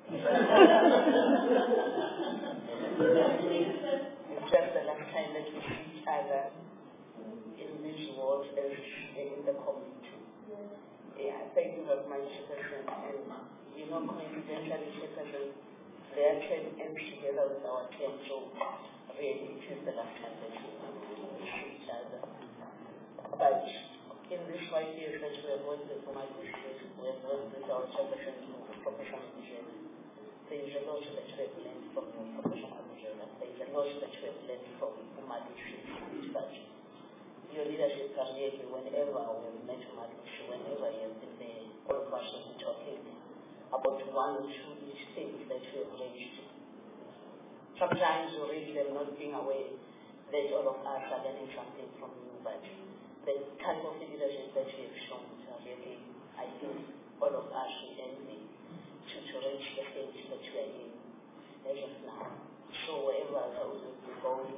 It's just the last time that we see each other in these words as in the community. Yeah, thank you very much, Chairperson. And you know, coincidentally, Chairperson, their term ends together with our term, so really it is the last time that we see each other. But in these 5 years that we have worked with my district, we have worked with our Chairperson Professional Manager. There is a lot that we have learned from your Professional Manager. There is a lot that we have learned from my district. But your leadership has really, whenever we have met my district, whenever you have been there, all of us have been talking about one or two each things that we have raised. Sometimes you raise them not being aware that all of us are learning something from you, but the type of leadership that you have shown really, I think all of us should envy to reach the stage that we are in as of now. So wherever else we are going,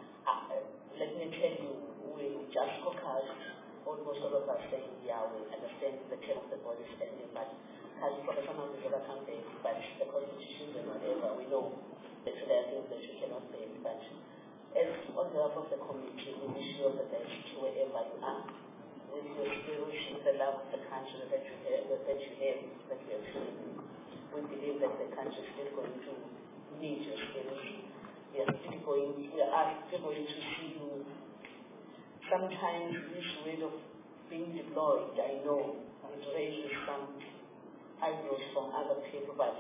let me tell you, we just focused, almost all of us saying, yeah, we understand the term of the body standing, but as professionals we never can say, but the constitutions and whatever, we know that there are things that we cannot say, but as on behalf of the community, we wish you all the best wherever you are, with your spirit, with the love of the country that you have seen. We believe that the country is still going to need your spirit. We are still going to see you. Sometimes this way of being deployed, I know, it raises some eyebrows from other people, but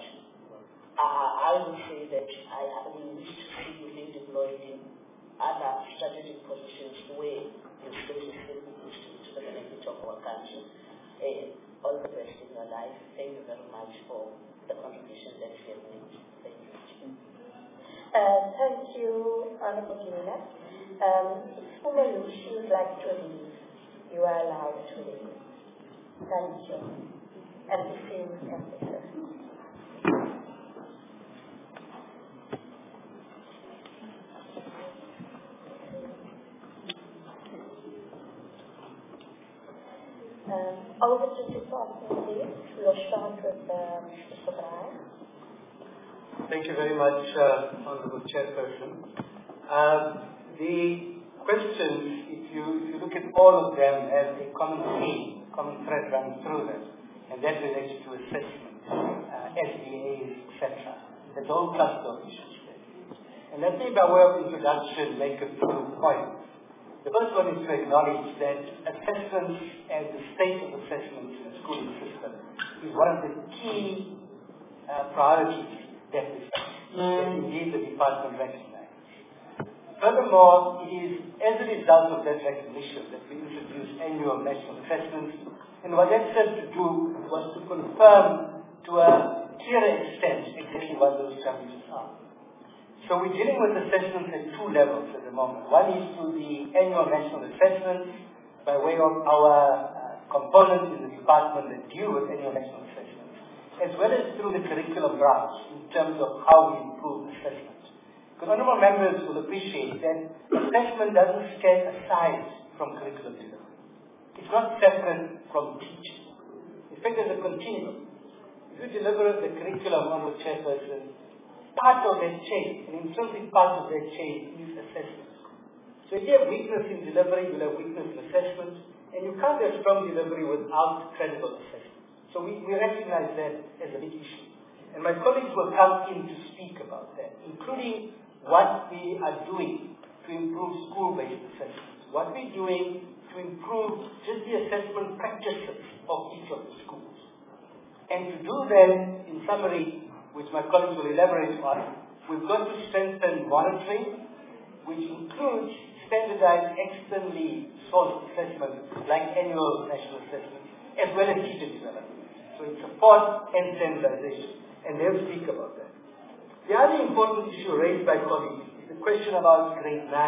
I would say that we wish to see you being deployed in other strategic positions where your skills will be used to the benefit of our country. All the best in your life. Thank you very much for the contribution that you have made. Thank you. Thank you, Honorable Cleaner. If Umarushi would like to leave, you are allowed to leave. Thank you. And the same Professor. Over to the department, please. We'll start with Mr. Sobral. Thank you very much, Honorable Chairperson. The questions, if you look at all of them, have a common theme, common thread running through them, and that relates to assessment, SDAs, etc. There's a whole cluster of issues there. And let me, by way of introduction, make a few points. The first one is to acknowledge that assessments and the state of assessments in the schooling system is one of the key priorities that indeed the department recognizes. Furthermore, it is as a result of that recognition that we introduced annual national assessments, and what that served to do was to confirm to a clearer extent exactly what those challenges are. So we're dealing with assessments at two levels at the moment. One is through the annual national assessments by way of our components in the department that deal with annual national assessments, as well as through the curriculum branch in terms of how we improve assessment. Because honorable members will appreciate that assessment doesn't stand aside from curriculum delivery. It's not separate from teaching. In fact, there's a continuum. If you deliver the curriculum on the chairperson, part of that chain, an intrinsic part of that chain is assessment. So if you have weakness in delivery, you'll have weakness in assessment, and you can't have strong delivery without credible assessment. So we recognize that as a big issue. And my colleagues will come in to speak about that, including what we are doing to improve school-based assessments, what we're doing to improve just the assessment practices of each of the schools. And to do that, in summary, which my colleagues will elaborate on, we've got to strengthen monitoring, which includes standardized externally sourced assessments like annual national assessments, as well as teacher development. So it supports and standardization, and they'll speak about that. The other important issue raised by colleagues is the question about grade 9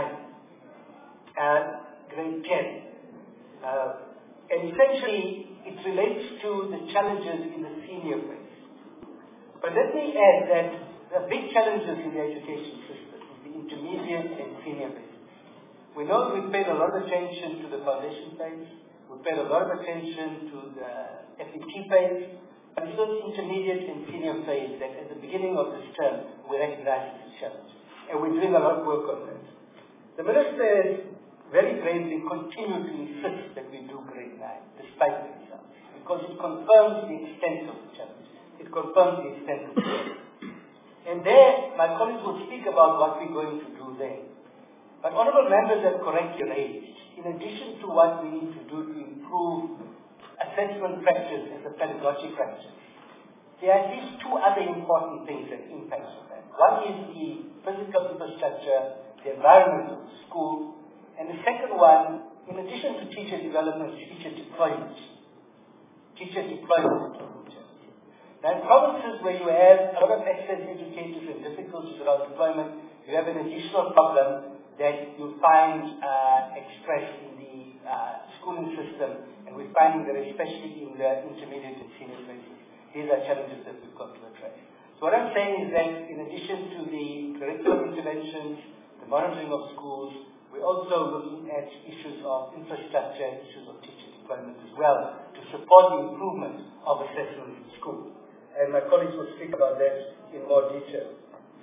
and grade 10. And essentially, it relates to the challenges in the senior phase. But let me add that the big challenges in the education system is the intermediate and senior phases. We know we've paid a lot of attention to the foundation phase, we've paid a lot of attention to the FET phase, but it's those intermediate and senior phase that at the beginning of this term we recognize as a challenge. And we're doing a lot of work on that. The Minister has very bravely continued to insist that we do grade 9, despite the results, because it confirms the extent of the challenge. It confirms the extent of the challenge. And there, my colleagues will speak about what we're going to do there. But honorable members have correctly raised, in addition to what we need to do to improve assessment practice as a pedagogic practice, there are at least two other important things that impact on that. One is the physical infrastructure, the environment of the school, and the second one, in addition to teacher development, teacher deployment. Teacher deployment. Now, in provinces where you have a lot of excess educators and difficulties around deployment, you have an additional problem that you find expressed in the schooling system, and we're finding that especially in the intermediate and senior phases, these are challenges that we've got to address. So what I'm saying is that in addition to the curriculum interventions, the monitoring of schools, we're also looking at issues of infrastructure, issues of teacher deployment as well, to support the improvement of assessment in school. And my colleagues will speak about that in more detail.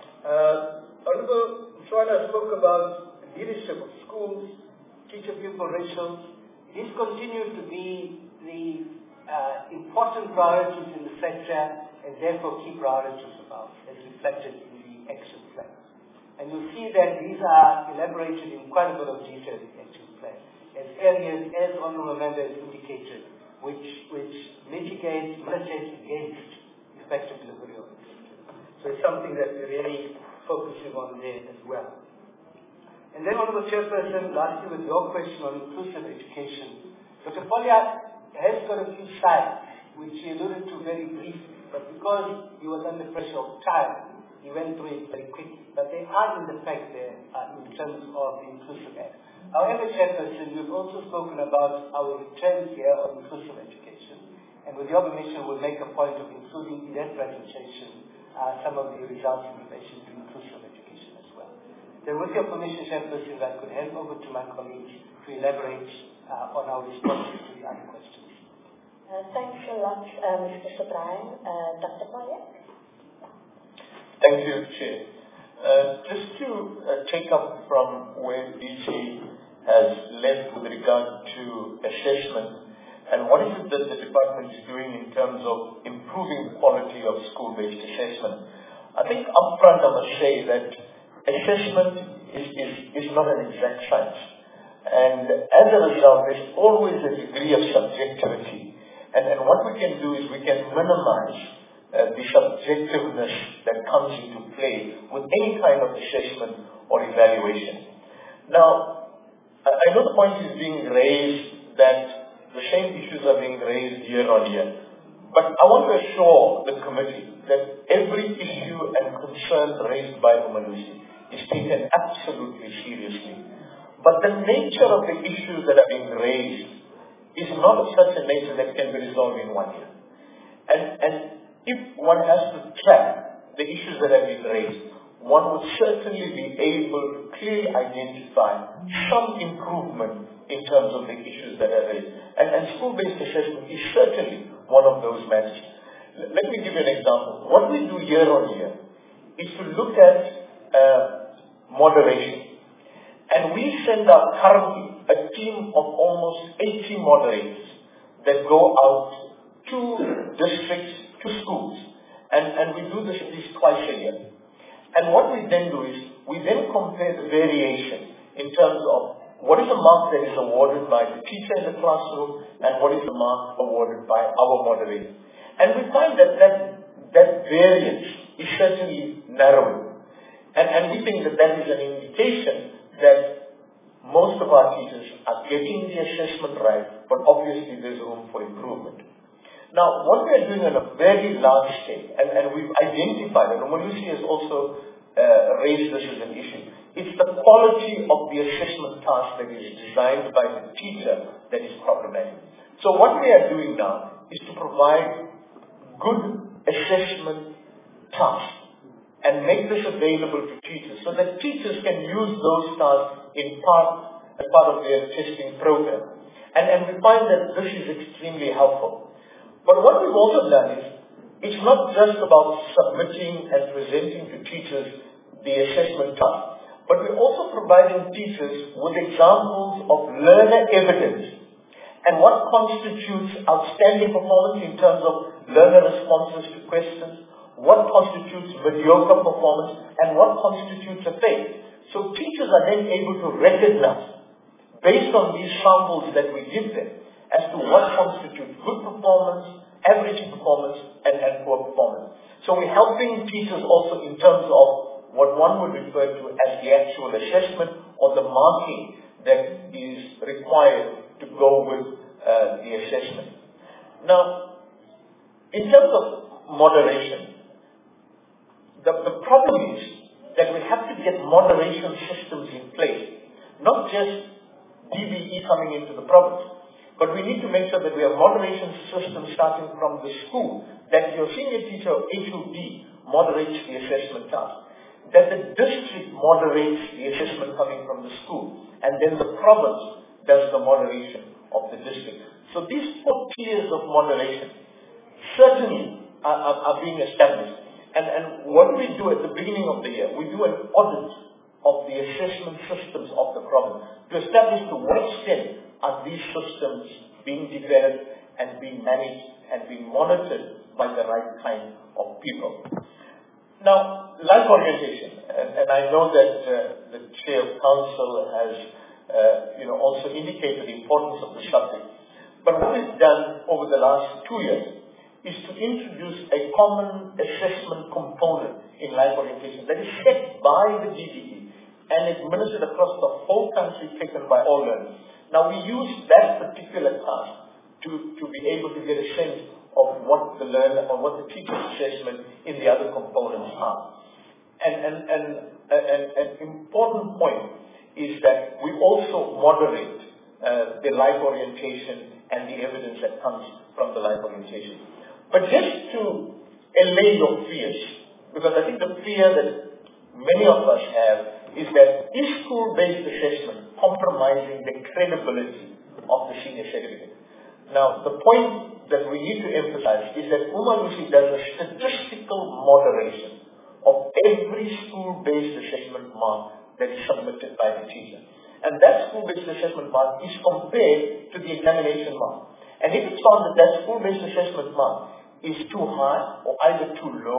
Honorable Mshwana spoke about leadership of schools, teacher-pupil ratios. These continue to be the important priorities in the sector, and therefore key priorities of ours, as reflected in the action plan. And you'll see that these are elaborated in quite a bit of detail in the action plan, as areas, as honorable members indicated, which militate against effective delivery of it. So it's something that we're really focusing on there as well. And then, Honorable Chairperson, lastly with your question on inclusive education, Dr. Polya has got a few slides which he alluded to very briefly, but because he was under pressure of time, he went through it very quickly. But they are in the fact there in terms of the inclusive ed. However, Chairperson, you've also spoken about our returns here on inclusive education. And with your permission, we'll make a point of including in that presentation some of the results in relation to inclusive education as well. Then with your permission, Chairperson, I could hand over to my colleagues to elaborate on our responses to the other questions. Thanks a lot, Mr. Sobrine. Dr. Polya? Thank you, Chair. Just to take up from where DG has left with regard to assessment, and what is it that the department is doing in terms of improving the quality of school-based assessment? I think upfront I must say that assessment is not an exact science. And as a result, there's always a degree of subjectivity. And what we can do is we can minimize the subjectiveness that comes into play with any kind of assessment or evaluation. Now, I know the point is being raised that the same issues are being raised year on year. But I want to assure the committee that every issue and concern raised by Umalusi is taken absolutely seriously. But the nature of the issues that are being raised is not of such a nature that can be resolved in 1 year. And if one has to track the issues that have been raised, one would certainly be able to clearly identify some improvement in terms of the issues that are raised. And school-based assessment is certainly one of those matters. Let me give you an example. What we do year on year is to look at moderation. And we send out currently a team of almost 80 moderators that go out to districts, to schools. And we do this at least twice a year. And what we then do is, we then compare the variation in terms of what is the mark that is awarded by the teacher in the classroom and what is the mark awarded by our moderator. And we find that variance is certainly narrowing. And we think that is an indication that most of our teachers are getting the assessment right, but obviously there's room for improvement. Now, what we are doing on a very large scale, and we've identified, and Umalusi has also raised this as an issue, it's the quality of the assessment task that is designed by the teacher that is problematic. So what we are doing now is to provide good assessment tasks and make this available to teachers so that teachers can use those tasks as part of their testing program. And we find that this is extremely helpful. But what we've also done is, it's not just about submitting and presenting to teachers the assessment task, but we're also providing teachers with examples of learner evidence and what constitutes outstanding performance in terms of learner responses to questions, what constitutes mediocre performance, and what constitutes a fail. So teachers are then able to recognize, based on these samples that we give them, as to what constitutes good performance, average performance, and poor performance. So we're helping teachers also in terms of what one would refer to as the actual assessment or the marking that is required to go with the assessment. Now, in terms of moderation, the problem is that we have to get moderation systems in place, not just DBE coming into the province, but we need to make sure that we have moderation systems starting from the school, that your senior teacher or HOD moderates the assessment task, that the district moderates the assessment coming from the school, and then the province does the moderation of the district. So these 4 tiers of moderation certainly are being established. And what we do at the beginning of the year, we do an audit of the assessment systems of the province to establish to what extent are these systems being developed and being managed and being monitored by the right kind of people. Now, life orientation, and I know that the Chair of Council has also indicated the importance of the subject. But what we've done over the last 2 years is to introduce a common assessment component in life orientation that is set by the DBE and administered across the whole country, taken by all learners. Now, we use that particular task to be able to get a sense of what the learner or what the teacher's assessment in the other components are. And an important point is that we also moderate the life orientation and the evidence that comes from the life orientation. But just to allay your fears, because I think the fear that many of us have is that is school-based assessment compromising the credibility of the senior certificate? Now, the point that we need to emphasize is that Umalusi does a statistical moderation of every school-based assessment mark that is submitted by the teacher. And that school-based assessment mark is compared to the examination mark. And if it's found that that school-based assessment mark is too high or either too low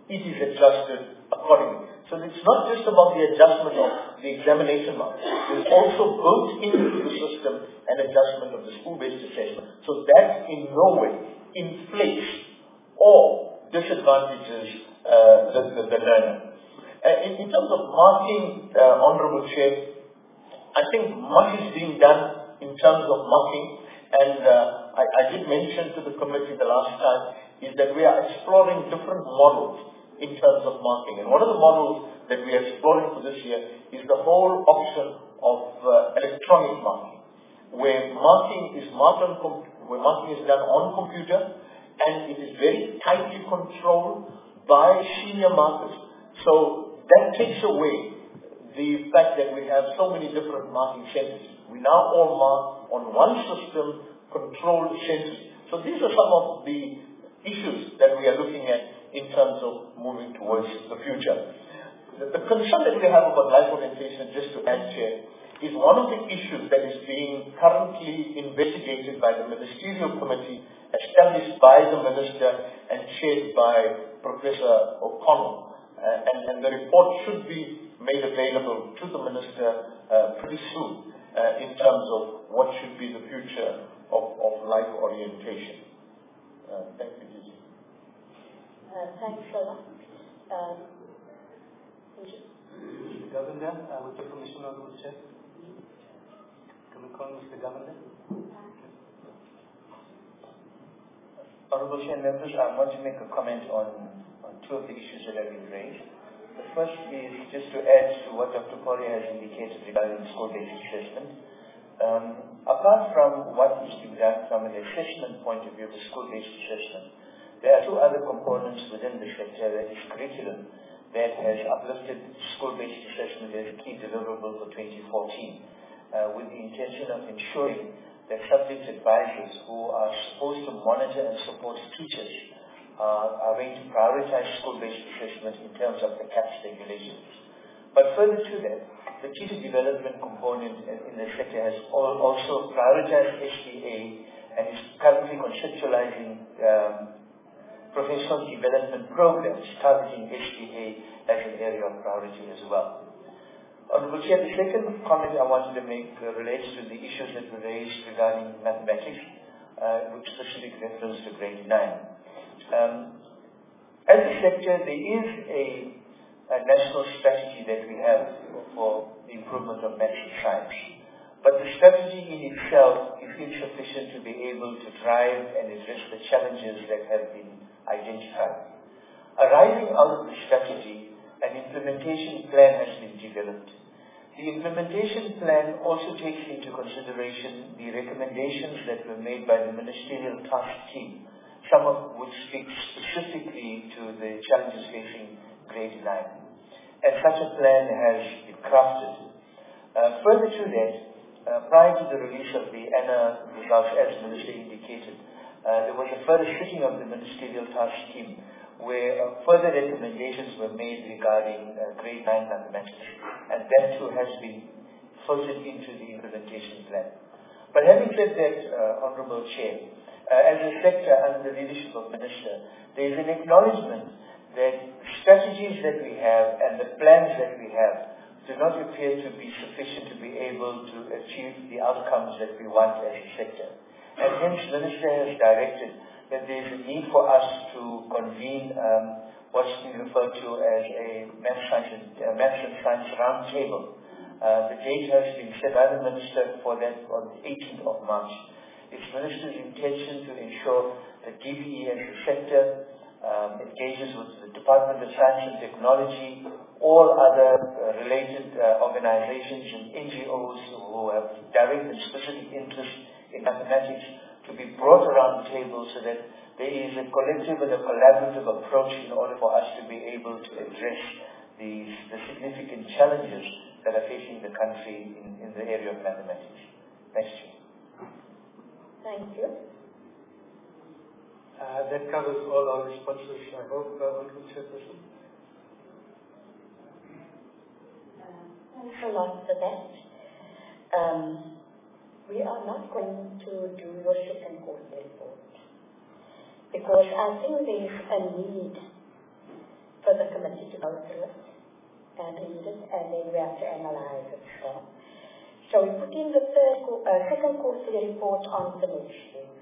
it is adjusted accordingly. So it's not just about the adjustment of the examination mark. There's also built into the system an adjustment of the school-based assessment. So that in no way inflates or disadvantages the learner. In terms of marking, Honourable Chair, I think much is being done in terms of marking, and I did mention to the committee the last time is that we are exploring different models in terms of marking. And one of the models that we are exploring for this year is the whole option of electronic marking, where marking is done on computer, and it is very tightly controlled by senior markers. So that takes away the fact that we have so many different marking centers. We now all mark on one system, controlled centrally. So these are some of the issues that we are looking at in terms of moving towards the future. The concern that we have about life orientation, just to add, Chair, is one of the issues that is being currently investigated by the Ministerial Committee established by the Minister and chaired by Professor O'Connell. And the report should be made available to the Minister pretty soon in terms of what should be the future of life orientation. Thank you, Gigi. Thanks a lot. Mr. Governor, with your permission, Honourable Chair. Can we call Mr. Governor? Honourable Chair, members, I want to make a comment on two of the issues that have been raised. The first is just to add to what Dr. Corey has indicated regarding school-based assessment. Apart from what is being done from an assessment point of view, the school-based assessment, there are two other components within the sector, that is curriculum, that has uplifted school-based assessment as a key deliverable for 2014, with the intention of ensuring that subject advisors who are supposed to monitor and support teachers are going to prioritize school-based assessment in terms of the CAPS regulations. But further to that, the teacher development component in the sector has also prioritized SDA and is currently conceptualizing professional development programs targeting SDA as an area of priority as well. Honourable Chair, the second comment I wanted to make relates to the issues that were raised regarding mathematics, with specific reference to grade 9. As a sector, there is a national strategy that we have for the improvement of maths and science. But the strategy in itself is insufficient to be able to drive and address the challenges that have been identified. Arising out of the strategy, an implementation plan has been developed. The implementation plan also takes into consideration the recommendations that were made by the Ministerial Task Team, some of which speak specifically to the challenges facing grade 9. And such a plan has been crafted. Further to that, prior to the release of the ANA results, as the Minister indicated, there was a further sitting of the Ministerial Task Team where further recommendations were made regarding grade 9 mathematics, and that too has been filtered into the implementation plan. But having said that, Honourable Chair, as a sector under the leadership of Minister, there is an acknowledgement that strategies that we have and the plans that we have do not appear to be sufficient to be able to achieve the outcomes that we want as a sector. And hence, Minister has directed that there is a need for us to convene what's being referred to as a Maths and Science Roundtable. The date has been set by the Minister for that on the 18th of March. It's Minister's intention to ensure that DBE as a sector engages with the Department of Science and Technology, all other related organizations and NGOs who have direct and specific interest in mathematics to be brought around the table so that there is a collective and a collaborative approach in order for us to be able to address the significant challenges that are facing the country in the area of mathematics. Thanks, Chair. Thank you. That covers all our responses, I hope, Honourable Chairperson. Thanks a lot for that. We are not going to do your second course report because I think there is a need committee to go through it and read it, and then we have to analyze it. So we put in the second quarterly report on the next week.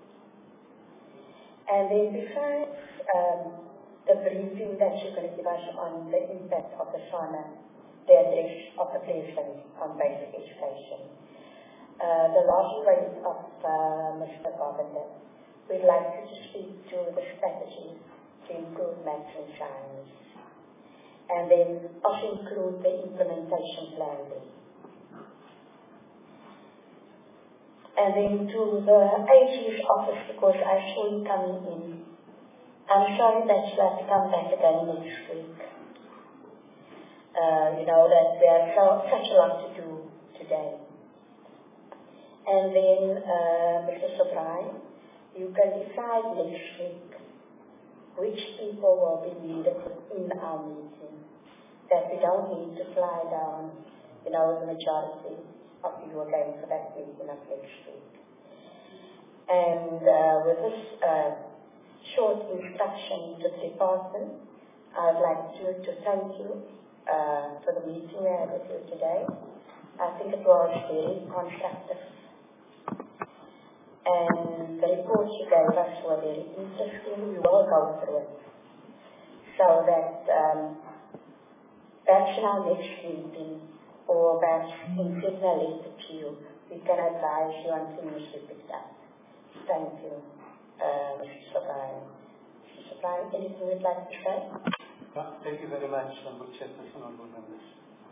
And then besides the briefing that you're going to give us on the impact of the SANA, the address of the President on basic education, the last point of Mr. Carpenter, we'd like you to speak to the strategy to improve maths and science, and then also include the implementation plan there. And then to the AG's office, because I saw you coming in, I'm sorry that you have to come back again next week. You know that we have such a lot to do today. And then, Mr. Sobrai, you can decide next week which people will be needed in our meeting. That we don't need to fly down, you know, the majority of you are going for that meeting of next week. And with this short instruction to the department, I'd like to thank you for the meeting we had with you today. I think it was very constructive. And the reports you gave us were very interesting. We will go through it. So that perhaps in our next meeting, or perhaps in getting a letter to you, we can advise you on things we picked up. Thank you, Mr. Sobrai. Mr. Sobrai, anything you'd like to say? Thank you very much, Honorable Chairperson, Honorable Members.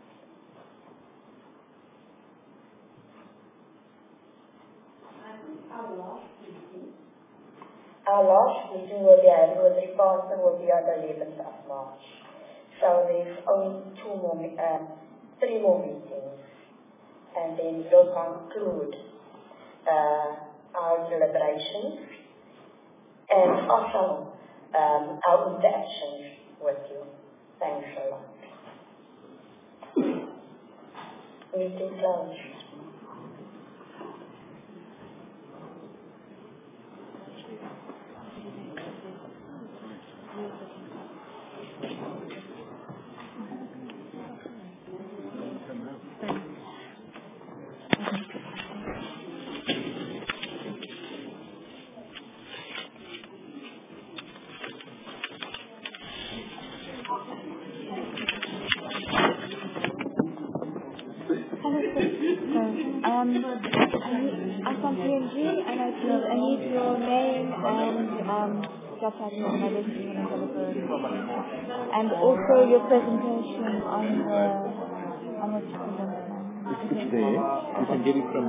Our last meeting will be held with the department will be on the 11th of March. So there's only 3 more meetings, and then we'll conclude our deliberations and also our interactions with you. Thanks a lot. Meeting closed. I'm from PNG, and I need your name and job title and identity and telephone, and also your presentation on the It's there. You can get it from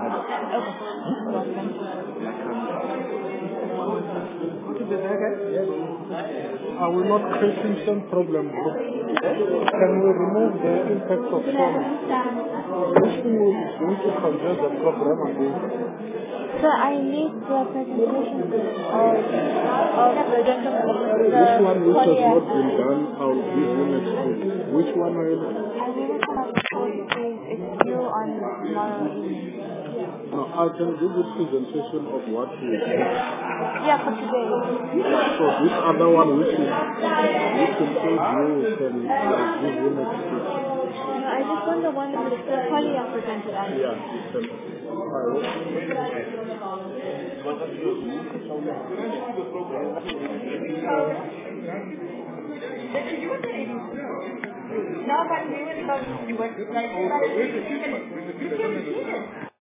I will not create some problem. Can we remove the impact of trauma? This thing is going to convert the program again. So I need the presentation of the gentleman. This one which has not been done, I'll give you next week. Which one are you looking? I really cannot afford it's due on tomorrow evening. No, I can give you presentation of what we did. Yeah, for today. So this other one which is include you can give you next week. No, I just want the one that the Korea presented us. Yeah, No, but we will go to